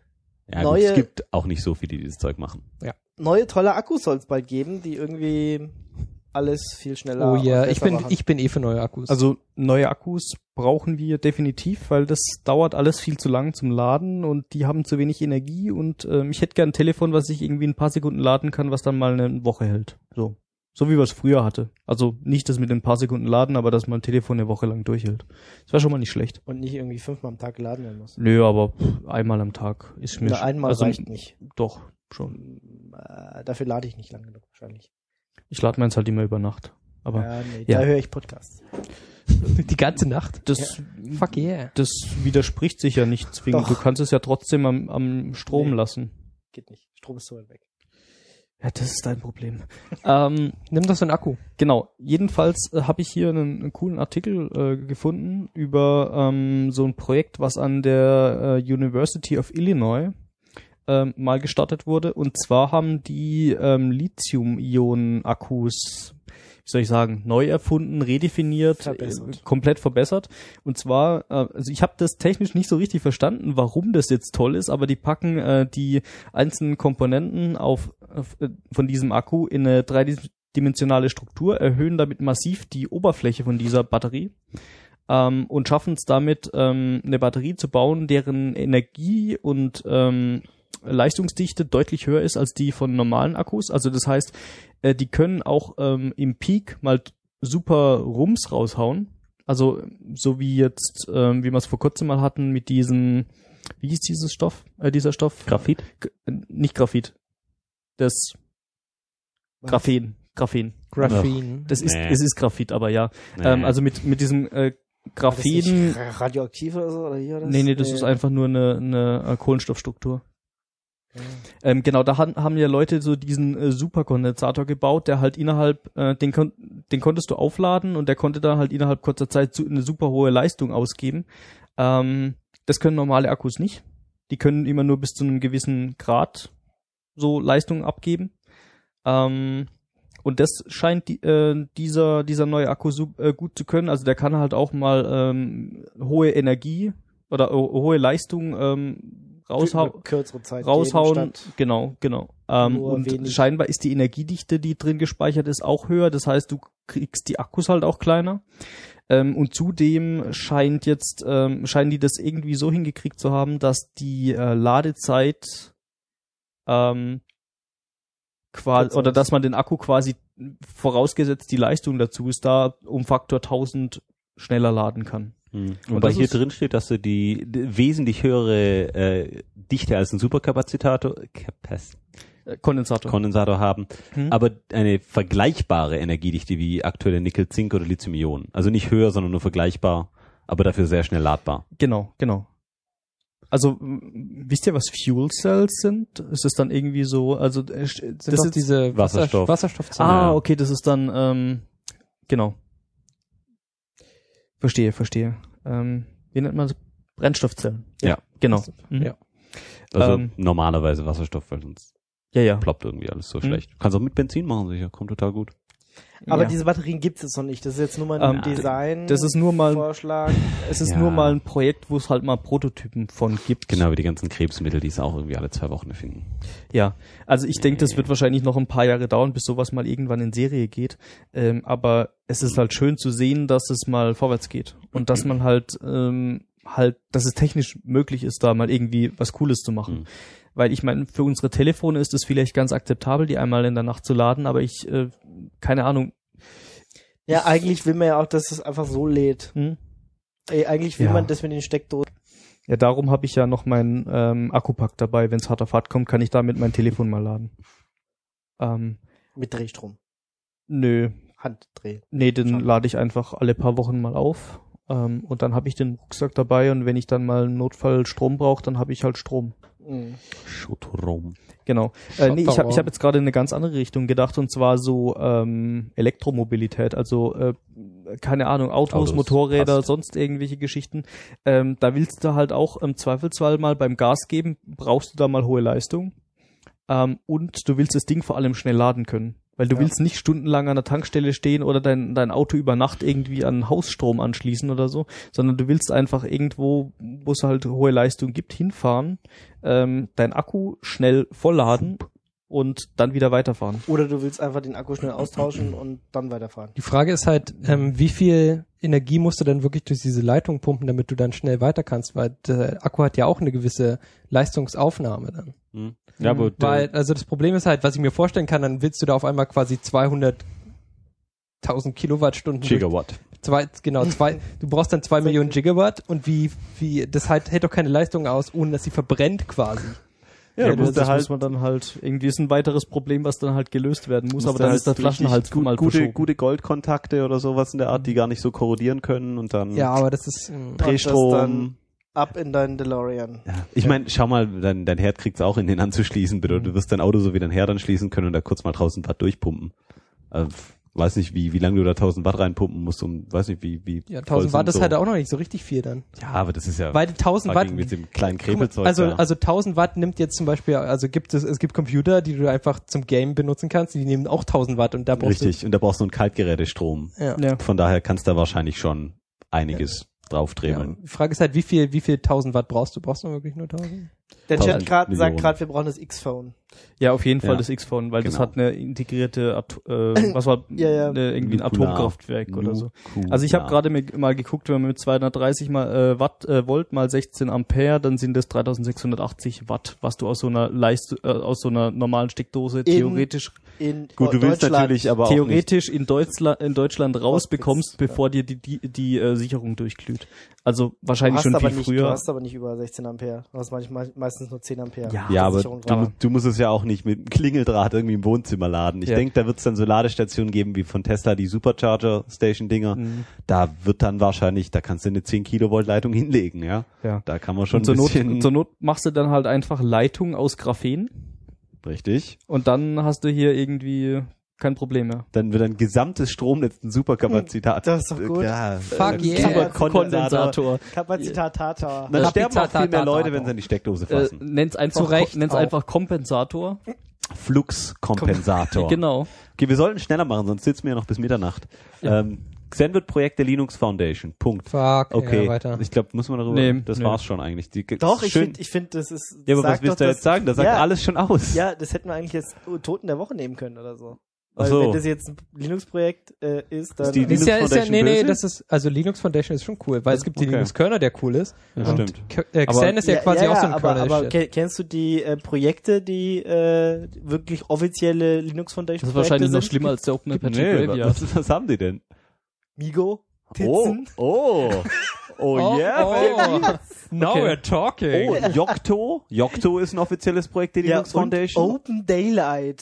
Ja, Neue, gut, es gibt auch nicht so viele, die dieses Zeug machen. Ja. Neue tolle Akkus soll es bald geben, die irgendwie alles viel schneller. Oh ja, yeah. ich bin, ich bin eh für neue Akkus. Also neue Akkus brauchen wir definitiv, weil das dauert alles viel zu lang zum Laden und die haben zu wenig Energie und ähm, ich hätte gern ein Telefon, was ich irgendwie in ein paar Sekunden laden kann, was dann mal eine Woche hält. So. So wie wir es früher hatte. Also nicht das mit ein paar Sekunden laden, aber dass mein Telefon eine Woche lang durchhält. Das wäre schon mal nicht schlecht. Und nicht irgendwie fünfmal am Tag geladen werden muss. Nö, aber pff, einmal am Tag ist mir schon. Einmal also, reicht nicht. Doch, schon. Äh, dafür lade ich nicht lang genug wahrscheinlich. Ich lade meins halt immer über Nacht. Aber ja, nee, ja. Da höre ich Podcasts. Die ganze Nacht? Das, ja. Fuck yeah. Das widerspricht sich ja nicht zwingend. Doch. Du kannst es ja trotzdem am, am Strom nee. lassen. Geht nicht. Strom ist so weit weg. Ja, das ist dein Problem. ähm, Nimm doch so einen Akku. Genau. Jedenfalls äh, habe ich hier einen, einen coolen Artikel äh, gefunden über ähm, so ein Projekt, was an der äh, University of Illinois ähm, mal gestartet wurde. Und zwar haben die ähm, Lithium-Ionen-Akkus, wie soll ich sagen, neu erfunden, redefiniert, Verbessert. äh, komplett verbessert. Und zwar, äh, also ich habe das technisch nicht so richtig verstanden, warum das jetzt toll ist, aber die packen äh, die einzelnen Komponenten auf, auf äh, von diesem Akku in eine dreidimensionale Struktur, erhöhen damit massiv die Oberfläche von dieser Batterie. Ähm, und schaffen es damit, ähm, eine Batterie zu bauen, deren Energie und ähm, Leistungsdichte deutlich höher ist als die von normalen Akkus. Also das heißt, äh, die können auch ähm, im Peak mal super Rums raushauen. Also so wie jetzt, ähm, wie wir es vor kurzem mal hatten mit diesem, wie hieß dieses Stoff, äh, dieser Stoff? Graphit? G nicht Graphit. Das Was? Graphen. Graphen. Graphen. Das ist, Nee. es ist Graphit, aber ja. Nee. Ähm, also mit, mit diesem äh, War das nicht Graphen. radioaktiv oder so? Oder hier das? Nee, nee, das ist einfach nur eine, eine äh, Kohlenstoffstruktur. Ähm, genau, da han, haben ja Leute so diesen äh, Superkondensator gebaut, der halt innerhalb, äh, den, kon den konntest du aufladen und der konnte dann halt innerhalb kurzer Zeit so eine super hohe Leistung ausgeben. Ähm, das können normale Akkus nicht. Die können immer nur bis zu einem gewissen Grad so Leistung abgeben. Ähm, und das scheint die, äh, dieser dieser neue Akku so, äh, gut zu können. Also der kann halt auch mal ähm, hohe Energie oder äh, hohe Leistung ähm, Raushau kürzere Zeit raushauen, geben, statt genau, genau. Ähm, nur und wenig. scheinbar ist die Energiedichte, die drin gespeichert ist, auch höher. Das heißt, du kriegst die Akkus halt auch kleiner. Ähm, und zudem scheint jetzt, ähm, scheinen die das irgendwie so hingekriegt zu haben, dass die äh, Ladezeit ähm, quasi, Kürzer oder ist. dass man den Akku quasi, vorausgesetzt die Leistung dazu ist, da um Faktor tausend schneller laden kann. Mhm. Und Und weil das hier ist- drin steht, dass du die, die wesentlich höhere äh, Dichte als ein Superkapazitator Kapac Äh, Kondensator. Kondensator haben, Hm. aber eine vergleichbare Energiedichte wie aktuelle Nickel, Zink oder Lithium-Ionen. Also nicht höher, sondern nur vergleichbar, aber dafür sehr schnell ladbar. Genau, genau. Also, m- wisst ihr, was Fuel Cells sind? Ist das dann irgendwie so, also, äh, st- Sind das doch ist, diese Wasserstoff. Wasserstoffzellen. ah, Ja. okay, das ist dann, ähm, genau. Verstehe, verstehe. Ähm, wie nennt man das? Brennstoffzellen. Ja. Genau. Mhm. Ja. Also Ähm. normalerweise Wasserstoff, weil sonst Ja, ja. ploppt irgendwie alles so Mhm. schlecht. Du kannst auch mit Benzin machen, sicher. Kommt total gut. Aber ja. diese Batterien gibt es jetzt noch nicht. Das ist jetzt nur mal ein Ähm, Design. das ist nur mal- Vorschlag. Es ist Ja. nur mal ein Projekt, wo es halt mal Prototypen von gibt. Genau wie die ganzen Krebsmittel, die es auch irgendwie alle zwei Wochen erfinden. Ja, also ich denke, das wird wahrscheinlich noch ein paar Jahre dauern, bis sowas mal irgendwann in Serie geht. Ähm, aber es ist halt schön zu sehen, dass es mal vorwärts geht und dass man halt ähm, halt, dass es technisch möglich ist, da mal irgendwie was Cooles zu machen. Mhm. Weil ich meine, für unsere Telefone ist es vielleicht ganz akzeptabel, die einmal in der Nacht zu laden, aber ich, äh, keine Ahnung. Ja, eigentlich will man ja auch, dass es einfach so lädt. Hm? Ey, eigentlich will Ja. man das mit den Steckdosen. Ja, darum habe ich ja noch meinen ähm, Akkupack dabei. Wenn es hart auf hart kommt, kann ich damit mein Telefon mal laden. Ähm, Mit Drehstrom. nö, Handdreh. nee, den Schon. lade ich einfach alle paar Wochen mal auf. Ähm, und dann habe ich den Rucksack dabei und wenn ich dann mal im Notfall Strom brauche, dann habe ich halt Strom. Mhm. Schotrom. Genau. Äh, nee, ich habe Schotterraum. ich hab jetzt gerade in eine ganz andere Richtung gedacht und zwar so ähm, Elektromobilität, also äh, keine Ahnung, Autos, Autos, Motorräder, passt. sonst irgendwelche Geschichten. Ähm, da willst du halt auch im Zweifelsfall mal beim Gas geben, brauchst du da mal hohe Leistung. Ähm, und du willst das Ding vor allem schnell laden können. Weil du Ja. willst nicht stundenlang an der Tankstelle stehen oder dein, dein Auto über Nacht irgendwie an Hausstrom anschließen oder so, sondern du willst einfach irgendwo, wo es halt hohe Leistung gibt, hinfahren, ähm, dein Akku schnell vollladen und dann wieder weiterfahren. Oder du willst einfach den Akku schnell austauschen und dann weiterfahren. Die Frage ist halt, ähm, wie viel Energie musst du dann wirklich durch diese Leitung pumpen, damit du dann schnell weiter kannst, weil der Akku hat ja auch eine gewisse Leistungsaufnahme dann. Hm. Ja, aber Weil, also das Problem ist halt, was ich mir vorstellen kann, dann willst du da auf einmal quasi zweihunderttausend Kilowattstunden. durch- Gigawatt. Zwei, genau, zwei, du brauchst dann zwei Millionen Gigawatt und wie, wie, das halt hält doch keine Leistung aus, ohne dass sie verbrennt quasi. Ja, Ja, du musst das da halt muss man dann halt, irgendwie ist ein weiteres Problem, was dann halt gelöst werden muss, musst aber da dann halt ist der Flaschenhals richtig mal gut, gute, verschoben. gute Goldkontakte oder sowas in der Art, die gar nicht so korrodieren können und dann Ja, aber das ist, mh, Und das Drehstrom. dann ab in deinen DeLorean. Ja. Ich meine, schau mal, dein, dein Herd kriegt's auch in den anzuschließen, bitte. Du wirst dein Auto so wie dein Herd anschließen können und da kurz mal draußen ein paar durchpumpen. Äh, weiß nicht, wie wie lange du da tausend Watt reinpumpen musst, um, weiß nicht, wie wie Ja, voll tausend Watt sind ist so. halt auch noch nicht so richtig viel dann. Ja, aber das ist ja Weil tausend Watt, fucking mit dem kleinen Guck mal, Krebelzeug also, da. also tausend Watt nimmt jetzt zum Beispiel, also gibt es, es gibt Computer, die du einfach zum Game benutzen kannst, die nehmen auch tausend Watt und da brauchst Richtig, und da brauchst du einen Kaltgerätestrom. du, ja. Ja. Von daher kannst du da wahrscheinlich schon einiges drauf Ja. drehen. Die Frage ist halt, wie viel, wie viel tausend Watt brauchst du? Brauchst du wirklich nur tausend? Der Chat tausend grad, sagt Millionen. gerade, wir brauchen das X-Phone. Ja, auf jeden Fall Ja. das X-Phone, weil das Genau. hat eine integrierte, Ato äh, was war, Ja, ja. Eine, irgendwie ein Nukular. Atomkraftwerk oder so. Nukular. Also ich habe gerade mi- mal geguckt, wenn man mit zweihundertdreißig mal äh, Watt äh, Volt mal sechzehn Ampere, dann sind das dreitausendsechshundertachtzig Watt, was du aus so einer Leist äh, aus so einer normalen Steckdose theoretisch In Gut, du willst Deutschland. natürlich aber auch theoretisch in Deutschland in Deutschland rausbekommst, ja. bevor dir die die, die äh, Sicherung durchglüht. Also Du wahrscheinlich hast, schon aber viel nicht, früher. du hast aber nicht über sechzehn Ampere. Du hast manchmal, meistens nur zehn Ampere. Ja, Ja, aber Sicherung du, drauf. mu- du musst es ja auch nicht mit einem Klingeldraht irgendwie im Wohnzimmer laden. Ich Ja. denke, da wird es dann so Ladestationen geben wie von Tesla, die Supercharger-Station-Dinger. Mhm. Da wird dann wahrscheinlich, da kannst du eine zehn Kilovolt Leitung hinlegen, ja. Ja. Da kann man schon Und zur ein Not, bisschen... zur Not machst du dann halt einfach Leitung aus Graphen Richtig. und dann hast du hier irgendwie kein Problem mehr. Dann wird ein gesamtes Stromnetz ein Superkapazität. Das ist doch gut. Ja, Fuck äh, yeah. Superkondensator. Kapazität Tata. Dann sterben auch viel mehr Kapazität- Leute, wenn sie an die Steckdose Äh, fassen. nenn's einfach, Zu Recht nenn's auch. einfach Kompensator. Fluxkompensator. Genau. Okay, wir sollten schneller machen, sonst sitzen wir ja noch bis Mitternacht. Ja. Ähm, Xen wird Projekt der Linux Foundation. Punkt. Fuck, Okay, ja, weiter. ich glaube, muss man darüber. Nee, das nee. war's schon eigentlich. Die, Doch, ich schön- finde, ich find, das ist. Ja, aber was sagt willst doch, du jetzt dass- sagen? Da sagt ja, alles schon aus. Ja, das hätten wir eigentlich jetzt Toten der Woche nehmen können oder so. Weil Ach so. wenn das jetzt ein Linux-Projekt äh, ist, dann Ist die Ist ja, ist ja, Foundation nee, nee, böse? das ist, also Linux Foundation ist schon cool, weil es gibt den Okay. Linux-Kernel, der cool ist. Ja, und stimmt. K- äh, Xen Aber- ist ja, quasi auch so ein aber, Kernel. aber ke- kennst du die äh, Projekte, die äh, wirklich offizielle Linux Foundation Das ist wahrscheinlich noch sind? schlimmer als der Open Apache Nee, Graveyard. was, was haben die denn? Migo, Oh, Titzen. oh, oh, Oh, yeah, baby. oh. Now Okay. we're talking. Oh, Yocto. Yocto ist ein offizielles Projekt der Ja, Linux und Foundation. Open Daylight.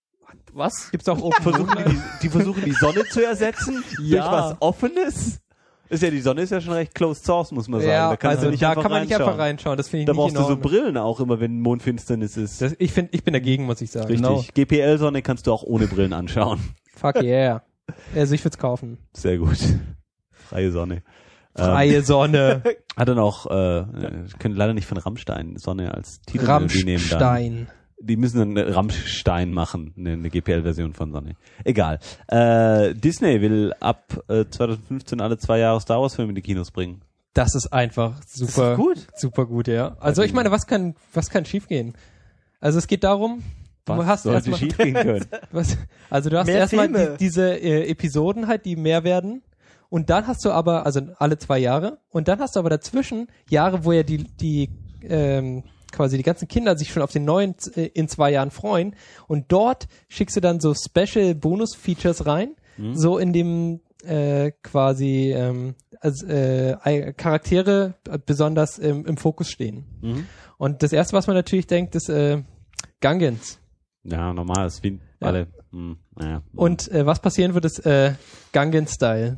Was? Gibt's auch Open Versuchen die, die, die versuchen die Sonne zu ersetzen Ja. durch was Offenes. Ist ja, die Sonne ist ja schon recht closed source, muss man sagen. Ja, da kannst also du nicht da einfach kann man nicht reinschauen. einfach reinschauen. Das finde ich Da nicht brauchst in du so Ordnung. Brillen auch immer, wenn Mondfinsternis ist. Das, ich finde, ich bin dagegen, muss ich sagen. Richtig. Genau. G P L-Sonne kannst du auch ohne Brillen anschauen. Fuck yeah. Also ich würde es kaufen. Sehr gut. Freie Sonne. Freie Sonne. Ähm, hat dann auch, äh, können leider nicht von Rammstein Sonne als Titel irgendwie nehmen dann. Rammstein. Die müssen dann eine Rammstein machen, eine, eine G P L-Version von Sonne. Egal. Äh, Disney will ab äh, zwanzig fünfzehn alle zwei Jahre Star Wars-Filme in die Kinos bringen. Das ist einfach super gut. Super gut, ja. Also ich meine, was kann, was kann schiefgehen? Also es geht darum, du Was hast sollte erstmal, schief gehen können? was, also du hast Mehr erstmal Filme. die, diese äh, Episoden halt, die mehr werden. Und dann hast du aber, also alle zwei Jahre, und dann hast du aber dazwischen Jahre, wo ja die, die, ähm, quasi die ganzen Kinder sich schon auf den neuen äh, in zwei Jahren freuen. Und dort schickst du dann so Special Bonus-Features rein, Mhm. so in dem äh, quasi ähm, als, äh, Charaktere besonders im, im Fokus stehen. Mhm. Und das erste, was man natürlich denkt, ist äh, Gungans. Ja, normal, ist wie Ja. alle. Hm, naja. Und äh, was passieren wird, ist äh, Gungan-Style.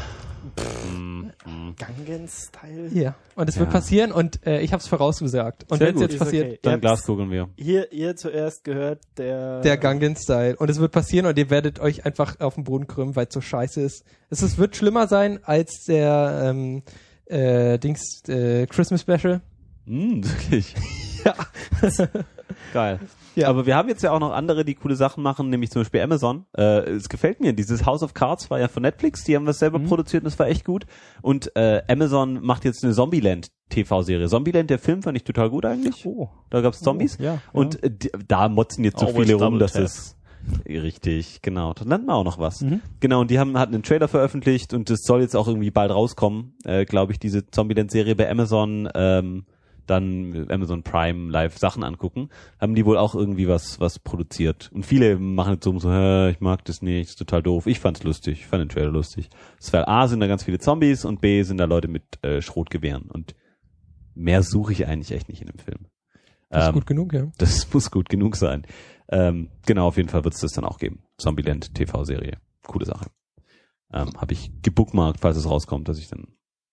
Hm, hm. Gangen-Style. Ja. Und es Ja. wird passieren und äh, ich habe es vorausgesagt. Und Sehr wenn es gut. jetzt Ist passiert, okay. Ihr Dann habt's- Glaskugeln wir. Hier, ihr zuerst gehört der... der Gungan-Style. Und es wird passieren und ihr werdet euch einfach auf den Boden krümmen, weil es so scheiße ist. Es ist, wird schlimmer sein als der ähm, äh, Dings äh, Christmas Special. Hm, wirklich. Ja. Geil. Ja. Aber wir haben jetzt ja auch noch andere, die coole Sachen machen, nämlich zum Beispiel Amazon. Äh, es gefällt mir. Dieses House of Cards war ja von Netflix, die haben was selber Mhm. produziert und das war echt gut. Und äh, Amazon macht jetzt eine Zombieland-T V-Serie. Zombieland, der Film, fand ich total gut eigentlich. Oh. Da gab's Zombies. Oh, ja, Und äh, die, da motzen jetzt so Always viele rum, double dass tap. es richtig, genau. Dann lernen wir auch noch was. Mhm. Genau, und die haben hatten einen Trailer veröffentlicht und das soll jetzt auch irgendwie bald rauskommen, äh, glaube ich, diese Zombieland-Serie bei Amazon, ähm, dann Amazon Prime Live Sachen angucken, haben die wohl auch irgendwie was was produziert. Und viele machen jetzt so, so Hä, ich mag das nicht, ist total doof. Ich fand's lustig, ich fand den Trailer lustig. Es war A, sind da ganz viele Zombies und B, sind da Leute mit äh, Schrotgewehren. Und mehr suche ich eigentlich echt nicht in dem Film. Das ist Ähm, gut genug, ja. Das muss gut genug sein. Ähm, genau, auf jeden Fall wird es das dann auch geben. Zombieland T V-Serie. Coole Sache. Ähm, Habe ich gebookmarkt, falls es rauskommt, dass ich dann...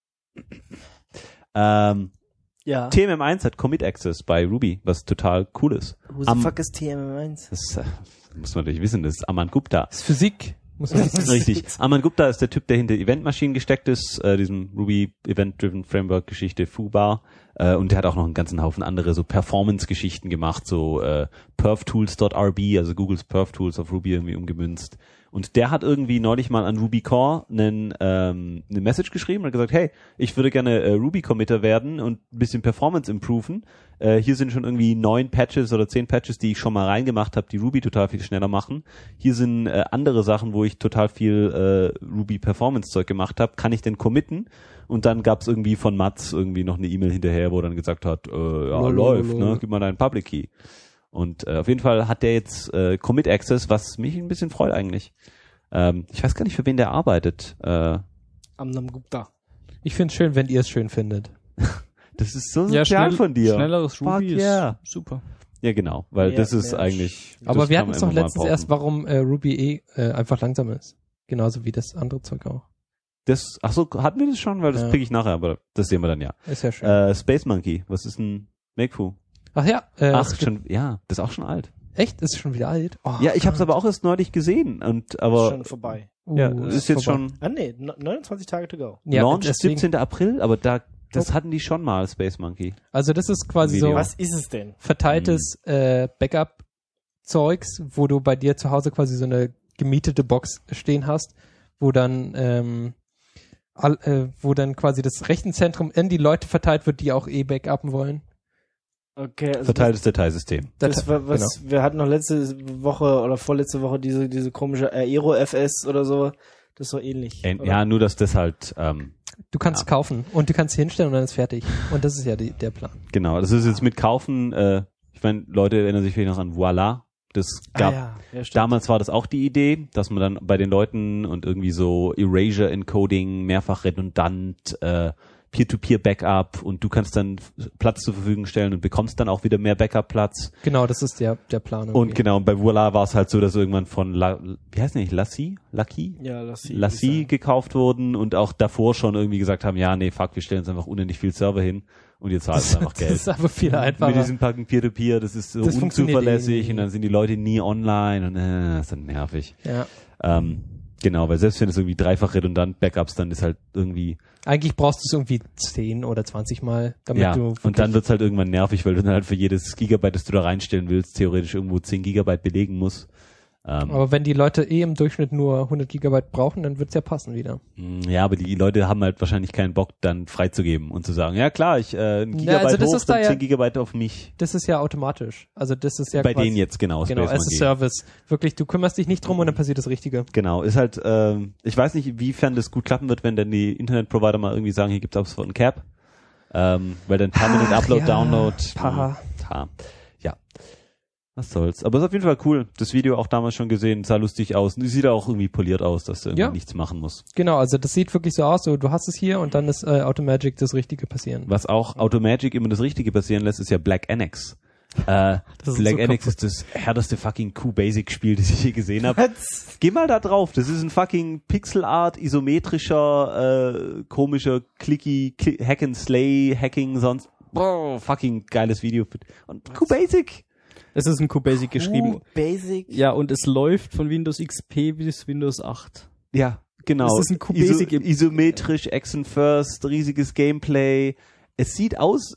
Ähm, Ja. T M M eins hat Commit Access bei Ruby, was total cool ist. Who the Am- fuck ist T M M eins? Das äh, muss man natürlich wissen, das ist Aman Gupta. Das ist Physik. Muss man sagen. Richtig. Aman Gupta ist der Typ, der hinter Eventmaschinen gesteckt ist, äh, diesem Ruby Event-Driven Framework Geschichte Foobar. Äh, und der hat auch noch einen ganzen Haufen andere so Performance-Geschichten gemacht, so äh, perftools Punkt r b, also Googles PerfTools auf Ruby irgendwie umgemünzt. Und der hat irgendwie neulich mal an Ruby Core einen, ähm, eine Message geschrieben und hat gesagt, hey, ich würde gerne äh, Ruby-Committer werden und ein bisschen Performance improven. Äh, hier sind schon irgendwie neun Patches oder zehn Patches, die ich schon mal reingemacht habe, die Ruby total viel schneller machen. Hier sind äh, andere Sachen, wo ich total viel äh, Ruby-Performance-Zeug gemacht habe. Kann ich denn committen? Und dann gab's irgendwie von Mats irgendwie noch eine E-Mail hinterher, wo er dann gesagt hat, äh, ja, Lolo, läuft, lolo. ne? Gib mal deinen Public Key. Und äh, auf jeden Fall hat der jetzt äh, Commit Access, was mich ein bisschen freut eigentlich. Ähm, ich weiß gar nicht, für wen der arbeitet. Äh, Amnam Gupta. Ich find's schön, wenn ihr es schön findet. das ist so Ja, sozial schnell, von dir. Schnelleres Ruby Fuck ist yeah. super. Ja, genau, weil Ja, das ist ja. eigentlich... Aber das wir kann hatten man es doch immer mal letztens brauchen. erst, warum äh, Ruby eh äh, einfach langsam ist. Genauso wie das andere Zeug auch. Das, ach so, hatten wir das schon? Weil das Ja. kriege ich nachher, aber das sehen wir dann ja. Ist ja schön. Äh, Space Monkey, was ist ein Makefu? Ach ja. Äh, Ach, es gibt- schon, ja, das ist auch schon alt. Echt? Ist schon wieder alt? Oh, Ja, ich habe es aber auch erst neulich gesehen und aber Schon vorbei. uh, ja, ist jetzt vorbei. schon Ah nee, no- neunundzwanzig Tage to go. Ja, Launch deswegen, siebzehnten April, aber da das hatten die schon mal, Space Monkey. also das ist quasi Video. so Was ist es denn? verteiltes äh, Backup-Zeugs, wo du bei dir zu Hause quasi so eine gemietete Box stehen hast, wo dann ähm, all, äh, wo dann quasi das Rechenzentrum in die Leute verteilt wird, die auch eh backuppen wollen. Okay, also Verteiltes Dateisystem. das, das war was, genau. wir hatten noch letzte Woche oder vorletzte Woche diese, diese komische Aero F S oder so. Das ist so ähnlich. Äh, oder? ja, nur dass das halt ähm, Du kannst Ja. kaufen und du kannst sie hinstellen und dann ist fertig. Und das ist ja die, der Plan. genau, das ist jetzt mit Kaufen, äh, ich meine, Leute erinnern sich vielleicht noch an Voila. Das gab ah, ja. Ja, stimmt. damals war das auch die Idee, dass man dann bei den Leuten und irgendwie so Erasure Encoding, mehrfach redundant, äh, Peer-to-Peer-Backup und du kannst dann Platz zur Verfügung stellen und bekommst dann auch wieder mehr Backup-Platz. Genau, das ist der, der Plan. irgendwie. Und genau, bei Voila war es halt so, dass irgendwann von, La, wie heißt nicht, Lassie? Lucky? Ja, lass sie. Lassie gekauft wurden und auch davor schon irgendwie gesagt haben, ja, nee, fuck, wir stellen uns einfach unendlich viel Server hin und ihr zahlt das, einfach das Geld. ist aber viel einfacher. Mit diesem Packen Peer-to-Peer, das ist so Das funktioniert unzuverlässig eh nie. und dann sind die Leute nie online und äh, das ist dann nervig. Ja. Ähm, genau, weil selbst wenn es irgendwie dreifach redundant Backups, dann ist halt irgendwie, Eigentlich brauchst du es irgendwie zehn oder zwanzig Mal, damit ja, du und dann wird's halt irgendwann nervig, weil du dann halt für jedes Gigabyte, das du da reinstellen willst, theoretisch irgendwo zehn Gigabyte belegen musst. Ähm, aber wenn die Leute eh im Durchschnitt nur hundert Gigabyte brauchen, dann wird's ja passen wieder. ja, aber die Leute haben halt wahrscheinlich keinen Bock, dann freizugeben und zu sagen, ja klar, ich äh, ein Ja, Gigabyte also das hoch, ist da dann ja- zehn Gigabyte auf mich. Das ist ja automatisch. Also das ist ja Bei quasi, denen jetzt, genau, genau, Space as a Monkey. Service. Wirklich, du kümmerst dich nicht drum und dann passiert das Richtige. Genau, ist halt, ähm, ich weiß nicht, inwiefern das gut klappen wird, wenn dann die Internetprovider mal irgendwie sagen, hier gibt's auch sofort ein Cap. Ähm, weil dann Permanent Ach, Upload, ja, Download. Paha. Ha. Ja. Was soll's. Aber ist auf jeden Fall cool. Das Video auch damals schon gesehen, sah lustig aus. Und sieht auch irgendwie poliert aus, dass du irgendwie Ja. nichts machen musst. Genau, also das sieht wirklich so aus, so du hast es hier und dann ist äh, Automagic das Richtige passieren. Was auch Automagic immer das Richtige passieren lässt, ist ja Black Annex. Äh, ist Black so Annex kaputt. ist das härteste fucking Q-Basic-Spiel, das ich je gesehen habe. Geh mal da drauf. Das ist ein fucking Pixel-Art, isometrischer, äh, komischer, clicky, Cli- Hack and Slay, Hacking, sonst, boah, fucking geiles Video. Und Q-Basic. Es ist in QBasic geschrieben. Uh, Basic. Ja, und es läuft von Windows X P bis Windows acht. Ja, genau. Das ist ein Q-Basic im- Iso isometrisch, Action First, riesiges Gameplay. Es sieht aus,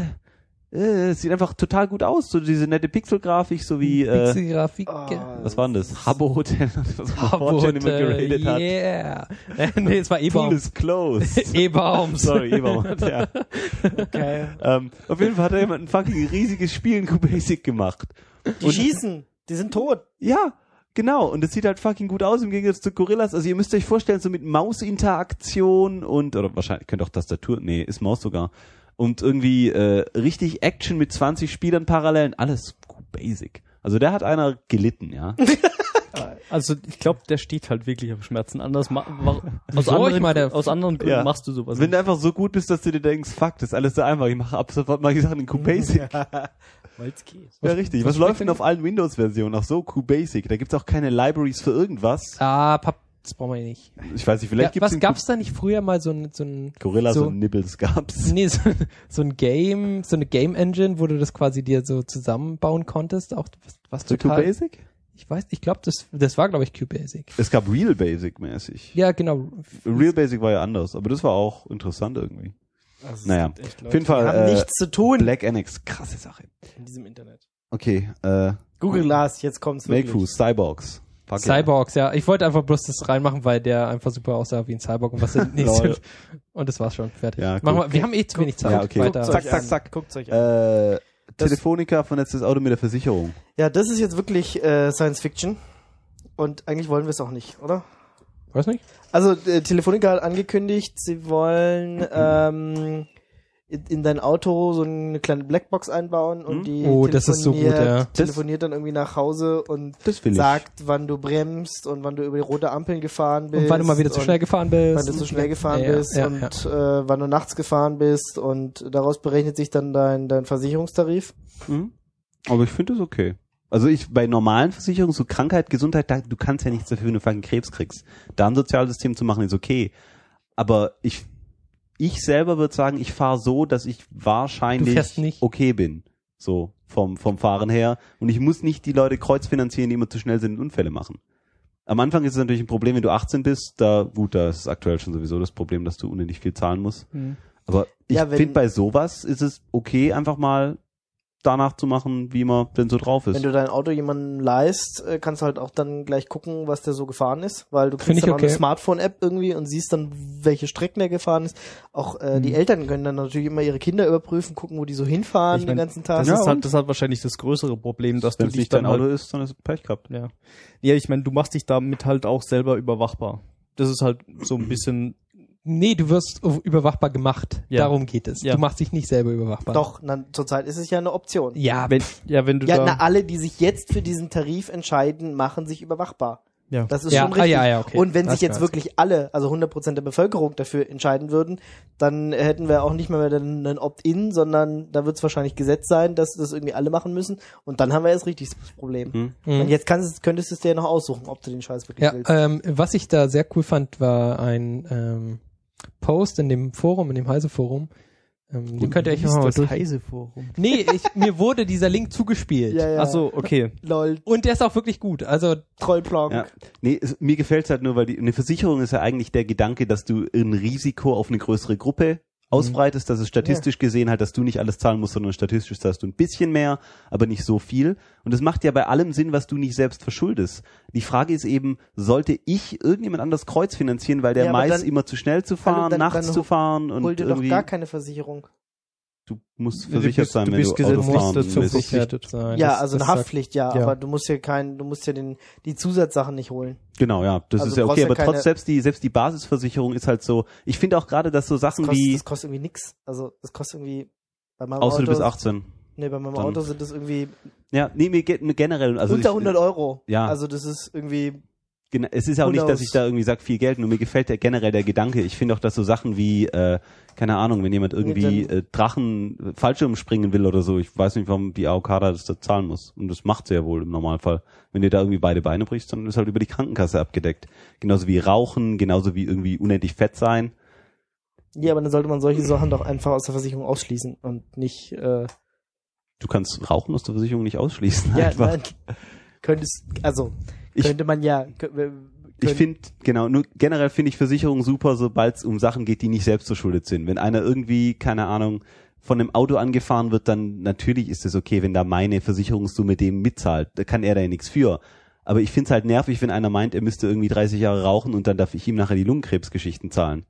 äh, äh, es sieht einfach total gut aus. So diese nette Pixel-Grafik, so wie, äh, Pixelgrafik. Oh, was war denn das? Habbo Hotel, was man Habbo schon immer Hotel, geratet hat. yeah. nee, es war Pool E-Baum. is closed. E-Baum. Sorry, E-Baum. Ja. Okay. Ähm, auf jeden Fall hat da jemand ein fucking riesiges Spiel in Q-Basic gemacht. Die schießen. Die sind tot. Ja, genau. Und es sieht halt fucking gut aus im Gegensatz zu Gorillas. Also ihr müsst euch vorstellen, so mit Mausinteraktion und, oder wahrscheinlich, könnt auch Tastatur, nee, ist Maus sogar. Und irgendwie äh, richtig Action mit zwanzig Spielern parallel, alles Q-Basic. Also der hat einer gelitten, ja. Also ich glaube, der steht halt wirklich auf Schmerzen. Anders ma wa- aus, Wieso? anderen, Ich meine, aus anderen Gründen Ja. machst du sowas. Wenn du einfach so gut bist, dass du dir denkst, fuck, das ist alles so einfach, ich mache ab sofort mal Sachen in Q-Basic. Weil's geht. Ja, richtig. Was, läuft denn auf allen Windows-Versionen? Auch so Q-Basic. Da gibt's auch keine Libraries für irgendwas. Ah, Pap das brauchen wir nicht. Ich weiß nicht, vielleicht Ja, gibt's was in gab's da nicht früher mal so ein, so ein Gorillas so- und Nibbles gab's. nee, so, so ein Game, so eine Game Engine, wo du das quasi dir so zusammenbauen konntest, auch was, was Für total. Q-Basic? Ich weiß, ich glaube, das, das war, glaube ich, QBasic. Es gab Real Basic mäßig. Ja, genau. Real Basic war ja anders, aber das war auch interessant irgendwie. Also Naja, es gibt echt Leute, auf jeden Fall die haben äh, nichts zu tun Black Annex, krasse Sache. in diesem Internet. Okay, äh, Google Glass, jetzt kommt's wirklich. Makefuß, Cyborgs. Fuck Cyborgs, ja. Ich wollte einfach bloß das reinmachen, weil der einfach super aussah wie ein Cyborg und was sind nicht Lol. so. Und das war's schon. Fertig. Ja, Machen gut. wir, wir haben eh zu wenig Zeit. Ja, okay. Weiter. Guckt's Zack, euch zack, an. zack. Guckt's euch Ja. an. Äh, Telefonica vernetztes Auto mit der Versicherung. Ja, das ist jetzt wirklich äh, Science Fiction. Und eigentlich wollen wir es auch nicht, oder? Weiß nicht? Also äh, Telefonica hat angekündigt, sie wollen ähm, in, in dein Auto so eine kleine Blackbox einbauen und Hm? die Oh, das ist so gut, ja. telefoniert dann irgendwie nach Hause und Das will ich. sagt, wann du bremst und wann du über die rote Ampeln gefahren bist. Und wann du mal wieder zu und schnell gefahren bist. wann du zu schnell gefahren Ja, ja, bist ja, und ja. Äh, wann du nachts gefahren bist und daraus berechnet sich dann dein, dein Versicherungstarif. Mhm. Aber ich finde das okay. Also ich, bei normalen Versicherungen, so Krankheit, Gesundheit, da, du kannst ja nichts dafür, wenn du fucking Krebs kriegst. Da ein Sozialsystem zu machen, ist okay. Aber ich, ich selber würde sagen, ich fahre so, dass ich Du wahrscheinlich fährst nicht. okay bin. So, vom, vom Fahren her. Und ich muss nicht die Leute kreuzfinanzieren, die immer zu schnell sind und Unfälle machen. Am Anfang ist es natürlich ein Problem, wenn du achtzehn bist, da, gut, da ist es aktuell schon sowieso das Problem, dass du unendlich viel zahlen musst. Mhm. Aber ich Ja, wenn- finde, bei sowas ist es okay, einfach mal danach zu machen, wie man denn so drauf ist. Wenn du dein Auto jemandem leihst, äh, kannst du halt auch dann gleich gucken, was der so gefahren ist, weil du Find kriegst ich dann auch eine okay. Smartphone-App irgendwie und siehst dann, welche Strecken der gefahren ist. Auch äh, Mhm. die Eltern können dann natürlich immer ihre Kinder überprüfen, gucken, wo die so hinfahren Ich mein, den ganzen Tag. Das Ja, ist und? halt, das hat wahrscheinlich das größere Problem, dass du Wenn es dich nicht dein dann Auto halt, ist, dann ist es Pech gehabt. ja. Ja, ich meine, du machst dich damit halt auch selber überwachbar. Das ist halt so ein bisschen, Nee, du wirst überwachbar gemacht. Ja. Darum geht es. Ja. Du machst dich nicht selber überwachbar. Doch, na, zurzeit ist es ja eine Option. Ja, wenn, ja, wenn du Ja, da, na, alle, die sich jetzt für diesen Tarif entscheiden, machen sich überwachbar. ja. Das ist Ja, schon ah, richtig. ja, ja, okay. Und wenn Das sich jetzt war's. wirklich alle, also hundert Prozent der Bevölkerung dafür entscheiden würden, dann hätten wir auch nicht mehr einen Opt-in, sondern da wird es wahrscheinlich Gesetz sein, dass das irgendwie alle machen müssen. Und dann haben wir erst richtig das Problem. Hm. Mhm. Und jetzt kannst, könntest du es dir noch aussuchen, ob du den Scheiß wirklich Ja, willst. ähm, was ich da sehr cool fand, war ein ähm, Post in dem Forum, in dem Heise-Forum. Ähm, den könnt ihr euch Wie ist mal das durch... Heise-Forum? Nee, ich, mir wurde dieser Link zugespielt. ja, ja. Ach so, okay. Lol, Und der ist auch wirklich gut. Also, Trollplank. Ja. Nee, es, mir gefällt's halt nur, weil die, eine Versicherung ist ja eigentlich der Gedanke, dass du ein Risiko auf eine größere Gruppe ausbreitest, dass es statistisch gesehen halt, dass du nicht alles zahlen musst, sondern statistisch zahlst du ein bisschen mehr, aber nicht so viel. Und das macht ja bei allem Sinn, was du nicht selbst verschuldest. Die Frage ist eben, sollte ich irgendjemand anders kreuzfinanzieren, weil der Ja, aber meist dann- immer zu schnell zu fahren, Hallo, dann- nachts dann zu hol- fahren und Hol dir doch irgendwie, gar keine Versicherung. du musst Du versichert bist- sein, du wenn bist du Auto gesetzlich fahren dazu willst. verpflichtet. sein. Ja, Das- also das eine sagt- Haftpflicht, ja, ja. aber du musst ja kein, du musst ja den, die Zusatzsachen nicht holen. Genau, ja, das Also ist ja du okay, brauchst aber ja trotz keine- selbst die selbst die Basisversicherung ist halt so. Ich finde auch gerade, dass so Das Sachen kostet, wie das kostet irgendwie nix. Also, das kostet irgendwie, bei meinem außer Auto, du bist achtzehn. nee, bei meinem dann- Auto sind das irgendwie Ja, nee, mir ge- mir generell, also unter ich, hundert Euro. ja. Also, das ist irgendwie, Gena- Es ist ja auch Who nicht, dass knows? ich da irgendwie sage, viel Geld, nur mir gefällt der generell der Gedanke. Ich finde auch, dass so Sachen wie, äh, keine Ahnung, wenn jemand irgendwie dann- äh, Drachen äh, Fallschirm springen will oder so, ich weiß nicht, warum die A O K da das da zahlen muss. Und das macht sie ja wohl im Normalfall. Wenn dir da irgendwie beide Beine brichst, dann ist halt über die Krankenkasse abgedeckt. Genauso wie Rauchen, genauso wie irgendwie unendlich fett sein. ja, aber dann sollte man solche Sachen doch einfach aus der Versicherung ausschließen und nicht, äh, Du kannst Rauchen aus der Versicherung nicht ausschließen. ja, einfach. nein, könntest, also, Ich- könnte man ja, kö- wir- Ich können- finde, genau, nur generell finde ich Versicherungen super, sobald es um Sachen geht, die nicht selbst verschuldet sind. Wenn einer irgendwie, keine Ahnung, von einem Auto angefahren wird, dann natürlich ist es okay, wenn da meine Versicherungssumme dem mitzahlt. Da kann er da ja nichts für. Aber ich finde es halt nervig, wenn einer meint, er müsste irgendwie dreißig Jahre rauchen und dann darf ich ihm nachher die Lungenkrebsgeschichten zahlen.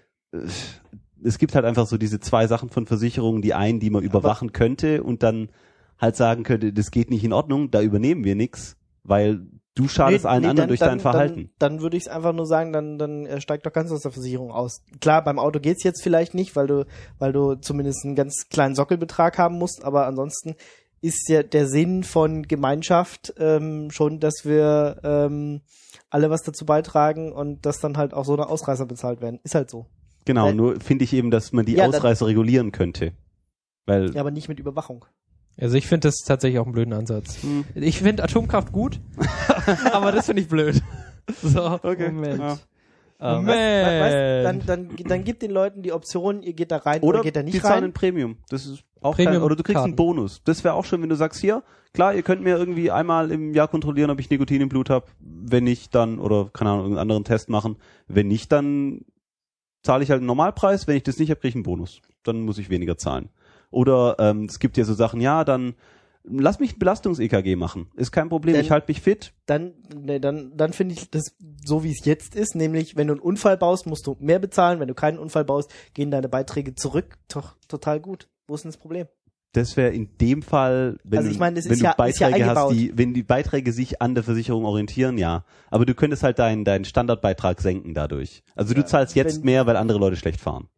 Es gibt halt einfach so diese zwei Sachen von Versicherungen, die einen, die man überwachen könnte und dann halt sagen könnte, das geht nicht in Ordnung, da übernehmen wir nichts, weil du schadest Nee, allen nee, anderen dann- durch dann, dein Verhalten. Dann, dann würde ich es einfach nur sagen, dann, dann äh, steig doch ganz aus der Versicherung aus. Klar, beim Auto geht's jetzt vielleicht nicht, weil du, weil du zumindest einen ganz kleinen Sockelbetrag haben musst, aber ansonsten ist ja der Sinn von Gemeinschaft ähm, schon, dass wir ähm, alle was dazu beitragen und dass dann halt auch so eine Ausreißer bezahlt werden. Ist halt so. Genau, Weil- nur finde ich eben, dass man die Ja, dann- Ausreißer regulieren könnte. Weil, Ja, aber nicht mit Überwachung. Also ich finde das tatsächlich auch einen blöden Ansatz. Hm. Ich finde Atomkraft gut, aber das finde ich blöd. So. okay. Moment. Ja. Ähm, Moment. We weißt, dann, dann, dann gibt den Leuten die Option, ihr geht da rein oder, Oder geht da nicht die zahlen rein. ein Premium. Das ist Auch kein, Premium oder du kriegst Karten. einen Bonus. Das wäre auch schön, wenn du sagst, hier, klar, ihr könnt mir irgendwie einmal im Jahr kontrollieren, ob ich Nikotin im Blut habe. Wenn nicht, dann, oder keine Ahnung, irgendeinen anderen Test machen. Wenn nicht, dann zahle ich halt einen Normalpreis. Wenn ich das nicht habe, kriege ich einen Bonus. Dann muss ich weniger zahlen. Oder ähm, es gibt ja so Sachen, ja, dann lass mich ein Belastungs-E K G machen. Ist kein Problem, Denn- ich halte mich fit. Dann, nee, dann, dann finde ich das so, wie es jetzt ist, nämlich, wenn du einen Unfall baust, musst du mehr bezahlen. Wenn du keinen Unfall baust, gehen deine Beiträge zurück. Doch, total gut. Wo ist denn das Problem? Das wäre in dem Fall, wenn, Also ich meine, das du, wenn ist du ja- ist ja Beiträge hast, eingebaut. die, wenn die Beiträge sich an der Versicherung orientieren, ja. Aber du könntest halt deinen deinen Standardbeitrag senken dadurch. Also du Ja, zahlst jetzt wenn- mehr, weil andere Leute schlecht fahren.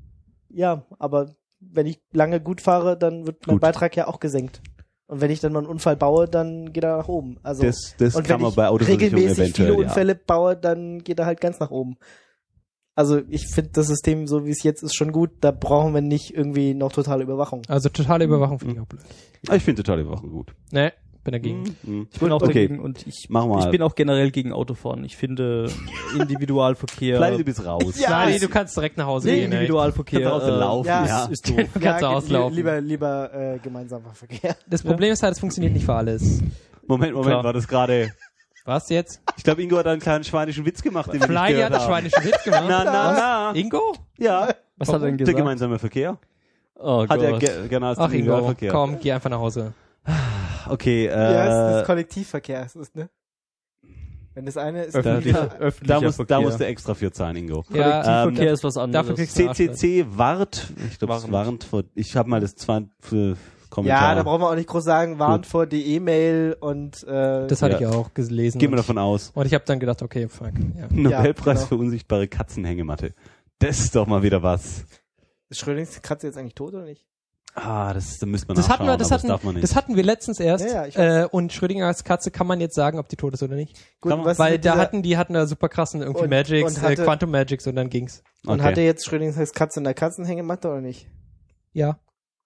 Ja, aber wenn ich lange gut fahre, dann wird mein Gut. Beitrag ja auch gesenkt. Und wenn ich dann mal einen Unfall baue, dann geht er nach oben. Also Das, das und kann wenn man ich bei Autoversicherung regelmäßig eventuell, viele ja. Unfälle baue, dann geht er halt ganz nach oben. Also ich finde das System, so wie es jetzt ist, schon gut. Da brauchen wir nicht irgendwie noch totale Überwachung. Also totale Überwachung finde ich auch blöd. Ah, Ich finde totale Wochen gut. Nee, bin dagegen. Mhm. Ich bin auch Okay. dagegen und ich, Mach mal. ich bin auch generell gegen Autofahren. Ich finde Individualverkehr. Kleine, du bist raus. Ja, Nein, es- du kannst direkt nach Hause Nee, gehen. ey. Individualverkehr. Kannst du auch so laufen, ja, ja. Ist doof. Kannst du auslaufen. li- lieber lieber äh, gemeinsamer Verkehr. Das Problem ist halt, es funktioniert nicht für alles. Moment, Moment, Klar. war das gerade... Was jetzt? Ich glaube, Ingo hat einen kleinen schweinischen Witz gemacht, den wir nicht Fly gehört hat einen haben. schweinischen Witz gemacht. Na, na, na. Ingo? Ja, Was hat er denn der gesagt? gemeinsame Verkehr. Oh Hat er Gott. ge gerne als Ach Ingo, Individualverkehr. komm, geh einfach nach Hause. Okay, äh, Ja, es ist Kollektivverkehr. Es ist, ne? Wenn das eine ist, Öffentlicher, da, öffentlicher muss, Verkehr. da musst du extra für zahlen, Ingo. Ja, Kollektivverkehr ähm, ist was dafür anderes. kriegst du- C C C Wart, ich glaube, es Warnt. warnt vor, ich habe mal das zwei für ja, Kommentar. da brauchen wir auch nicht groß sagen, warnt vor die E-Mail und äh, Das hatte Ja. ich auch gelesen. Gehen wir und, davon aus. und ich habe dann gedacht, okay, fuck. Ja. Nobelpreis genau. für unsichtbare Katzenhängematte. Das ist doch mal wieder was. ist Schrödings Katze jetzt eigentlich tot oder nicht? Ah, das, da müsste man Das hatten nachschauen, wir, das aber hatten, das darf man nicht. das hatten wir letztens erst. Ja, ja, ich weiß. äh, und Schrödingers Katze kann man jetzt sagen, ob die tot ist oder nicht. Gut, Kann man- was Weil mit da dieser- hatten die hatten da super krassen irgendwie Und- Magics, und äh, hatte- Quantum Magics und dann ging's. und Okay. hatte jetzt Schrödings Katze in der Katzenhängematte oder nicht? Ja.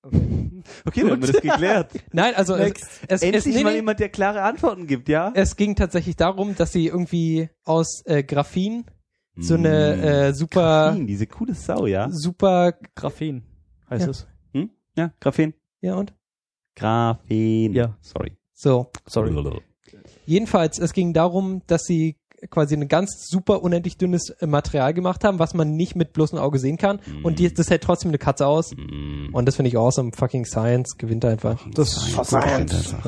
Okay, dann haben wir das geklärt. Nein, also es, Next. es, es, Endlich nee, mal nee, jemand, der klare Antworten gibt, ja? es ging tatsächlich darum, dass sie irgendwie aus äh, Graphin so eine Mm. äh, super Graphen, diese coole Sau, ja? super Graphen heißt Ja. es. Hm? Ja, Graphen. ja und Graphen. Ja. Sorry. so. Sorry. Jedenfalls, es ging darum, dass sie quasi ein ganz super unendlich dünnes äh, Material gemacht haben, was man nicht mit bloßem Auge sehen kann. Mm. Und die, das hält trotzdem eine Katze aus. Mm. Und das finde ich awesome. Fucking Science gewinnt einfach. Das Science ist Science. gewinnt einfach.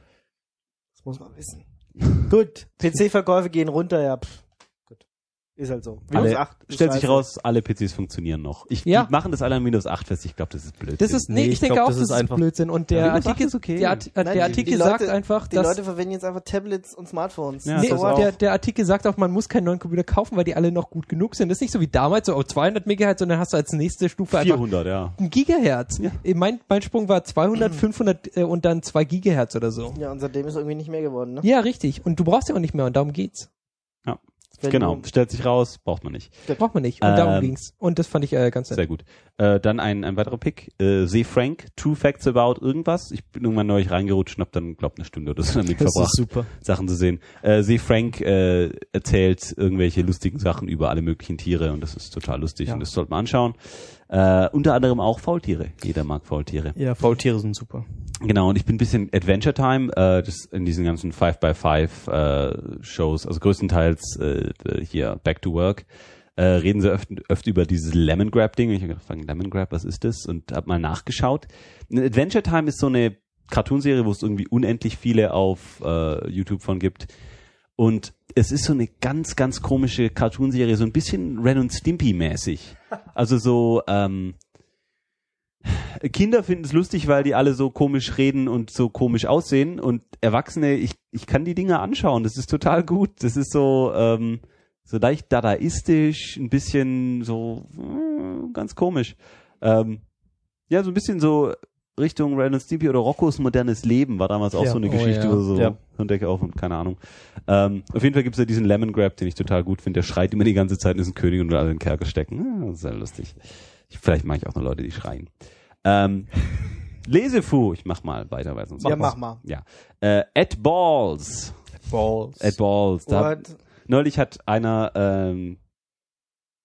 Das muss man wissen. Gut, P C-Verkäufe gehen runter, ja. Pff. Gut. Ist halt so. Windows Alle, acht ist stellt sich scheiße. raus, alle P Cs funktionieren noch. Ich, Ja. Die machen das alle an Windows acht fest. Ich glaube, das ist blöd. Das ist, nee, Nee, ich, ich denke glaub, auch, das das ist ist einfach- Blödsinn. Und der Ja, Windows acht Artikel, ist okay. der, Art, Nein, der die- Artikel die sagt Leute- einfach, Die dass Leute verwenden jetzt einfach Tablets und Smartphones. Ja, Das nee, ist das so auch. der, der Artikel sagt auch, man muss keinen neuen Computer kaufen, weil die alle noch gut genug sind. Das ist nicht so wie damals, so auf zweihundert Megahertz, sondern hast du als nächste Stufe einfach vierhundert, ja. ein Gigahertz. Ja. Äh, Mein, mein Sprung war zweihundert, fünfhundert äh, und dann zwei Gigahertz oder so. Ja, und seitdem ist irgendwie nicht mehr geworden, ne? Ja, richtig. Und du brauchst ja auch nicht mehr und darum geht's. Wenn Genau, du- stellt sich raus, braucht man nicht. Braucht man nicht. Und darum Ähm, ging's. Und das fand ich äh, ganz nett. Sehr gut. Äh, dann ein, ein weiterer Pick. Äh, See Frank, True Facts About irgendwas. Ich bin irgendwann neulich reingerutscht und hab dann, glaub, eine Stunde oder so damit Das verbracht, ist super. Sachen zu sehen. Äh, See Frank äh, erzählt irgendwelche lustigen Sachen über alle möglichen Tiere und das ist total lustig Ja. und das sollte man anschauen. Äh, unter anderem auch Faultiere. Jeder mag Faultiere. Ja, Faultiere sind super. Genau, und ich bin ein bisschen Adventure Time, äh, das in diesen ganzen five by five äh, Shows, also größtenteils äh, hier Back to Work, äh, reden sie öfter öfter über dieses Lemon Grab Ding. Ich habe gedacht, Lemon Grab, was ist das? Und habe mal nachgeschaut. Adventure Time ist so eine Cartoonserie, wo es irgendwie unendlich viele auf äh, YouTube von gibt. Und es ist so eine ganz, ganz komische Cartoonserie, so ein bisschen Ren und Stimpy mäßig. Also so, ähm, Kinder finden es lustig, weil die alle so komisch reden und so komisch aussehen und Erwachsene, ich, ich kann die Dinge anschauen, das ist total gut. Das ist so, ähm, so leicht dadaistisch, ein bisschen so, äh, ganz komisch. Ähm, ja, so ein bisschen so Richtung Ren und Stimpy oder Roccos modernes Leben war damals auch Ja. so eine Oh, Geschichte ja. oder so. Ja. Hirndecke auf und keine Ahnung. Ähm, auf jeden Fall gibt es ja diesen Lemon Grab, den ich total gut finde. Der schreit immer die ganze Zeit und ist ein König und will alle in den Kerker stecken. Ja, das ist sehr lustig. Ich, vielleicht mag ich auch nur Leute, die schreien. Ähm, Lesefu, ich mach mal weiter, weil sonst Ja, mach mal. Ja. Äh, Ed Balls. Balls. Ed Balls. Da hab, What? neulich hat einer ähm,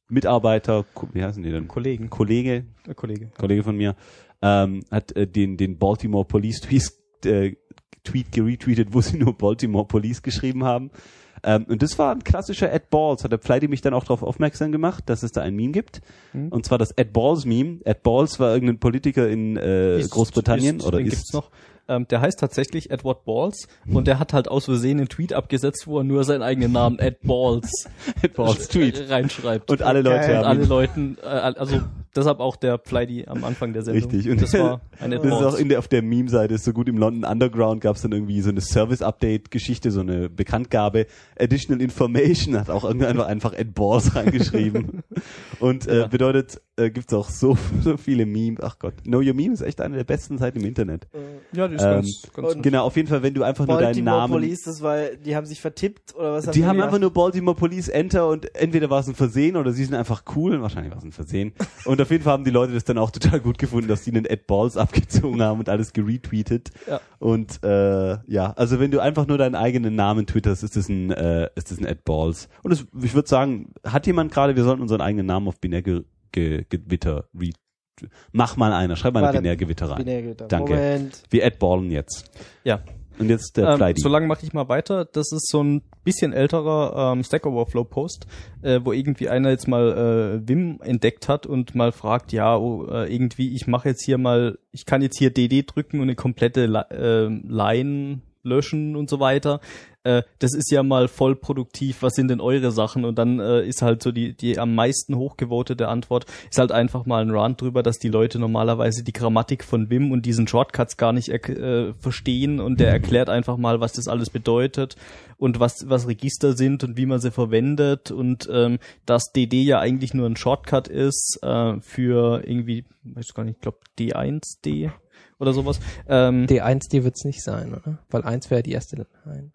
Mitarbeiter, wie heißen die denn? Kollegen. Kollege, Äh, Kollege. Kollege von mir, ähm, hat äh, den, den Baltimore Police Tweet, äh, Tweet geretweetet, wo sie nur Baltimore Police geschrieben haben. Ähm, und das war ein klassischer Ed Balls, hat der Flighty mich dann auch darauf aufmerksam gemacht, dass es da ein Meme gibt. Mhm. Und zwar das Ed Balls Meme. Ed Balls war irgendein Politiker in äh, Ist, Großbritannien ist, oder den ist gibt's noch. Ähm, der heißt tatsächlich Edward Balls und der hat halt aus Versehen einen Tweet abgesetzt, wo er nur seinen eigenen Namen Ed Balls, Ed Balls Tweet reinschreibt. Und alle Leute und haben alle ihn. Leuten, äh, also deshalb auch der Flighty am Anfang der Sendung. Richtig. Und das war ein Ed das ist auch Balls. in der, auf der Meme-Seite, ist so gut im London Underground gab es dann irgendwie so eine Service-Update-Geschichte, so eine Bekanntgabe. Additional Information hat auch irgendwann einfach Ed Balls reingeschrieben. Und äh, Ja. bedeutet, äh, gibt's auch so, so viele Memes. Ach Gott. Know Your Meme ist echt eine der besten Seiten im Internet. Ja, die ist Ähm, ganz, ganz und- Genau, auf jeden Fall, wenn du einfach nur deinen Baltimore Namen... Police, das war, die haben sich vertippt oder was Die haben gemacht? einfach nur Baltimore Police Enter und entweder war es ein Versehen oder sie sind einfach cool. Wahrscheinlich war es ein Versehen. Und auf jeden Fall haben die Leute das dann auch total gut gefunden, dass sie den Ed Balls abgezogen haben und alles geretweetet. Ja. Und äh, ja, also wenn du einfach nur deinen eigenen Namen twitterst, ist das ein, äh, ist das ein Ed Balls. Und das, ich würde sagen, hat jemand gerade, wir sollten unseren eigenen Namen auf Binär-Gewitter ge, Gewitter re Mach mal einer, schreib mal eine Warte, Binärgewitter rein. Binärgewitter. Danke. Moment. Wie Ed Ballen jetzt. Ja. Und jetzt der Ähm, Flighty. so lange mache ich mal weiter. Das ist so ein bisschen älterer ähm, Stack Overflow Post, äh, wo irgendwie einer jetzt mal äh, Vim entdeckt hat und mal fragt, ja, oh, äh, irgendwie, ich mache jetzt hier mal, ich kann jetzt hier D D drücken und eine komplette Li- äh, Line löschen und so weiter. Äh, das ist ja mal voll produktiv. Was sind denn eure Sachen? Und dann äh, ist halt so die die am meisten hochgevotete Antwort ist halt einfach mal ein Rant drüber, dass die Leute normalerweise die Grammatik von Vim und diesen Shortcuts gar nicht äh, verstehen und der erklärt einfach mal, was das alles bedeutet und was was Register sind und wie man sie verwendet und ähm, dass D D ja eigentlich nur ein Shortcut ist äh, für irgendwie, weiß gar nicht, ich glaube D eins D oder sowas. Ähm, D eins D wird's nicht sein, oder? Weil eins wäre die erste Line.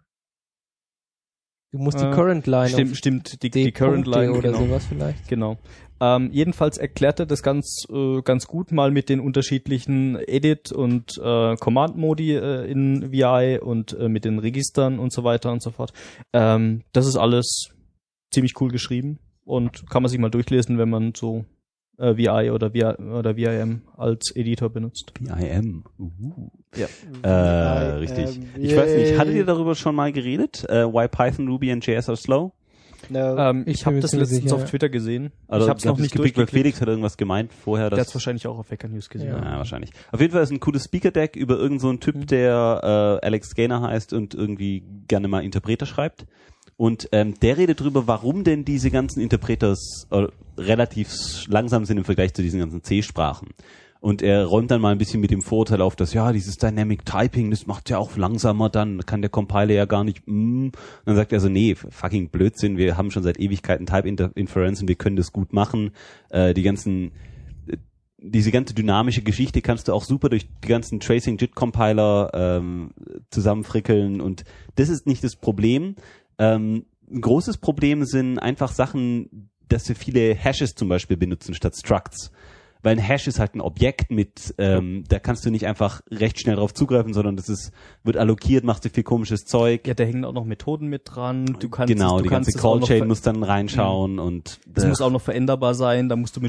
Du musst die Äh, Current Line stimmt, auf stimmt, die, D. die Current Line oder genau. sowas vielleicht. Genau. Ähm, jedenfalls erklärt er das ganz äh, ganz gut mal mit den unterschiedlichen Edit- und äh, Command-Modi äh, in V I und äh, mit den Registern und so weiter und so fort. Ähm, das ist alles ziemlich cool geschrieben und kann man sich mal durchlesen, wenn man so äh, V I oder V I oder V I M als Editor benutzt. B I M. Uh. Ja. Äh, richtig. Ähm, Ich weiß nicht, yay. hattet ihr darüber schon mal geredet? Äh, why Python, Ruby and J S are slow? No. Ähm, Ich ich bin habe mir das ziemlich letztens sicher, auf ja. Twitter gesehen. Also, ich habe es noch nicht gepickt, weil durchgeklickt. Felix hat irgendwas gemeint vorher. Der Dass, hat es wahrscheinlich auch auf Hacker News gesehen. Ja. ja, wahrscheinlich. Auf jeden Fall ist ein cooles Speaker-Deck über irgendeinen so einen Typ, Mhm. der äh, Alex Gaynor heißt und irgendwie gerne mal Interpreter schreibt. Und ähm, der redet drüber, warum denn diese ganzen Interpreters äh, relativ langsam sind im Vergleich zu diesen ganzen C-Sprachen. Und er räumt dann mal ein bisschen mit dem Vorurteil auf, dass ja, dieses Dynamic Typing, das macht ja auch langsamer, dann kann der Compiler ja gar nicht, mm. Und dann sagt er so, nee, fucking Blödsinn, wir haben schon seit Ewigkeiten Type-Inference und wir können das gut machen. Äh, die ganzen, äh, diese ganze dynamische Geschichte kannst du auch super durch die ganzen Tracing-Jit-Compiler ähm, zusammenfrickeln und das ist nicht das Problem. Ähm, ein großes Problem sind einfach Sachen, dass wir viele Hashes zum Beispiel benutzen statt Structs. Weil ein Hash ist halt ein Objekt mit, ähm, da kannst du nicht einfach recht schnell drauf zugreifen, sondern das ist, wird allokiert, machst du viel komisches Zeug. Ja, da hängen auch noch Methoden mit dran. Du kannst genau, du die kannst ganze es auch noch Callchain ver- muss dann reinschauen und Das muss auch noch veränderbar sein, da musst du mit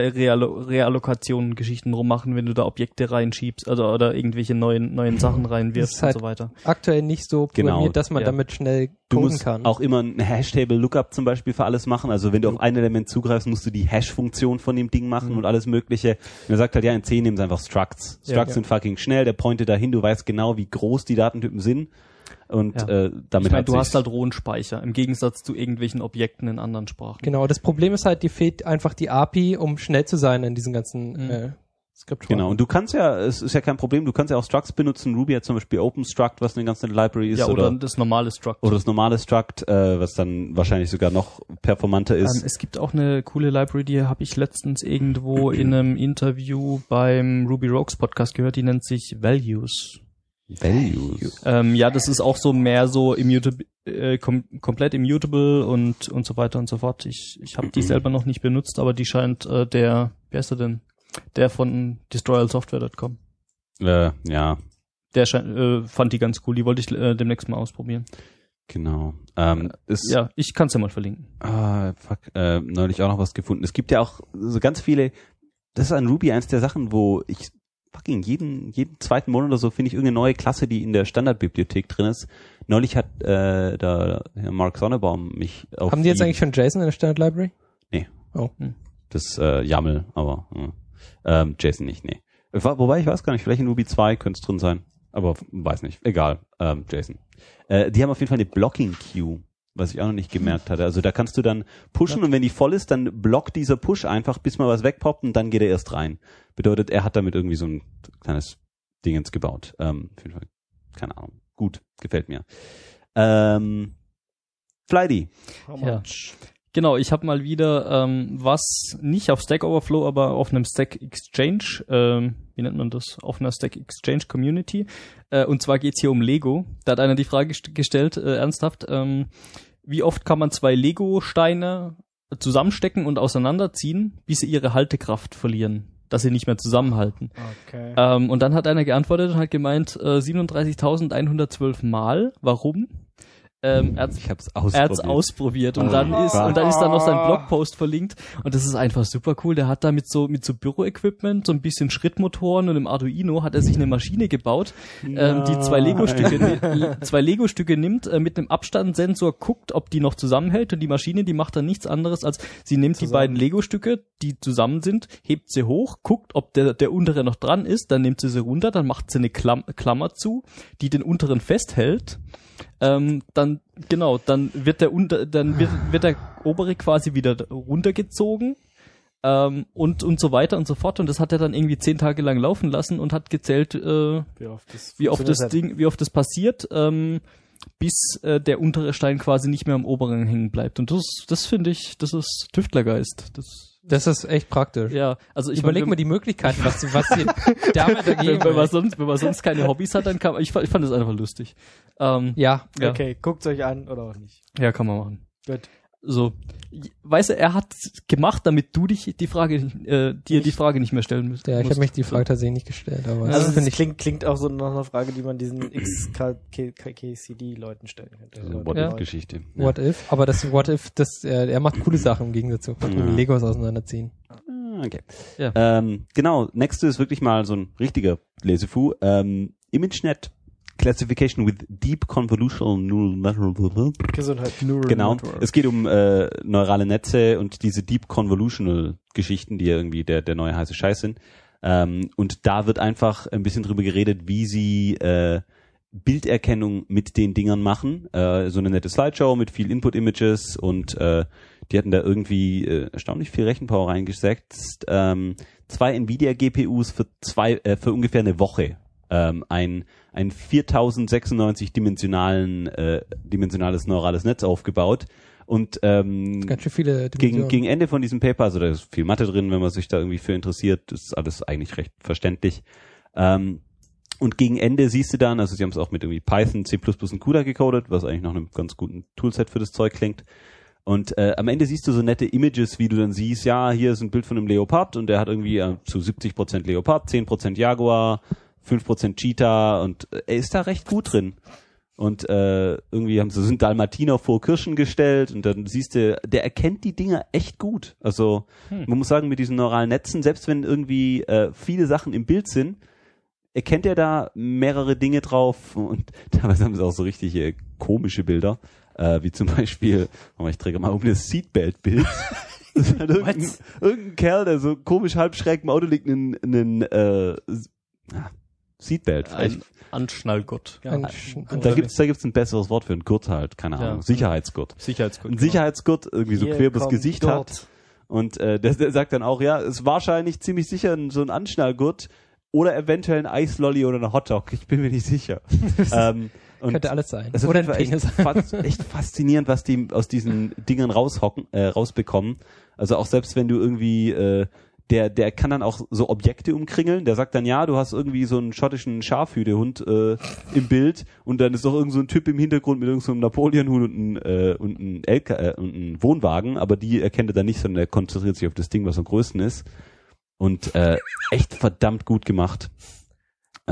Speicherreallokationen Geschichten rummachen, wenn du da Objekte reinschiebst, also oder irgendwelche neuen neuen Sachen reinwirfst Das ist halt und so weiter. Aktuell nicht so programmiert, Genau, dass man ja. damit schnell du coden musst kann. auch immer ein Hash-Table-Lookup zum Beispiel für alles machen. Also wenn du auf ein Element zugreifst, musst du die Hash-Funktion von dem Ding machen Mhm. und alles mögliche. Und er sagt halt, ja, in C nehmen sie einfach Structs. Structs Ja, ja. sind fucking schnell, der pointet dahin, du weißt genau, wie groß die Datentypen sind. Und Ja. äh, damit Ich meine, hat du sich's. hast halt rohen Speicher, im Gegensatz zu irgendwelchen Objekten in anderen Sprachen. Genau, das Problem ist halt, dir fehlt einfach die A P I, um schnell zu sein in diesen ganzen Mhm. äh, Skript. Genau, und du kannst ja, es ist ja kein Problem, du kannst ja auch Structs benutzen. Ruby hat zum Beispiel OpenStruct, was eine ganze Library ist, Ja, oder, oder, das normale Struct. oder das normale Struct, äh, was dann wahrscheinlich sogar noch performanter ist. Ähm, es gibt auch eine coole Library, die habe ich letztens irgendwo in einem Interview beim Ruby Rogues Podcast gehört, die nennt sich Values. Values. Ähm, ja, das ist auch so mehr so immutable, äh, kom komplett immutable und und so weiter und so fort. Ich ich habe die selber noch nicht benutzt, aber die scheint äh, der, wer ist der denn? Der von destroyal software Punkt com. Äh, ja, Der scheint, äh, fand die ganz cool. Die wollte ich äh, demnächst mal ausprobieren. Genau. Ähm, ist, Ja, ich kann es ja mal verlinken. Ah, fuck, äh, neulich auch noch was gefunden. Es gibt ja auch so ganz viele, das ist an Ruby eins der Sachen, wo ich fucking jeden, jeden zweiten Monat oder so finde ich irgendeine neue Klasse, die in der Standardbibliothek drin ist. Neulich hat äh, da Herr Mark Sonnebaum mich auf Haben die jetzt die, eigentlich schon JSON in der Standard Library? Nee. Oh. Das äh, YAML, aber äh, ähm, JSON nicht, nee. Wo- Wobei, ich weiß gar nicht, vielleicht in Ruby zwei könnte es drin sein. Aber weiß nicht, egal, ähm, JSON. Äh, die haben auf jeden Fall eine Blocking-Queue, was ich auch noch nicht gemerkt hatte. Also da kannst du dann pushen ja. und wenn die voll ist, dann blockt dieser Push einfach, bis mal was wegpoppt und dann geht er erst rein. Bedeutet, er hat damit irgendwie so ein kleines Dingens gebaut. Ähm, auf jeden Fall, keine Ahnung. Gut, gefällt mir. Ähm, Flighty. Ja. Genau, ich habe mal wieder ähm, was nicht auf Stack Overflow, aber auf einem Stack Exchange, ähm, wie nennt man das, auf einer Stack Exchange Community. Äh, und zwar geht's hier um Lego. Da hat einer die Frage gest- gestellt, äh, ernsthaft, ähm, wie oft kann man zwei Lego-Steine zusammenstecken und auseinanderziehen, bis sie ihre Haltekraft verlieren, dass sie nicht mehr zusammenhalten. Okay. Ähm, und dann hat einer geantwortet und hat gemeint, äh, siebenunddreißigtausendeinhundertzwölf Mal. Warum? Ähm, er hat's, Ich hab's er hat's ausprobiert. ausprobiert und Oh dann ist Gott. und dann ist da noch sein Blogpost verlinkt und das ist einfach super cool. Der hat da mit so mit so Büroequipment, so ein bisschen Schrittmotoren und im Arduino hat er sich eine Maschine gebaut, ähm, die zwei Lego-Stücke zwei Lego-Stücke nimmt, äh, mit einem Abstandssensor guckt, ob die noch zusammenhält und die Maschine, die macht dann nichts anderes als sie nimmt zusammen. Die beiden Lego-Stücke, die zusammen sind, hebt sie hoch, guckt, ob der der untere noch dran ist, dann nimmt sie sie runter, dann macht sie eine Klam- Klammer zu, die den unteren festhält. Ähm, dann, genau, dann wird der unter, dann wird, wird der obere quasi wieder runtergezogen, ähm, und, und so weiter und so fort. Und das hat er dann irgendwie zehn Tage lang laufen lassen und hat gezählt, äh, Wie oft das, wie oft das hat. Ding, wie oft das passiert, ähm, bis äh, der untere Stein quasi nicht mehr am oberen hängen bleibt. Und das, das finde ich, das ist Tüftlergeist. Das, Das ist echt praktisch. ja, also ich Überleg mein, mal die Möglichkeiten, was, was dir damit dagegen wenn, wenn man sonst, wenn man sonst keine Hobbys hat, dann kann man, ich, fand- ich fand das einfach lustig. Ähm, Ja, ja. Okay, guckt's euch an oder auch nicht. Ja, kann man machen. Gut. So, weißt du, er hat gemacht, damit du dich die Frage, äh, dir die Frage nicht mehr stellen müsst. ja ich musst. habe mich die Frage tatsächlich nicht gestellt, aber Also das das finde ich klingt, klingt auch so nach einer Frage, die man diesen X K C D-Leuten stellen könnte. Diese Oder What Leuten. If-Geschichte. Ja. What If, aber das What If, das äh, er macht coole Sachen im Gegensatz zu Ja. Legos auseinanderziehen. Ah, Okay. Ja. Ähm, genau, nächste ist wirklich mal so ein richtiger Lesefu. Ähm, ImageNet Classification with Deep Convolutional Neural Network. Gesundheit. Genau. Es geht um äh, neurale Netze und diese Deep Convolutional Geschichten, die ja irgendwie der, der neue heiße Scheiß sind. Ähm, und da wird einfach ein bisschen drüber geredet, wie sie äh, Bilderkennung mit den Dingern machen. Äh, so eine nette Slideshow mit viel Input-Images und äh, die hatten da irgendwie äh, erstaunlich viel Rechenpower reingesetzt. Ähm, zwei Nvidia-G P Us für zwei äh, für ungefähr eine Woche. Ähm, ein ein viertausendsechsundneunzig dimensionalen äh, dimensionales neurales Netz aufgebaut und ähm, Ganz schön viele gegen, Dimensionen. gegen Ende von diesem Paper, also da ist viel Mathe drin, wenn man sich da irgendwie für interessiert, ist alles eigentlich recht verständlich. Ähm, und gegen Ende siehst du dann, also sie haben es auch mit irgendwie Python, C plus plus und CUDA gecodet, was eigentlich nach einem ganz guten Toolset für das Zeug klingt. Und äh, am Ende siehst du so nette Images, wie du dann siehst, ja, hier ist ein Bild von einem Leopard und der hat irgendwie äh, zu siebzig Prozent Leopard, zehn Prozent Jaguar, fünf Prozent Cheetah und äh, er ist da recht gut drin. Und äh, irgendwie haben sie so einen Dalmatiner vor Kirschen gestellt und dann siehst du, der erkennt die Dinger echt gut. Also hm. man muss sagen, mit diesen neuralen Netzen, selbst wenn irgendwie äh, viele Sachen im Bild sind, erkennt er da mehrere Dinge drauf und teilweise haben sie auch so richtig äh, komische Bilder, äh, wie zum Beispiel, oh, ich träge mal um das Seatbelt-Bild. Das ist halt irgendein, irgendein Kerl, der so komisch halb schräg im Auto liegt, einen, einen äh, Seatbelt. Ein Anschnallgurt. Ja. Ein Ja. Sch- Da gibt's, da gibt's ein besseres Wort für einen Gurt halt, keine Ahnung. Ja. Sicherheitsgurt. Sicherheitsgurt. Ein Sicherheitsgurt irgendwie so Hier quer übers kommt Gesicht Gurt. hat. Und äh, der, der sagt dann auch, ja, ist wahrscheinlich ziemlich sicher ein, so ein Anschnallgurt oder eventuell ein Eislolly oder ein Hotdog. Ich bin mir nicht sicher. ähm, und Könnte alles sein. es ist Oder auf ein jeden Fall Penis. echt, fas- echt faszinierend, was die aus diesen Dingern raushocken, äh, rausbekommen. Also auch selbst wenn du irgendwie äh, der, der kann dann auch so Objekte umkringeln. Der sagt dann, ja, du hast irgendwie so einen schottischen Schafhütehund äh, im Bild und dann ist doch irgend so ein Typ im Hintergrund mit irgend so einem Napoleonhund und einem äh, und ein L K äh, und ein Wohnwagen, aber die erkennt er dann nicht, sondern er konzentriert sich auf das Ding, was am größten ist. Und äh, echt verdammt gut gemacht. Ähm,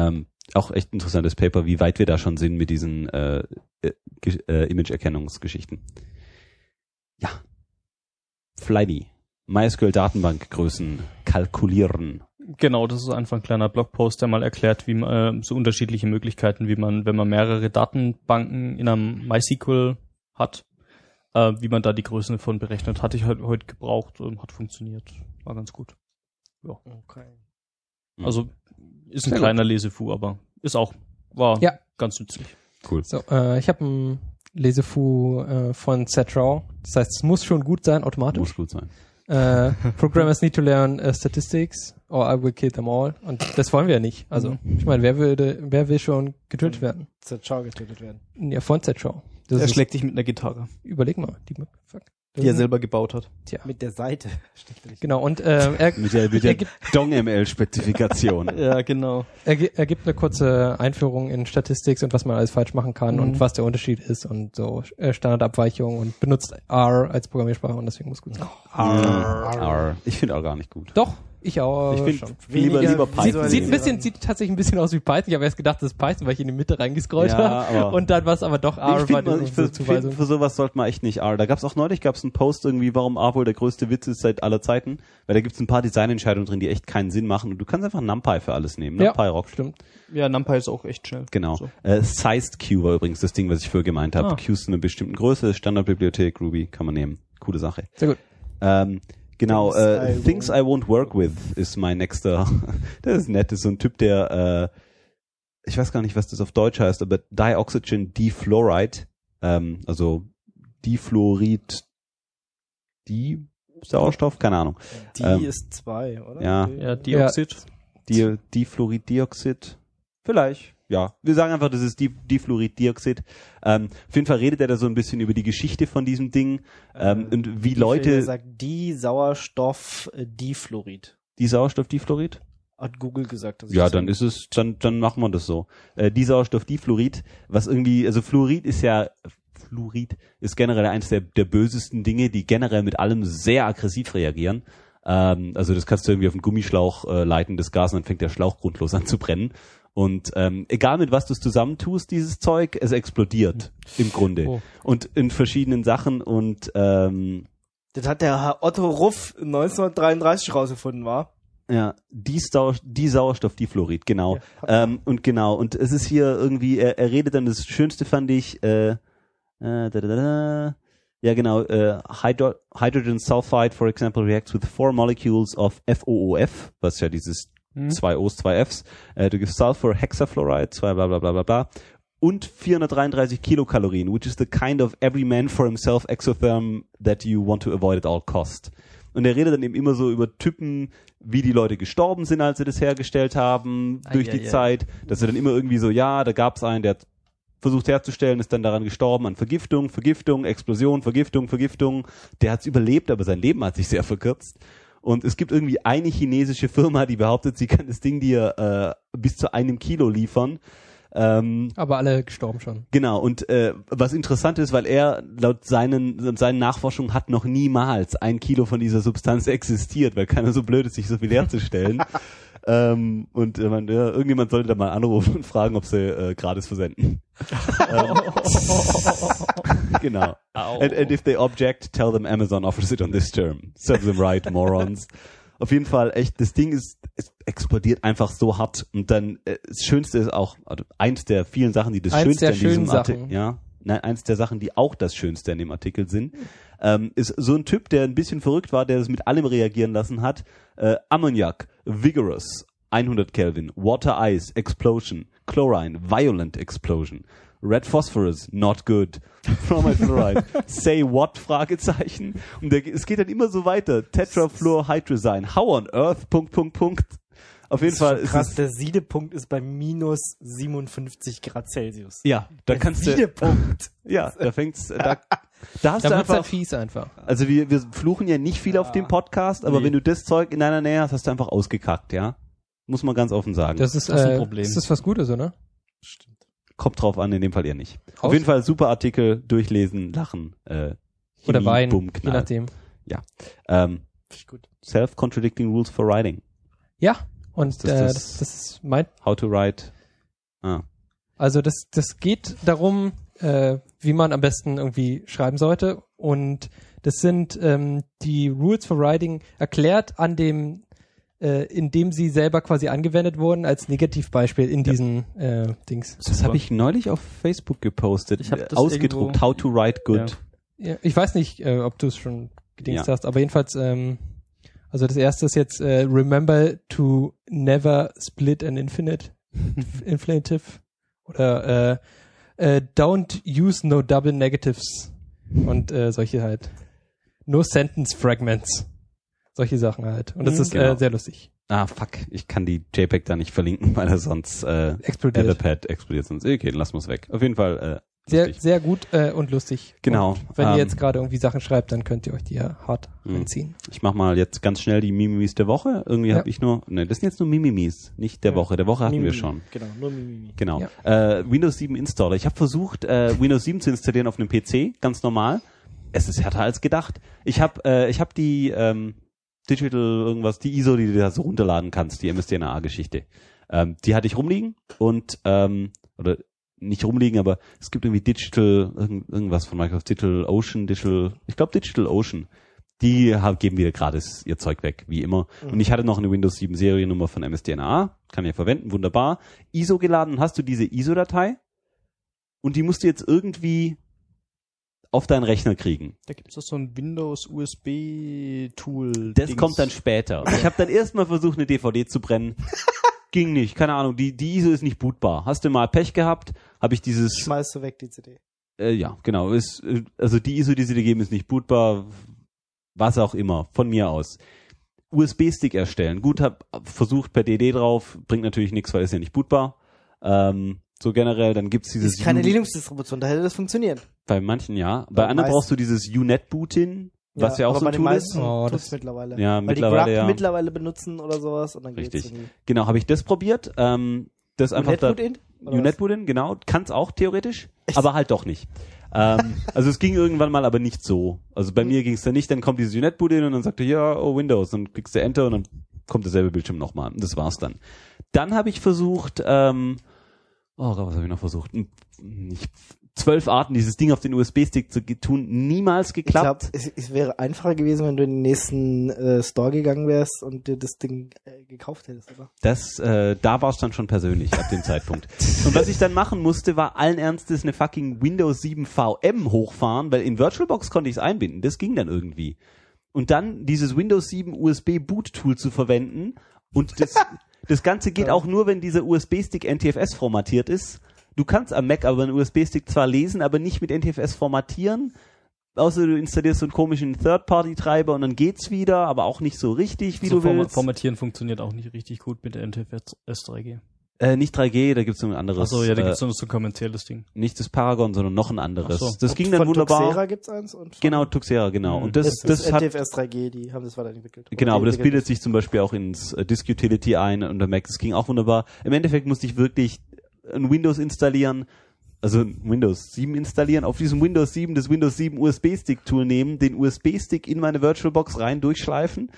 auch echt interessantes Paper, wie weit wir da schon sind mit diesen äh, äh, Image-Erkennungsgeschichten. Ja. Flyme. MySQL-Datenbankgrößen kalkulieren. Genau, das ist einfach ein kleiner Blogpost, der mal erklärt, wie man äh, so unterschiedliche Möglichkeiten, wie man, wenn man mehrere Datenbanken in einem MySQL hat, äh, wie man da die Größen von berechnet. Hatte ich heute heute gebraucht, ähm, hat funktioniert. War ganz gut. Ja. Okay. Also ist ein Sehr kleiner Lesefu, aber ist auch, war Ja. ganz nützlich. Cool. So, äh, ich habe ein Lesefu äh, von Zetrau. Das heißt, es muss schon gut sein, automatisch. Muss gut sein. Äh, Programmers need to learn uh, statistics or I will kill them all. Und das wollen wir ja nicht. Also, ich meine, wer würde, wer will schon getötet werden? Zerchau getötet werden. Ja, von Zetrau. Das Er ist, schlägt dich mit einer Gitarre, überleg mal. Die, fuck. Das die er ist- selber gebaut hat. Tja. Mit der Seite. Steckt er nicht. Genau, und äh, er, Mit der, mit er, der gibt, Dong-M L-Spezifikation. Ja, genau. er, gi- er gibt eine kurze Einführung in Statistics und was man alles falsch machen kann Mhm. und was der Unterschied ist und so äh, Standardabweichungen und benutzt R als Programmiersprache und deswegen muss gut sein. R. Ich finde auch gar nicht gut. Doch, ich auch. Ich schon. finde lieber, Weniger lieber Sieht, Python. sieht ein bisschen, sieht tatsächlich ein bisschen aus wie Python. Ich habe erst gedacht, das ist Python, weil ich in die Mitte reingescrollt Ja, habe. aber- Und dann war es aber doch R. Ich finde, bei man- der ich find, Zuweisung. für sowas sollte man echt nicht R. Da gab's auch neulich, gab's einen Post irgendwie, warum R wohl der größte Witz ist seit aller Zeiten. Weil da gibt's ein paar Designentscheidungen drin, die echt keinen Sinn machen. Und du kannst einfach NumPy für alles nehmen. Ja, NumPy rockt. stimmt. Ja, NumPy ist auch echt schnell. Genau. So. Äh, Sized Q war übrigens das Ding, was ich vorher gemeint habe. Ah. Q ist eine bestimmte Größe, Standardbibliothek, Ruby, kann man nehmen. Coole Sache. Sehr gut. Ähm, genau, Things äh, I Things I Won't Work With ist mein nächster. Das ist nett, das ist so ein Typ, der, äh, ich weiß gar nicht, was das auf Deutsch heißt, aber Dioxygen Defluoride, ähm, also Difluorid, die Sauerstoff, keine Ahnung. Die Ähm, ist zwei, oder? ja. Die- Ja, Dioxid. Di Difluoriddioxid. Vielleicht. Ja, wir sagen einfach, das ist Di Difluoriddioxid. Ähm, auf jeden Fall redet er da so ein bisschen über die Geschichte von diesem Ding ähm, Äh, und wie Die Leute sagt die Sauerstoff äh, Difluorid. die Sauerstoffdifluorid. Hat Google gesagt. dass ich Ja, das dann so- ist es, dann dann machen wir das so. Äh, Disauerstoffdifluorid, was irgendwie, also Fluorid ist ja Fluorid ist generell eines der der bösesten Dinge, die generell mit allem sehr aggressiv reagieren. Ähm, also das kannst du irgendwie auf einen Gummischlauch äh, leiten, das Gas, und dann fängt der Schlauch grundlos an zu brennen. Und ähm, egal mit was du es zusammentust, dieses Zeug, es explodiert im Grunde. Oh. Und in verschiedenen Sachen und ähm, Das hat der Herr Otto Ruff neunzehnhundertdreiunddreißig rausgefunden, war. ja, die, Sau die Sauerstoffdifluorid, genau. Ja, hab- ähm, und genau, und es ist hier irgendwie, er, er redet dann, das Schönste fand ich, äh, äh, da, da, da, da, ja genau, äh, Hydro Hydrogen Sulfide, for example, reacts with four molecules of F O O F, was ja dieses zwei O's, zwei F's, äh, du gibst Sulfur Hexafluoride, zwei bla bla bla bla bla, und vierhundertdreiunddreißig Kilokalorien, which is the kind of every man for himself exotherm that you want to avoid at all cost. Und er redet dann eben immer so über Typen, wie die Leute gestorben sind, als sie das hergestellt haben, Ei, durch ei, die ei. Zeit, dass er dann immer irgendwie so, ja, da gab's einen, der hat versucht herzustellen, ist dann daran gestorben an Vergiftung, Vergiftung, Explosion, Vergiftung, Vergiftung. Der hat's überlebt, aber sein Leben hat sich sehr verkürzt. Und es gibt irgendwie eine chinesische Firma, die behauptet, sie kann das Ding dir äh, bis zu einem Kilo liefern. Ähm, Aber alle gestorben schon. genau, und äh, was interessant ist, weil er laut seinen, seinen Nachforschungen hat noch niemals ein Kilo von dieser Substanz existiert, weil keiner so blöd ist, sich so viel herzustellen. ähm, und äh, man, ja, irgendjemand sollte da mal anrufen und fragen, ob sie äh, gratis versenden. ähm, genau. And, and if they object, tell them Amazon offers it on this term. Serve them right, morons. Auf jeden Fall, echt, das Ding ist, es explodiert einfach so hart. Und dann, äh, das Schönste ist auch, also eins der vielen Sachen, die das Eins Schönste der in diesem schönen Artikel, Sachen. ja, nein, eins der Sachen, die auch das Schönste in dem Artikel sind, ähm, ist so ein Typ, der ein bisschen verrückt war, der das mit allem reagieren lassen hat. Äh, Ammoniak, Vigorous, hundert Kelvin, Water Ice, Explosion, Chlorine, Violent Explosion, Red Phosphorus, not good, Bromide Fluoride, say what, Fragezeichen. Und der, es geht dann immer so weiter. Tetrafluorhydrazine, how on earth, Punkt, Punkt, Punkt. Auf jeden Das ist Fall schon ist krass, es, der Siedepunkt ist bei minus siebenundfünfzig Grad Celsius. ja, da Der kannst du, Siedepunkt. ja, da fängt's, da, da hast Da du wird's halt einfach, fies einfach. also wir, wir fluchen ja nicht viel auf dem Podcast, aber Nee. wenn du das Zeug in deiner Nähe hast, hast du einfach ausgekackt, ja? Muss man ganz offen sagen. Das ist, Das ist ein äh, Problem. Das ist was Gutes, oder? Stimmt. Kommt drauf an, in dem Fall eher nicht. Auf Aus- jeden Fall super Artikel, durchlesen, lachen, äh, Oder Chemie, Wein, Bumm, je Knall. nachdem. Ähm, Finde ich gut. Self-Contradicting Rules for Writing. Ja, und Ist das äh, das- das, das ist mein, How to write Ah. Also das, das geht darum, äh, wie man am besten irgendwie schreiben sollte. Und das sind ähm, die Rules for Writing erklärt an dem, äh, indem sie selber quasi angewendet wurden als Negativbeispiel in diesen äh, Dings. Das habe ich neulich auf Facebook gepostet. Ich hab das ausgedruckt. irgendwo- How to write good. Ja, ich weiß nicht, äh, ob du es schon gedingst Ja. hast, aber jedenfalls, ähm, also das erste ist jetzt äh, remember to never split an infinite infinitive oder äh, äh, don't use no double negatives und äh, solche halt. No sentence fragments. Solche Sachen halt. Und das Mhm, ist genau. äh, sehr lustig. Ah, fuck. Ich kann die JPEG da nicht verlinken, weil er sonst äh, Explodiert. Etherpad explodiert. Sonst, okay, dann lassen wir es weg. Auf jeden Fall äh, Sehr, lustig. sehr gut äh, und lustig. Genau. Und wenn Ähm, ihr jetzt gerade irgendwie Sachen schreibt, dann könnt ihr euch die ja hart Mhm. reinziehen. Ich mach mal jetzt ganz schnell die Mimimis der Woche. Irgendwie Ja. habe ich nur, ne, das sind jetzt nur Mimimis, nicht der Ja. Woche. Der Woche hatten wir Mimimi. schon. Genau, nur Mimimi. Genau. Ja. Äh, Windows sieben Installer. Ich habe versucht, äh, Windows sieben zu installieren auf einem P C, ganz normal. Es ist härter als gedacht. Ich habe äh, ich habe die ähm, Digital irgendwas, die I S O, die du da so runterladen kannst, die M S D N A-Geschichte. Ähm, die hatte ich rumliegen und ähm, oder nicht rumliegen, aber es gibt irgendwie Digital irgend, irgendwas von Microsoft, Digital Ocean, Digital, ich glaube Digital Ocean. Die haben, geben wieder gratis ihr Zeug weg, wie immer. Mhm. Und ich hatte noch eine Windows sieben Seriennummer von M S D N A, kann ich ja verwenden, wunderbar. I S O geladen, hast du diese I S O-Datei und die musst du jetzt irgendwie auf deinen Rechner kriegen. Da gibt es doch so ein Windows-U S B-Tool. Das kommt dann später. Ich habe dann erstmal versucht, eine D V D zu brennen. Ging nicht, keine Ahnung, die, die I S O ist nicht bootbar. Hast du mal Pech gehabt, habe ich dieses... Schmeißt du weg die C D. Äh, ja, genau. Ist, äh, also die I S O, die sie dir geben, ist nicht bootbar. Was auch immer, von mir aus. U S B-Stick erstellen. Gut, hab versucht per D D drauf, bringt natürlich nichts, weil ist ja nicht bootbar. Ähm, so generell, dann gibt's dieses... Ist keine U- Linux-Distribution, da hätte das funktioniert. Bei manchen ja. Bei Bei anderen meisten. brauchst du dieses U Net Bootin, was ja, auch aber so bei ein den Tool meisten ist. Oh, tut's das- mittlerweile. Ja, Weil mittlerweile die Grub ja. mittlerweile benutzen oder sowas und dann geht's Richtig. irgendwie. Genau, habe ich das probiert. Ähm, das einfach da, Netboot in? Oder was? U-Net-Bootin, genau. Kann's auch theoretisch, aber halt doch nicht. ähm, also es ging irgendwann mal, aber nicht so. Also bei Mhm. mir ging's dann nicht, dann kommt dieses U-Net-Bootin und dann sagt er, ja, oh, Windows. Dann klickst du Enter und dann kommt derselbe Bildschirm nochmal. Das war's dann. Dann habe ich versucht, ähm, oh Gott, was habe ich noch versucht? Hm, Nicht, zwölf Arten, dieses Ding auf den U S B-Stick zu ge- tun, niemals Ich glaube, geklappt. es, es wäre einfacher gewesen, wenn du in den nächsten äh, Store gegangen wärst und dir das Ding äh, gekauft hättest, oder? Das, äh, da war es dann schon persönlich ab dem Zeitpunkt. Und was ich dann machen musste, war allen Ernstes eine fucking Windows sieben V M hochfahren, weil in VirtualBox konnte ich es einbinden. Das ging dann irgendwie. Und dann dieses Windows sieben U S B Boot Tool zu verwenden. Und das, das Ganze geht auch nur, wenn dieser U S B-Stick N T F S formatiert ist. Du kannst am Mac aber einen U S B-Stick zwar lesen, aber nicht mit N T F S formatieren. Außer du installierst so einen komischen Third-Party-Treiber und dann geht's wieder, aber auch nicht so richtig, wie so du Forma- willst. Formatieren funktioniert auch nicht richtig gut mit der N T F S drei G. Äh, nicht drei G, da gibt's noch ein anderes. Achso, ja, da äh, gibt's noch so ein kommerzielles Ding. nicht das Paragon, sondern noch ein anderes. Ach so. Das Und ging dann von wunderbar. Tuxera gibt's eins und von Genau, Tuxera, genau. Mhm. Und das, das, das, ist hat, N T F S drei G, die haben das weiterentwickelt. Oder genau, aber das entwickelt. bildet sich zum Beispiel auch ins äh, Disk Utility ein und der Mac, das ging auch wunderbar. Im Endeffekt musste ich wirklich ein Windows installieren, also ein Windows sieben installieren, auf diesem Windows sieben das Windows sieben U S B-Stick Tool nehmen, den U S B-Stick in meine VirtualBox rein durchschleifen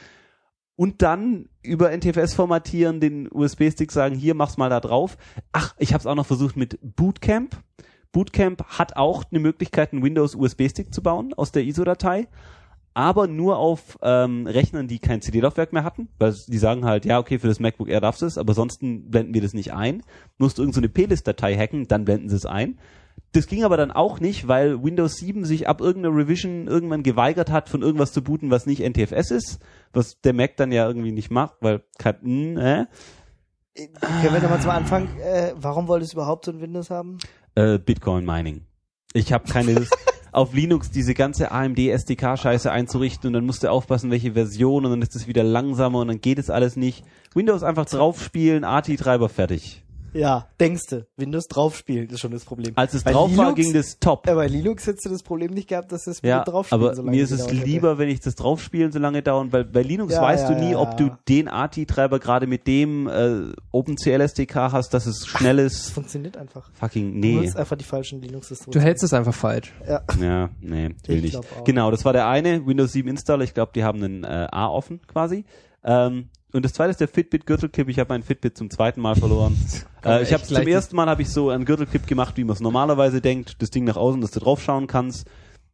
und dann über N T F S formatieren, den U S B-Stick sagen, hier, mach's mal da drauf. Ach, ich habe es auch noch versucht mit Bootcamp. Bootcamp hat auch eine Möglichkeit, einen Windows U S B-Stick zu bauen aus der I S O-Datei, aber nur auf ähm, Rechnern, die kein C D-Laufwerk mehr hatten, weil die sagen halt, ja, okay, für das MacBook Air darfst du es, aber sonst blenden wir das nicht ein. Musst du irgend so eine P-List-Datei hacken, dann blenden sie es ein. Das ging aber dann auch nicht, weil Windows sieben sich ab irgendeiner Revision irgendwann geweigert hat, von irgendwas zu booten, was nicht N T F S ist, was der Mac dann ja irgendwie nicht macht, weil kein, mh, äh, Können wir da mal zum Anfang, äh, warum wolltest du überhaupt so ein Windows haben? äh, Bitcoin Mining. Ich habe keine Lust, auf Linux diese ganze A M D S D K-Scheiße einzurichten und dann musst du aufpassen, welche Version und dann ist es wieder langsamer und dann geht es alles nicht. Windows einfach draufspielen, A T I-Treiber, fertig. Ja, denkste, Windows draufspielen ist schon das Problem. Als es Bei drauf war, Linux- ging das top. Ja, bei Linux hättest du das Problem nicht gehabt, dass das Ja, mit draufspielen aber so lange mir ist es gedauert hätte. lieber, wenn ich das draufspielen so lange dauern, weil bei Linux Ja, weißt ja, du nie, ja, ob du ja. den A T I-Treiber gerade mit dem äh, OpenCL S D K hast, dass es schnell Das ist. funktioniert einfach. Fucking, Du nee. nutzt einfach die falschen Du Linux-Distributionen. hältst es einfach falsch. Ja. Ja, nee, will Ich nicht. glaub auch. Genau, das war der eine, Windows sieben Installer. Ich glaube, die haben einen äh, A offen quasi. Ähm, Und das zweite ist der Fitbit Gürtelclip. Ich habe meinen Fitbit zum zweiten Mal verloren. äh, ich habe zum ersten Mal habe ich so einen Gürtelclip gemacht, wie man es normalerweise denkt. Das Ding nach außen, dass du drauf schauen kannst.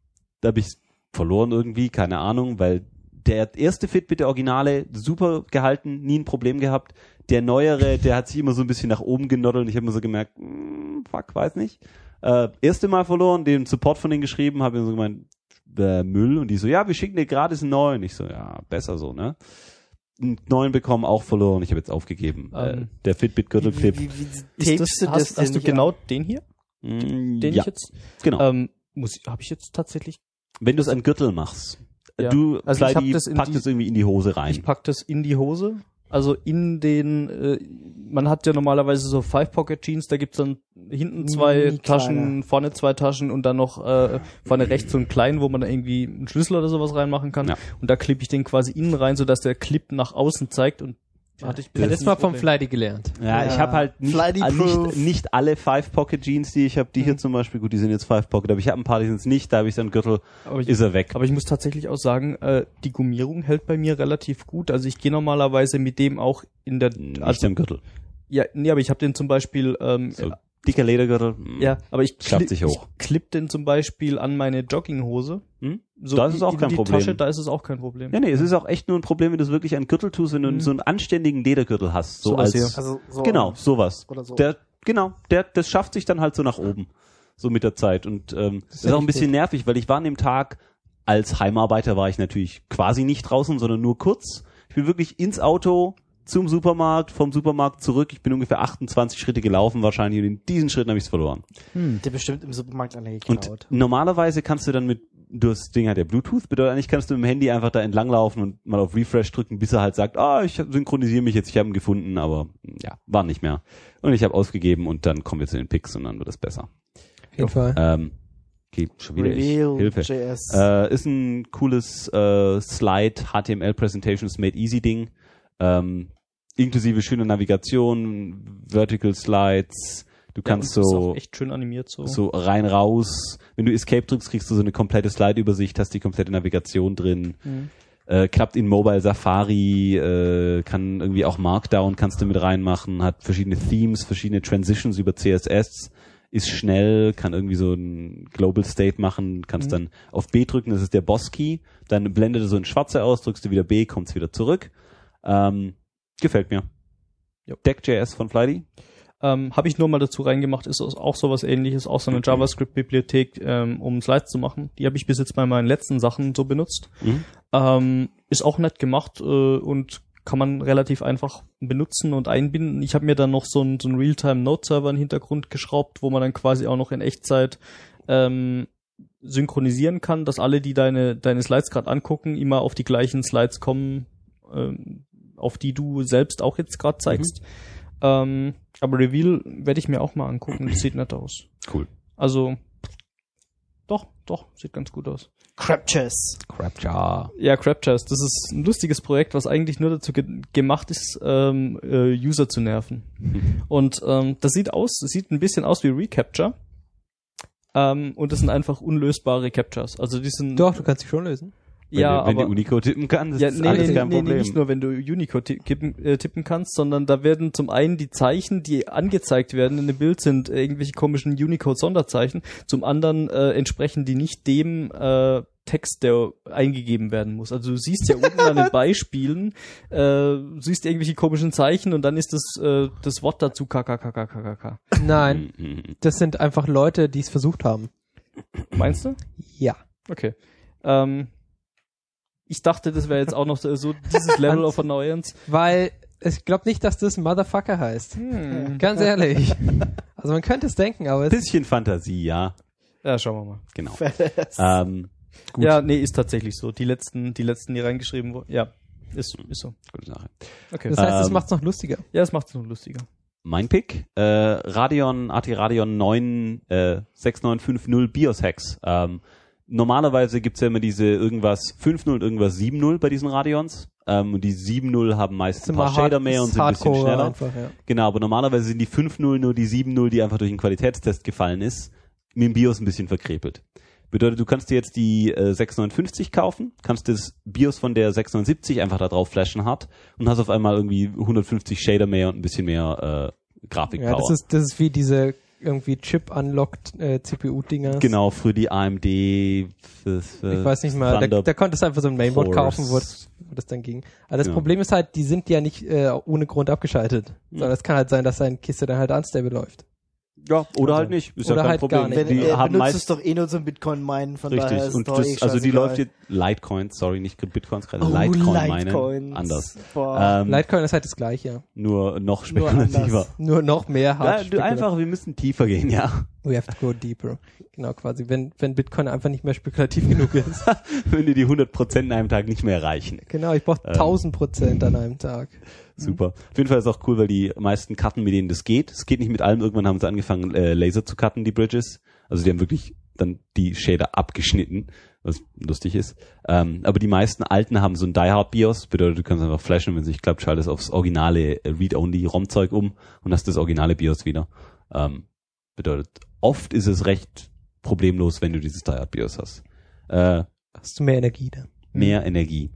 Da habe ich verloren irgendwie, keine Ahnung, weil der erste Fitbit, der Originale, super gehalten, nie ein Problem gehabt. Der neuere, der hat sich immer so ein bisschen nach oben genoddelt und ich habe mir so gemerkt, mm, fuck, weiß nicht. Äh, erste Mal verloren, den Support von denen geschrieben, habe ich so gemeint, äh, Müll. Und die so, ja, wir schicken dir gratis einen neuen. Ich so, ja, besser so, ne? Einen neuen bekommen, auch verloren. Ich habe jetzt aufgegeben. Ähm, äh, der Fitbit Gürtelclip. Wie, wie, wie Ist tapest das, du das hast, denn hast du nicht genau an? den hier? Mm, Den ja, ich jetzt? genau. Ähm, muss habe ich jetzt tatsächlich? Wenn du es an Gürtel machst, Ja. du Also ich hab Kleidi, das in pack die- das irgendwie in die Hose rein. Ich pack das in die Hose. Also in den, äh, man hat ja normalerweise so Five-Pocket-Jeans, da gibt's dann hinten zwei Mini Taschen, kleiner. vorne zwei Taschen und dann noch äh, vorne rechts so einen kleinen, wo man da irgendwie einen Schlüssel oder sowas reinmachen kann. Ja. Und da klippe ich den quasi innen rein, sodass der Clip nach außen zeigt und hatte ich bis Das jetzt ist mal nicht vom Problem. Flighty gelernt. Ja, Ja. ich habe halt nicht, Flighty äh, proof. nicht, nicht alle Five-Pocket-Jeans, die ich habe. Die hier zum Beispiel, gut, die sind jetzt Five-Pocket, aber ich habe ein paar, die sind es nicht. Da habe ich dann Gürtel, Aber ich, ist er weg. aber ich muss tatsächlich auch sagen, äh, die Gummierung hält bei mir relativ gut. Also ich gehe normalerweise mit dem auch in der, Nicht also am Gürtel. ja, nee, aber ich habe den zum Beispiel ähm, So dicker Ledergürtel. mm, Ja, aber ich, Schafft klipp, sich hoch. ich klipp den zum Beispiel an meine Jogginghose. Hm? So Da ist es auch in kein die Problem. Tasche, da ist es auch kein Problem. Ja, nee, es ist auch echt nur ein Problem, wenn du es wirklich an Gürtel tust, wenn du Mhm. so einen anständigen Ledergürtel hast. So Sowas als, hier. Also so genau, sowas. oder so. Der, genau, der, das schafft sich dann halt so nach oben. So mit der Zeit. Und ähm, das ist ja auch ein nicht bisschen nervig, weil ich war an dem Tag, als Heimarbeiter war ich natürlich quasi nicht draußen, sondern nur kurz. Ich bin wirklich ins Auto, zum Supermarkt, vom Supermarkt zurück. Ich bin ungefähr achtundzwanzig Schritte gelaufen wahrscheinlich und in diesen Schritten habe ich es verloren. Der bestimmt im Supermarkt einer Und geklaut. normalerweise kannst du dann mit, du das Ding hat ja Bluetooth, bedeutet eigentlich kannst du mit dem Handy einfach da entlang laufen und mal auf Refresh drücken, bis er halt sagt, ah, ich synchronisiere mich jetzt, ich habe ihn gefunden, aber ja, war nicht mehr. Und ich habe ausgegeben und dann kommen wir zu den Picks und dann wird es besser. Auf jeden Fall. Ähm, okay, schon wieder ich. Reveal Hilfe. J S. Äh, ist ein cooles äh, Slide, H T M L Presentations Made Easy Ding. Ähm, inklusive schöner Navigation, Vertical Slides. Du kannst ja, und das ist so auch echt schön animiert so. so rein raus. Wenn du Escape drückst, kriegst du so eine komplette Slide-Übersicht, hast die komplette Navigation drin. Mhm. Äh, klappt in Mobile Safari, äh, kann irgendwie auch Markdown kannst du mit reinmachen, hat verschiedene Themes, verschiedene Transitions über C S S, ist schnell, kann irgendwie so ein Global State machen, kannst Mhm. dann auf B drücken, das ist der Boss-Key, dann blendet er so ein Schwarze aus, drückst du wieder B, kommt's wieder zurück. Ähm, gefällt mir. Jo. Deck.js von Flighty. Ähm, Habe ich nur mal dazu reingemacht, ist auch sowas ähnliches, auch so eine JavaScript-Bibliothek, ähm, um Slides zu machen. Die habe ich bis jetzt bei meinen letzten Sachen so benutzt. Mhm. Ähm, ist auch nett gemacht äh, und kann man relativ einfach benutzen und einbinden. Ich habe mir dann noch so einen, so einen Realtime-Node-Server in den Hintergrund geschraubt, wo man dann quasi auch noch in Echtzeit ähm, synchronisieren kann, dass alle, die deine, deine Slides gerade angucken, immer auf die gleichen Slides kommen, ähm, auf die du selbst auch jetzt gerade zeigst. Ähm, aber Reveal werde ich mir auch mal angucken. Das sieht nett aus. Cool. Also, doch, doch, sieht ganz gut aus. Crapchess. Crapjar. Ja, Crapchest, das ist ein lustiges Projekt, was eigentlich nur dazu ge- gemacht ist, ähm, äh, User zu nerven. Und ähm, das sieht aus, das sieht ein bisschen aus wie Recapture. Ähm, und das sind einfach unlösbare Captures. Also die sind Doch, du kannst dich schon lösen. Wenn, ja, du, wenn aber du Unicode tippen kannst, ja, ist nee, alles nee, kein nee, nee, Problem. nicht nur, wenn du Unicode ti- kippen, äh, tippen kannst, sondern da werden zum einen die Zeichen, die angezeigt werden in dem Bild, sind äh, irgendwelche komischen Unicode-Sonderzeichen. Zum anderen äh, entsprechen die nicht dem äh, Text, der eingegeben werden muss. Also du siehst ja unten an den Beispielen, äh, siehst irgendwelche komischen Zeichen und dann ist das äh, das Wort dazu kkkkkkkk. Nein, Mhm. das sind einfach Leute, die es versucht haben. Meinst du? Ja. Okay. Ähm, ich dachte, das wäre jetzt auch noch so so dieses Level of Annoyance. Weil ich glaube nicht, dass das Motherfucker heißt. Hm. Ganz ehrlich. Also man könnte es denken, aber es Bisschen Fantasie, ja, Ja, schauen wir mal. genau. ähm, gut. Ja, nee, ist tatsächlich so. Die letzten, die letzten, die reingeschrieben wurden. Ja, ist, ist so. Gute Sache. Okay. das heißt, es Ähm, macht es noch lustiger. Ja, es macht es noch lustiger. Mein Pick, äh, Radeon, A T Radeon neun äh, sechs neun fünf null BIOS Hacks. Ähm, normalerweise gibt's ja immer diese irgendwas fünf null und irgendwas sieben null bei diesen Radeons. Ähm, und die sieben null haben meist ein paar Shader mehr und sind ein bisschen schneller. Einfach, ja. Genau, aber normalerweise sind die fünf null nur die sieben null, die einfach durch einen Qualitätstest gefallen ist, mit dem BIOS ein bisschen verkrepelt. Bedeutet, du kannst dir jetzt die äh, sechs neun fünfzig kaufen, kannst das BIOS von der sechs neun siebzig einfach da drauf flashen hart und hast auf einmal irgendwie hundertfünfzig Shader mehr und ein bisschen mehr äh, Grafikpower. Ja, das ist, das ist wie diese irgendwie Chip-unlocked äh, C P U-Dinger. Genau, für die A M D. Für, für ich weiß nicht mal, da, da konntest du einfach so ein Mainboard kaufen, wo das, wo das dann ging. Aber das Ja. Problem ist halt, die sind ja nicht äh, ohne Grund abgeschaltet. Sondern es kann halt sein, dass deine Kiste dann halt unstable läuft. Ja, oder halt nicht. Ist Oder ja kein halt Problem. gar nicht. Wenn, Die er haben benutzt meist es doch eh nur zum Bitcoin-Minen, von daher richtig. ist Und doch das, eh also die scheißegal. läuft jetzt Litecoin, sorry, nicht Bitcoins, gerade Oh, Litecoin Litecoins. meinen. Anders. Boah. Ähm, Litecoin ist halt das Gleiche. nur noch Nur spekulativer. anders. Nur noch mehr Ja, hart. du, einfach, wir müssen tiefer gehen, ja. We have to go deeper. Genau, quasi. Wenn, wenn Bitcoin einfach nicht mehr spekulativ genug ist. Wenn dir die hundert Prozent in einem Tag nicht mehr reichen. Genau, ich brauche Ähm. tausend Prozent an einem Tag. Super. Auf jeden Fall ist auch cool, weil die meisten Karten, mit denen das geht, es geht nicht mit allem, irgendwann haben sie angefangen, äh, Laser zu cutten, die Bridges. Also die haben wirklich dann die Shader abgeschnitten, was lustig ist. Ähm, aber die meisten alten haben so ein Die-Hard BIOS, bedeutet, du kannst einfach flashen, wenn es nicht klappt, schaltest aufs originale äh, Read-Only-ROM-Zeug um und hast das originale BIOS wieder. Ähm, bedeutet, oft ist es recht problemlos, wenn du dieses Die-Hard BIOS hast. Äh, Hast du mehr Energie da? mehr Energie.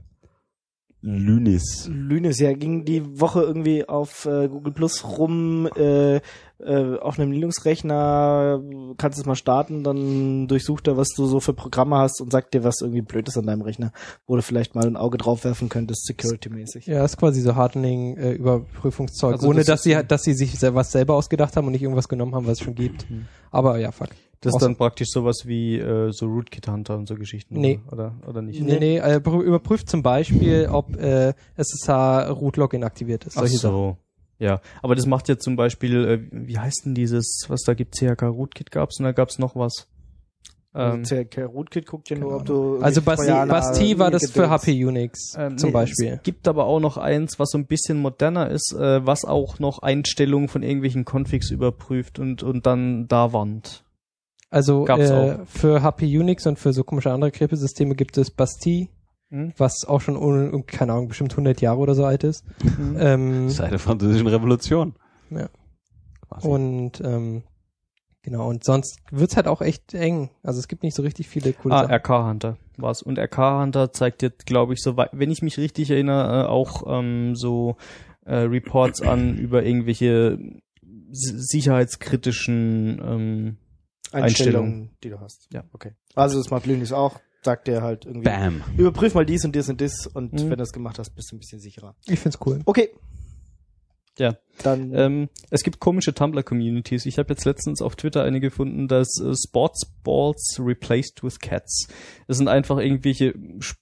Lynis. Lynis, ja, ging die Woche irgendwie auf äh, Google Plus rum, äh, äh, auf einem Linux-Rechner, kannst es mal starten, dann durchsucht er, was du so für Programme hast und sagt dir, was irgendwie blöd ist an deinem Rechner, wo du vielleicht mal ein Auge drauf werfen könntest, security-mäßig. Ja, ist quasi so Hardening, äh, Überprüfungszeug, Also ohne das dass ist sie so- halt, dass sie sich selber was selber ausgedacht haben und nicht irgendwas genommen haben, was es schon gibt. Aber ja, fuck. Das ist Awesome. dann praktisch sowas wie äh, so Rootkit Hunter und so Geschichten. Nee. Oder, oder, oder nicht? Nee, nee, äh, prü- überprüft zum Beispiel, ob äh, S S H Root Login aktiviert ist. Ach Solche Sachen. so. Ja, aber das macht ja zum Beispiel, äh, wie heißt denn dieses, was da gibt, C H K Rootkit gab's und da gab's noch was. Ähm, C H K Rootkit guckt ja nur, Keine ob du... Also Basti, Trojaner- Basti war das für H Gedöns. P Unix ähm, zum nee, Beispiel. Es gibt aber auch noch eins, was so ein bisschen moderner ist, äh, was auch noch Einstellungen von irgendwelchen Configs überprüft und, und dann da warnt. Also Gab's äh, für H P Unix und für so komische andere Krepelsysteme gibt es Basti, Hm? was auch schon, un- keine Ahnung, bestimmt hundert Jahre oder so alt ist. ähm, Seit der Französischen Revolution. Ja. Quasi. Und ähm, genau, und sonst wird's halt auch echt eng. Also es gibt nicht so richtig viele coole Ah, Sachen. R K Hunter war's. Und R K Hunter zeigt jetzt, glaube ich, so wei- wenn ich mich richtig erinnere, äh, auch ähm, so äh, Reports an über irgendwelche s- sicherheitskritischen ähm, Einstellungen, die du hast. Ja. Okay. Also das macht Linux auch, sagt der halt irgendwie, Bam. überprüf mal dies und dies und das und Mhm. wenn du das gemacht hast, bist du ein bisschen sicherer. Ich find's cool. Okay. Ja. Dann Ähm, es gibt komische Tumblr-Communities. Ich habe jetzt letztens auf Twitter eine gefunden, dass äh, Sports Balls replaced with Cats. Das sind einfach irgendwelche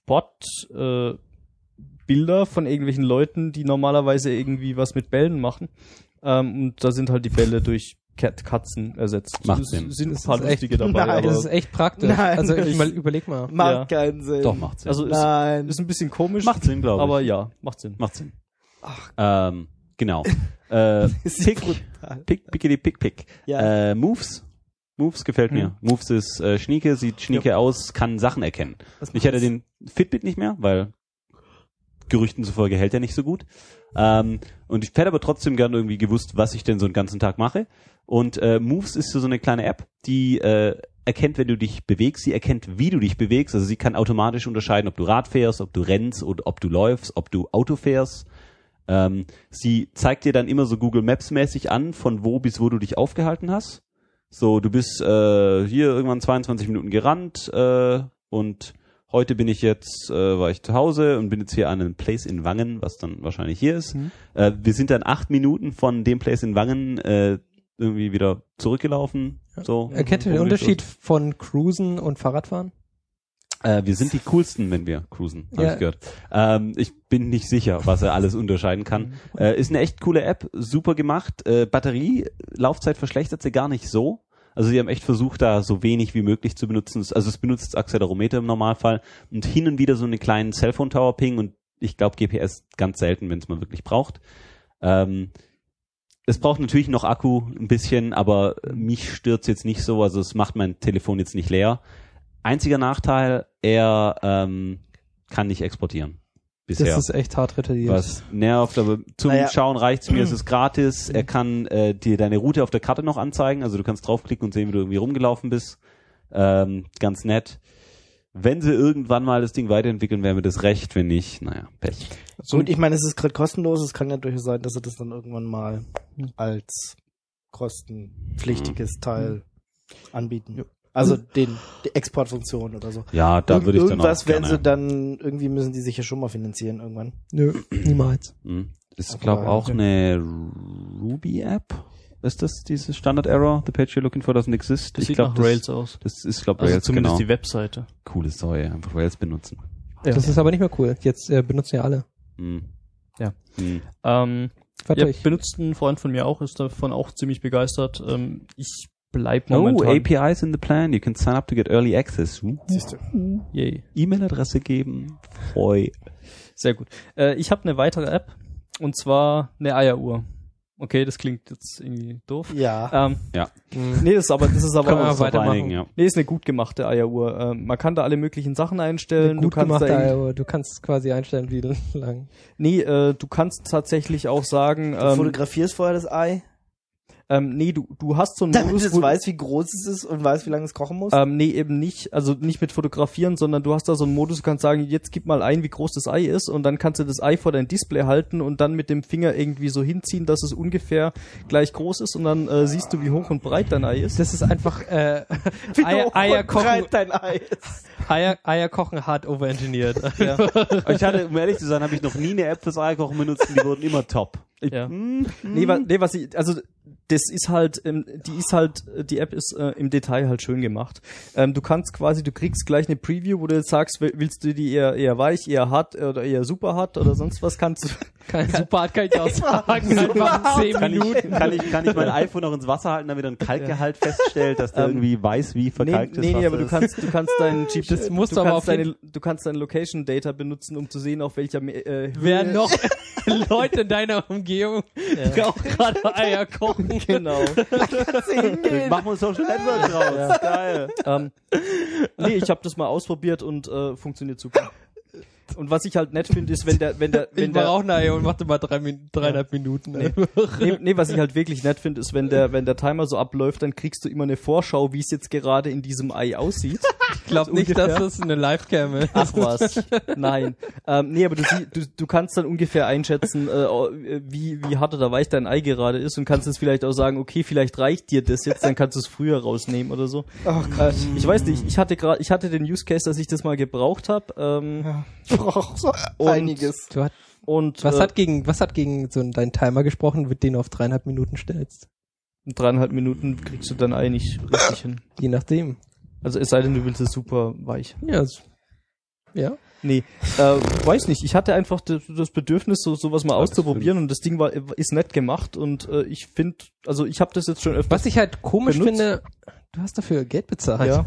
Sport äh, Bilder von irgendwelchen Leuten, die normalerweise irgendwie was mit Bällen machen. Ähm, und da sind halt die Bälle durch Cat Katzen ersetzt. Macht Es Sinn. sind ein Das paar ist echt- lustige dabei. Nein, aber Das ist echt praktisch. Nein, also ich- ich mal überleg mal. macht ja. keinen Sinn. Doch, macht Sinn. also ist, Nein. ist ein bisschen komisch, macht Sinn, glaube ich. aber ja, macht Sinn. Macht Sinn. Ach. Ähm, genau. äh, ist Pick, brutal. Pick, Pickety, Pick, Pick. Ja. Äh, Moves. Moves gefällt mir. Moves ist äh, Schnieke, sieht Schnieke aus, kann Sachen erkennen. Was Ich hatte macht's? den Fitbit nicht mehr, weil Gerüchten zufolge hält er nicht so gut. Ähm, und ich hätte aber trotzdem gern irgendwie gewusst, was ich denn so einen ganzen Tag mache. Und äh, Moves ist so eine kleine App, die äh, erkennt, wenn du dich bewegst. Sie erkennt, wie du dich bewegst. Also sie kann automatisch unterscheiden, ob du Rad fährst, ob du rennst oder ob du läufst, ob du Auto fährst. Ähm, sie zeigt dir dann immer so Google Maps mäßig an, von wo bis wo du dich aufgehalten hast. So, du bist äh, hier irgendwann zweiundzwanzig Minuten gerannt äh, und heute bin ich jetzt, äh, war ich zu Hause und bin jetzt hier an einem Place in Wangen, was dann wahrscheinlich hier ist. Mhm. Äh, wir sind dann acht Minuten von dem Place in Wangen äh, irgendwie wieder zurückgelaufen. So. Erkennt ihr den Irgendwie Unterschied von Cruisen und Fahrradfahren? Äh, wir sind die coolsten, wenn wir cruisen, habe Ja. ich gehört. Ähm, ich bin nicht sicher, was er alles unterscheiden kann. Äh, ist eine echt coole App, super gemacht. Äh, Batterie, Laufzeit verschlechtert sie gar nicht so. Also sie haben echt versucht, da so wenig wie möglich zu benutzen. Also es benutzt Accelerometer im Normalfall und hin und wieder so einen kleinen Cellphone-Tower-Ping und ich glaube G P S ganz selten, wenn es man wirklich braucht. Ähm, es braucht natürlich noch Akku ein bisschen, aber mich stört's jetzt nicht so. Also es macht mein Telefon jetzt nicht leer. Einziger Nachteil, er ähm, kann nicht exportieren. Bisher. Das ist echt hart retardiert. Was nervt, aber zum Naja. Schauen reicht's mir, es ist gratis. Er kann äh, dir deine Route auf der Karte noch anzeigen, also du kannst draufklicken und sehen, wie du irgendwie rumgelaufen bist. Ähm, ganz nett. Wenn sie irgendwann mal das Ding weiterentwickeln, wäre mir das recht. Wenn nicht, naja, Pech. So, gut, ich meine, es ist gerade kostenlos. Es kann ja durchaus sein, dass sie das dann irgendwann mal als kostenpflichtiges Teil anbieten. Ja. Also den die Exportfunktion oder so. Ja, da Irgend- würde ich dann auch Irgendwas werden gerne. sie dann, irgendwie müssen die sich ja schon mal finanzieren irgendwann. Nö, niemals. Hm. Ist, Aber- glaube auch eine Ruby-App. Ist das diese Standard-Error? The page you're looking for doesn't exist? Das Ich sieht glaub, nach das, Rails aus. Das ist, glaube Also Rails, zumindest genau. die Webseite. Coole Säue, einfach Rails benutzen. Ja. Das ist aber nicht mehr cool. Jetzt äh, benutzen ja alle. Hm. Ja. Hm. Ähm, Warte, ja, ich. benutzt ein Freund von mir auch, ist davon auch ziemlich begeistert. Ähm, ich bleib Oh, momentan... A P Is in the plan. You can sign up to get early access. Uh. Siehst du. Yay. E-Mail-Adresse geben. Freu. Sehr gut. Äh, ich habe eine weitere App, und zwar eine Eieruhr. Okay, das klingt jetzt irgendwie doof. Ja. Ähm, Ja. nee, das ist aber, das ist aber Können wir auch mal so, weitermachen. einigen, ja. nee, ist eine gut gemachte Eieruhr. Ähm, man kann da alle möglichen Sachen einstellen. Gut du kannst gemacht, da irgendwie- aber du kannst quasi einstellen, wie lang. Nee, äh, du kannst tatsächlich auch sagen, Du ähm, fotografierst vorher das Ei, ähm, nee, du, du hast so einen damit Modus, es wo- weiß, wie groß es ist und weiß, wie lange es kochen muss. Ähm, nee, eben nicht. Also nicht mit fotografieren, sondern du hast da so einen Modus, du kannst sagen, jetzt gib mal ein, wie groß das Ei ist, und dann kannst du das Ei vor dein Display halten und dann mit dem Finger irgendwie so hinziehen, dass es ungefähr gleich groß ist, und dann äh, siehst du, wie hoch und breit dein Ei ist. Das ist einfach äh, Wie Eier, hoch Eier, und kochen, breit dein Ei ist. Eier, Eier kochen hart overengineert. Ja. Aber ich hatte, um ehrlich zu sein, habe ich noch nie eine App fürs Eierkochen benutzt und die wurden immer top. Ja. Hm, Nee, wa, nee, was ich, also das ist halt, ähm, die ist halt, die App ist äh, im Detail halt schön gemacht. Ähm, du kannst quasi, du kriegst gleich eine Preview, wo du jetzt sagst, will- willst du die eher eher weich, eher hart oder eher super hart oder sonst was, kannst du. Kein super hart kann ich auch sagen. Einfach zehn Kann ich, Minuten. kann, ich, kann ich mein iPhone auch ins Wasser halten, damit er einen Kalkgehalt feststellt, dass der Ähm, irgendwie weiß, wie Nee, verkalkt nee, das nee, aber Wasser du kannst, du kannst deinen G P S, Das musst du du aber kannst auf deine, du kannst dein Location Data benutzen, um zu sehen, auf welcher äh, Wer Höhe- noch Leute in deiner Umgebung, die auch gerade Eier kochen. Genau. ist. Machen wir ein Social Network draus. Geil. ähm, nee, ich habe das mal ausprobiert und äh, funktioniert super. Und was ich halt nett finde, ist, wenn der, wenn der, wenn Ich mach der, auch ein Ei und machte mal drei, Min- dreieinhalb Minuten. nee, nee, was ich halt wirklich nett finde, ist, wenn der, wenn der Timer so abläuft, dann kriegst du immer eine Vorschau, wie es jetzt gerade in diesem Ei aussieht. Ich glaube nicht, ungefähr. dass das eine Livecam ist. Ach was, nein. Ähm, nee, aber du, sie- du, du kannst dann ungefähr einschätzen, äh, wie, wie hart oder weich dein Ei gerade ist, und kannst jetzt vielleicht auch sagen, okay, vielleicht reicht dir das jetzt, dann kannst du es früher rausnehmen oder so. Oh Äh, ich weiß nicht, ich hatte gerade, ich hatte den Use Case, dass ich das mal gebraucht habe. Ähm, Ich brauche so einiges. Du hat, und was äh, hat gegen, was hat gegen so deinen Timer gesprochen, mit den du auf dreieinhalb Minuten stellst? in dreieinhalb Minuten kriegst du dein Ei nicht richtig hin. Je nachdem. Also es sei denn, du willst es super weich. Ja, es- ja. Nee, äh, weiß nicht. Ich hatte einfach das, das Bedürfnis, so sowas mal Ja, das auszuprobieren, und das Ding war ist nett gemacht, und äh, ich finde, also ich habe das jetzt schon öfters. Was ich halt komisch benutzt. finde, du hast dafür Geld bezahlt. ja,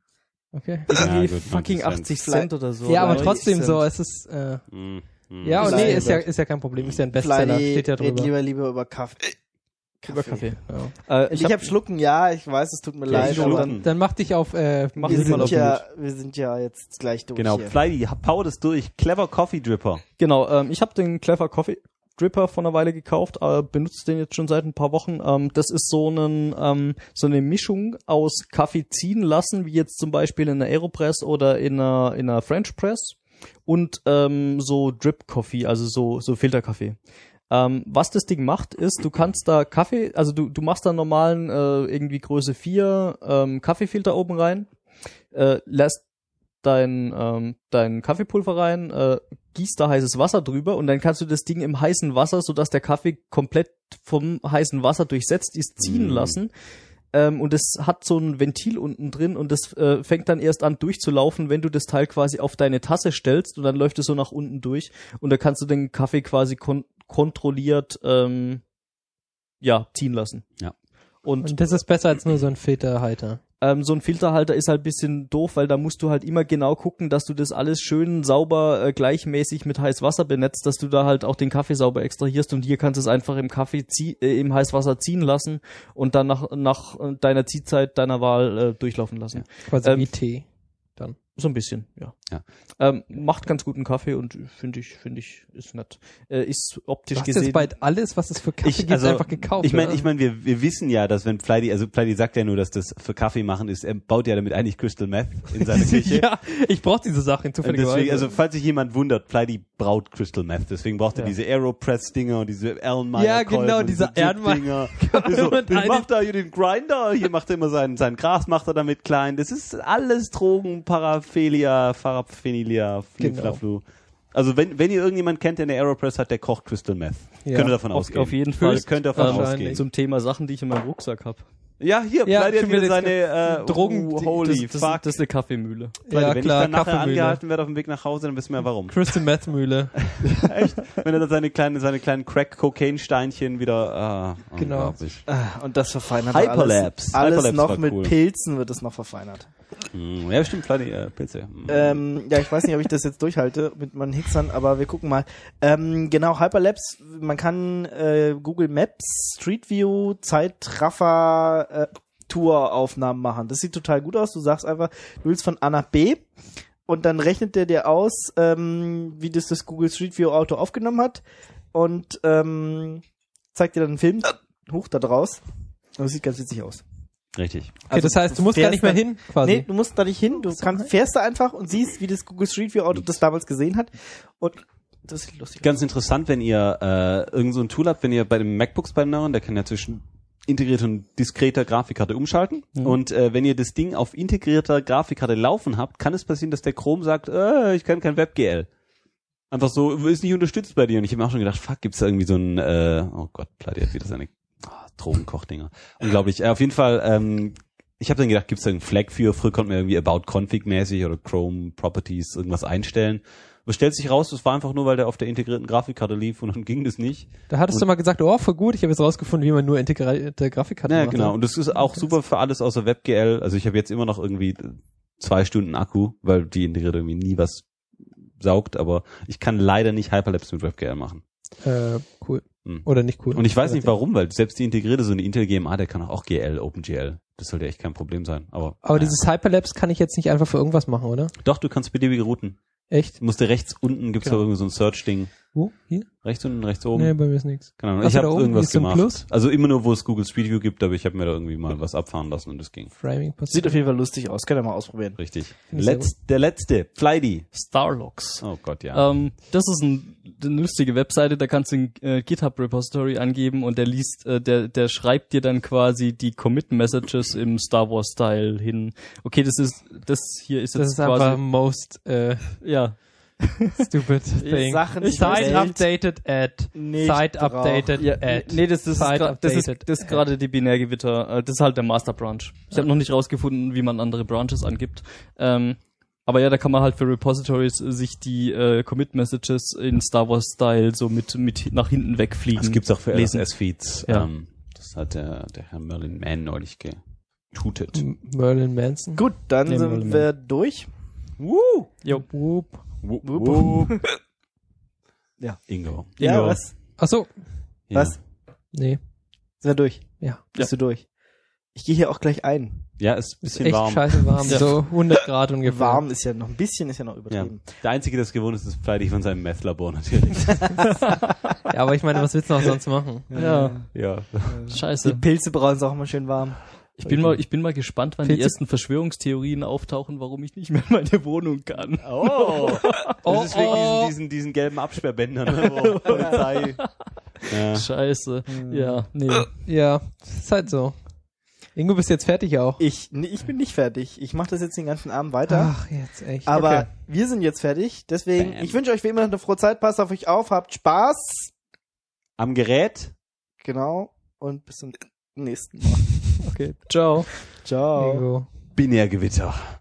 Okay. irgendwie Ja, gut, fucking neunzig Cent. achtzig Cent oder so. Ja, aber oder trotzdem neunzig so, Cent. es ist, äh, Hm, hm. ja, und nee, Leider. ist ja, ist ja kein Problem, ist ja ein Bestseller, Fly, steht ja red drüber. lieber lieber über Kaffee. Über Kaffee. Ja. Äh, Ich, ich habe Schlucken, ja, ich weiß, es tut mir Ja, leid, ich aber schlucken. Dann mach dich auf, äh, Mach wir dich mal sind, auf ja, wir sind ja jetzt gleich durch Genau, hier. Fly, power das durch. Clever Coffee Dripper. Genau, ähm, ich habe den Clever Coffee Dripper vor einer Weile gekauft, äh, benutze den jetzt schon seit ein paar Wochen. Ähm, das ist so, einen, ähm, so eine Mischung aus Kaffee ziehen lassen, wie jetzt zum Beispiel in einer Aeropress oder in einer, in einer French Press, und ähm, so Drip Coffee, also so, so Filterkaffee. Ähm, was das Ding macht, ist, du kannst da Kaffee, also du, du machst da normalen äh, irgendwie Größe vier ähm, Kaffeefilter oben rein, äh, lässt dein, ähm, dein Kaffeepulver rein, äh, gießt da heißes Wasser drüber, und dann kannst du das Ding im heißen Wasser, sodass der Kaffee komplett vom heißen Wasser durchsetzt ist, ziehen Mm. lassen. Ähm, und es hat so ein Ventil unten drin, und das äh, fängt dann erst an durchzulaufen, wenn du das Teil quasi auf deine Tasse stellst, und dann läuft es so nach unten durch, und da kannst du den Kaffee quasi kon- kontrolliert ähm, ja ziehen lassen. Ja. Und, und das ist besser als nur so ein Filterhalter. ähm, so ein Filterhalter ist halt ein bisschen doof, weil da musst du halt immer genau gucken, dass du das alles schön sauber äh, gleichmäßig mit Heißwasser benetzt, dass du da halt auch den Kaffee sauber extrahierst, und hier kannst du es einfach im Kaffee zieh- äh, im Heißwasser ziehen lassen und dann nach, nach deiner Ziehzeit deiner Wahl äh, durchlaufen lassen. Quasi Ähm, wie Tee. So ein bisschen, ja. Ja. Ähm, macht ganz guten Kaffee und finde ich, finde ich, ist nett. Äh, ist optisch Du hast gesehen. jetzt bald alles, was es für Kaffee Ich, gibt, also, einfach gekauft. ich meine, oder? ich meine, wir, wir wissen ja, dass wenn Pleidi, also Pleidi sagt ja nur, dass das für Kaffee machen ist, er baut ja damit eigentlich Crystal Meth in seiner Küche. ja, ich brauche diese Sachen Und zufälligerweise. deswegen, also falls sich jemand wundert, Pleidi braut Crystal Meth, deswegen braucht er Ja. diese Aeropress-Dinger und diese Erlenmeyer Ja, genau, und diese Erlenmeyer so, Und ich eine- mach da hier den Grinder, hier macht er immer sein, sein Gras macht er damit klein. Das ist alles Drogen, Paraphilia, Paraphilia, Fliflaflu. Also wenn, wenn ihr irgendjemand kennt, der eine Aeropress hat, der kocht Crystal Meth. Ja. Könnt ihr davon auf, ausgehen. auf jeden Fall. Höchst könnt ihr davon ähm, ausgehen. Zum Thema Sachen, die ich in meinem Rucksack habe. Ja, hier, Ja, Pleidi hat schon wieder wieder das- seine äh, Drogen- oh, holy das, das, fuck. das ist eine Kaffeemühle. Pleidi, ja, wenn klar, ich dann nachher Kaffeemühle. angehalten werde auf dem Weg nach Hause, dann wissen wir warum. Crystal Meth Mühle. Echt? Wenn er da seine kleinen, seine kleinen Crack-Cocaine-Steinchen wieder, ah, Genau. unglaublich. Ah, Und das verfeinert Hyperlapse. alles. Alles Hyperlapse noch war mit cool. Pilzen wird es noch verfeinert. Mm, ja, stimmt, Pleidi, äh, Pilze. Mm. Ähm, ja, ich weiß nicht, ob ich das jetzt durchhalte mit meinen Hicksern, aber wir gucken mal. Ähm, genau, Hyperlapse, man kann äh, Google Maps, Street View, Zeitraffer, äh, Touraufnahmen machen. Das sieht total gut aus. Du sagst einfach, du willst von A nach B und dann rechnet der dir aus, ähm, wie das das Google Street View Auto aufgenommen hat und ähm, zeigt dir dann einen Film hoch da draus. Und das sieht ganz witzig aus. Richtig. Okay, das heißt, du musst gar fährst nicht mehr dann- hin, quasi. Nee, du musst da nicht hin. Du kannst, fährst da einfach und siehst, wie das Google Street View Auto das damals gesehen hat. Und das ist lustig. Ganz interessant, wenn ihr äh, irgend so ein Tool habt, wenn ihr bei den MacBooks beim Neueren, der kann ja zwischen integrierter und diskreter Grafikkarte umschalten. Mhm. Und äh, wenn ihr das Ding auf integrierter Grafikkarte laufen habt, kann es passieren, dass der Chrome sagt, äh, ich kann kein WebGL. Einfach so, ist nicht unterstützt bei dir. Und ich habe mir auch schon gedacht, fuck, gibt's da irgendwie so ein, äh, oh Gott, Pleidi hat wieder seine oh, Drogenkochdinger. Unglaublich. Äh, auf jeden Fall, ähm, ich habe dann gedacht, gibt's da einen Flag für? Früher konnte man irgendwie About Config mäßig oder Chrome Properties irgendwas einstellen. Aber stellt sich raus, das war einfach nur, weil der auf der integrierten Grafikkarte lief und dann ging das nicht. Da hattest Und- du mal gesagt, oh, voll gut, ich habe jetzt rausgefunden, wie man nur integrierte Grafikkarte Ja, macht. genau. Und das ist auch super für alles außer WebGL. Also ich habe jetzt immer noch irgendwie zwei Stunden Akku, weil die integriert irgendwie nie was saugt, aber ich kann leider nicht Hyperlapse mit WebGL machen. Äh, cool. Hm. Oder nicht cool. Und ich weiß nicht warum, weil selbst die integrierte, so eine Intel G M A, der kann auch G L, OpenGL. Das sollte echt kein Problem sein. Aber, Aber naja. dieses Hyperlapse kann ich jetzt nicht einfach für irgendwas machen, oder? Doch, du kannst beliebige routen. Echt? Du musst dir rechts unten, gibt's Genau. da irgendwie so ein Search-Ding. Wo? Hier? Rechts unten, rechts oben. Nee, bei mir ist nichts. Keine Ahnung. Ach Ich so, habe da oben irgendwas ist so ein gemacht. Plus? Also immer nur, wo es Google Street View gibt, aber ich habe mir da irgendwie mal was abfahren lassen und das ging. Framing Sieht auf jeden Fall lustig aus. Kann er mal ausprobieren. Richtig. Finde ich sehr Letz, der letzte, Flydy. Starlogs. Oh Gott, ja. Ähm, das ist ein, eine lustige Webseite, da kannst du ein äh, GitHub-Repository angeben und der liest, äh, der, der schreibt dir dann quasi die Commit-Messages im Star Wars-Style hin. Okay, das ist, das hier ist jetzt Das ist quasi, einfach most äh, ja. stupid thing. Sachen, die Site Welt updated at. nicht Site braucht. updated Ja, at. nee, das, das, ist Site gra- das ist updated. das ist gerade die Binärgewitter. äh, Das ist halt der Master Branch. Ich habe noch nicht rausgefunden, wie man andere Branches angibt. Ähm, aber ja, da kann man halt für Repositories äh, sich die äh, Commit Messages in Star Wars Style so mit mit nach hinten wegfliegen. Das gibt's auch für lesen. L S S-Feeds. Ja. Ähm, das hat der, der Herr Merlin Mann neulich getutet. M- Merlin Manson. Gut, dann Nee, sind Merlin wir durch. Woo! Jo. Whoop. Wupp, wupp. Ja. Ingo. Ja, Ingo. was? Ach so. Ja. Was? Nee. Sind wir durch? Ja. Bist du durch? Ich gehe hier auch gleich ein. Ja, ist ein Ist bisschen echt warm. scheiße warm. Ja. So hundert Grad ungefähr. Warm ist ja noch ein bisschen, ist ja noch Ja. übertrieben. Der Einzige, der es gewohnt ist, ist Flydy von seinem Meth-Labor natürlich. Ja, aber ich meine, was willst du noch sonst machen? Ja. ja. Die Scheiße. Pilze brauchen es auch mal schön warm. Ich bin mal, ich bin mal gespannt, wann die Pilze- ersten Verschwörungstheorien auftauchen, warum ich nicht mehr in meine Wohnung kann. Oh! Das Oh, ist wegen oh. diesen, diesen, diesen gelben Absperrbändern, ne, wo Polizei. Ja. Scheiße. Ja, nee. Ja, ist halt so. Ingo, bist jetzt fertig auch. Ich, nee, ich bin nicht fertig. Ich mache das jetzt den ganzen Abend weiter. Ach, jetzt echt. Aber Okay. wir sind jetzt fertig. Deswegen, Bam. ich wünsche euch wie immer eine frohe Zeit. Passt auf euch auf. Habt Spaß. Am Gerät. Genau. Und bis zum nächsten Mal. Okay. Ciao. Ciao. Ingo. Binärgewitter.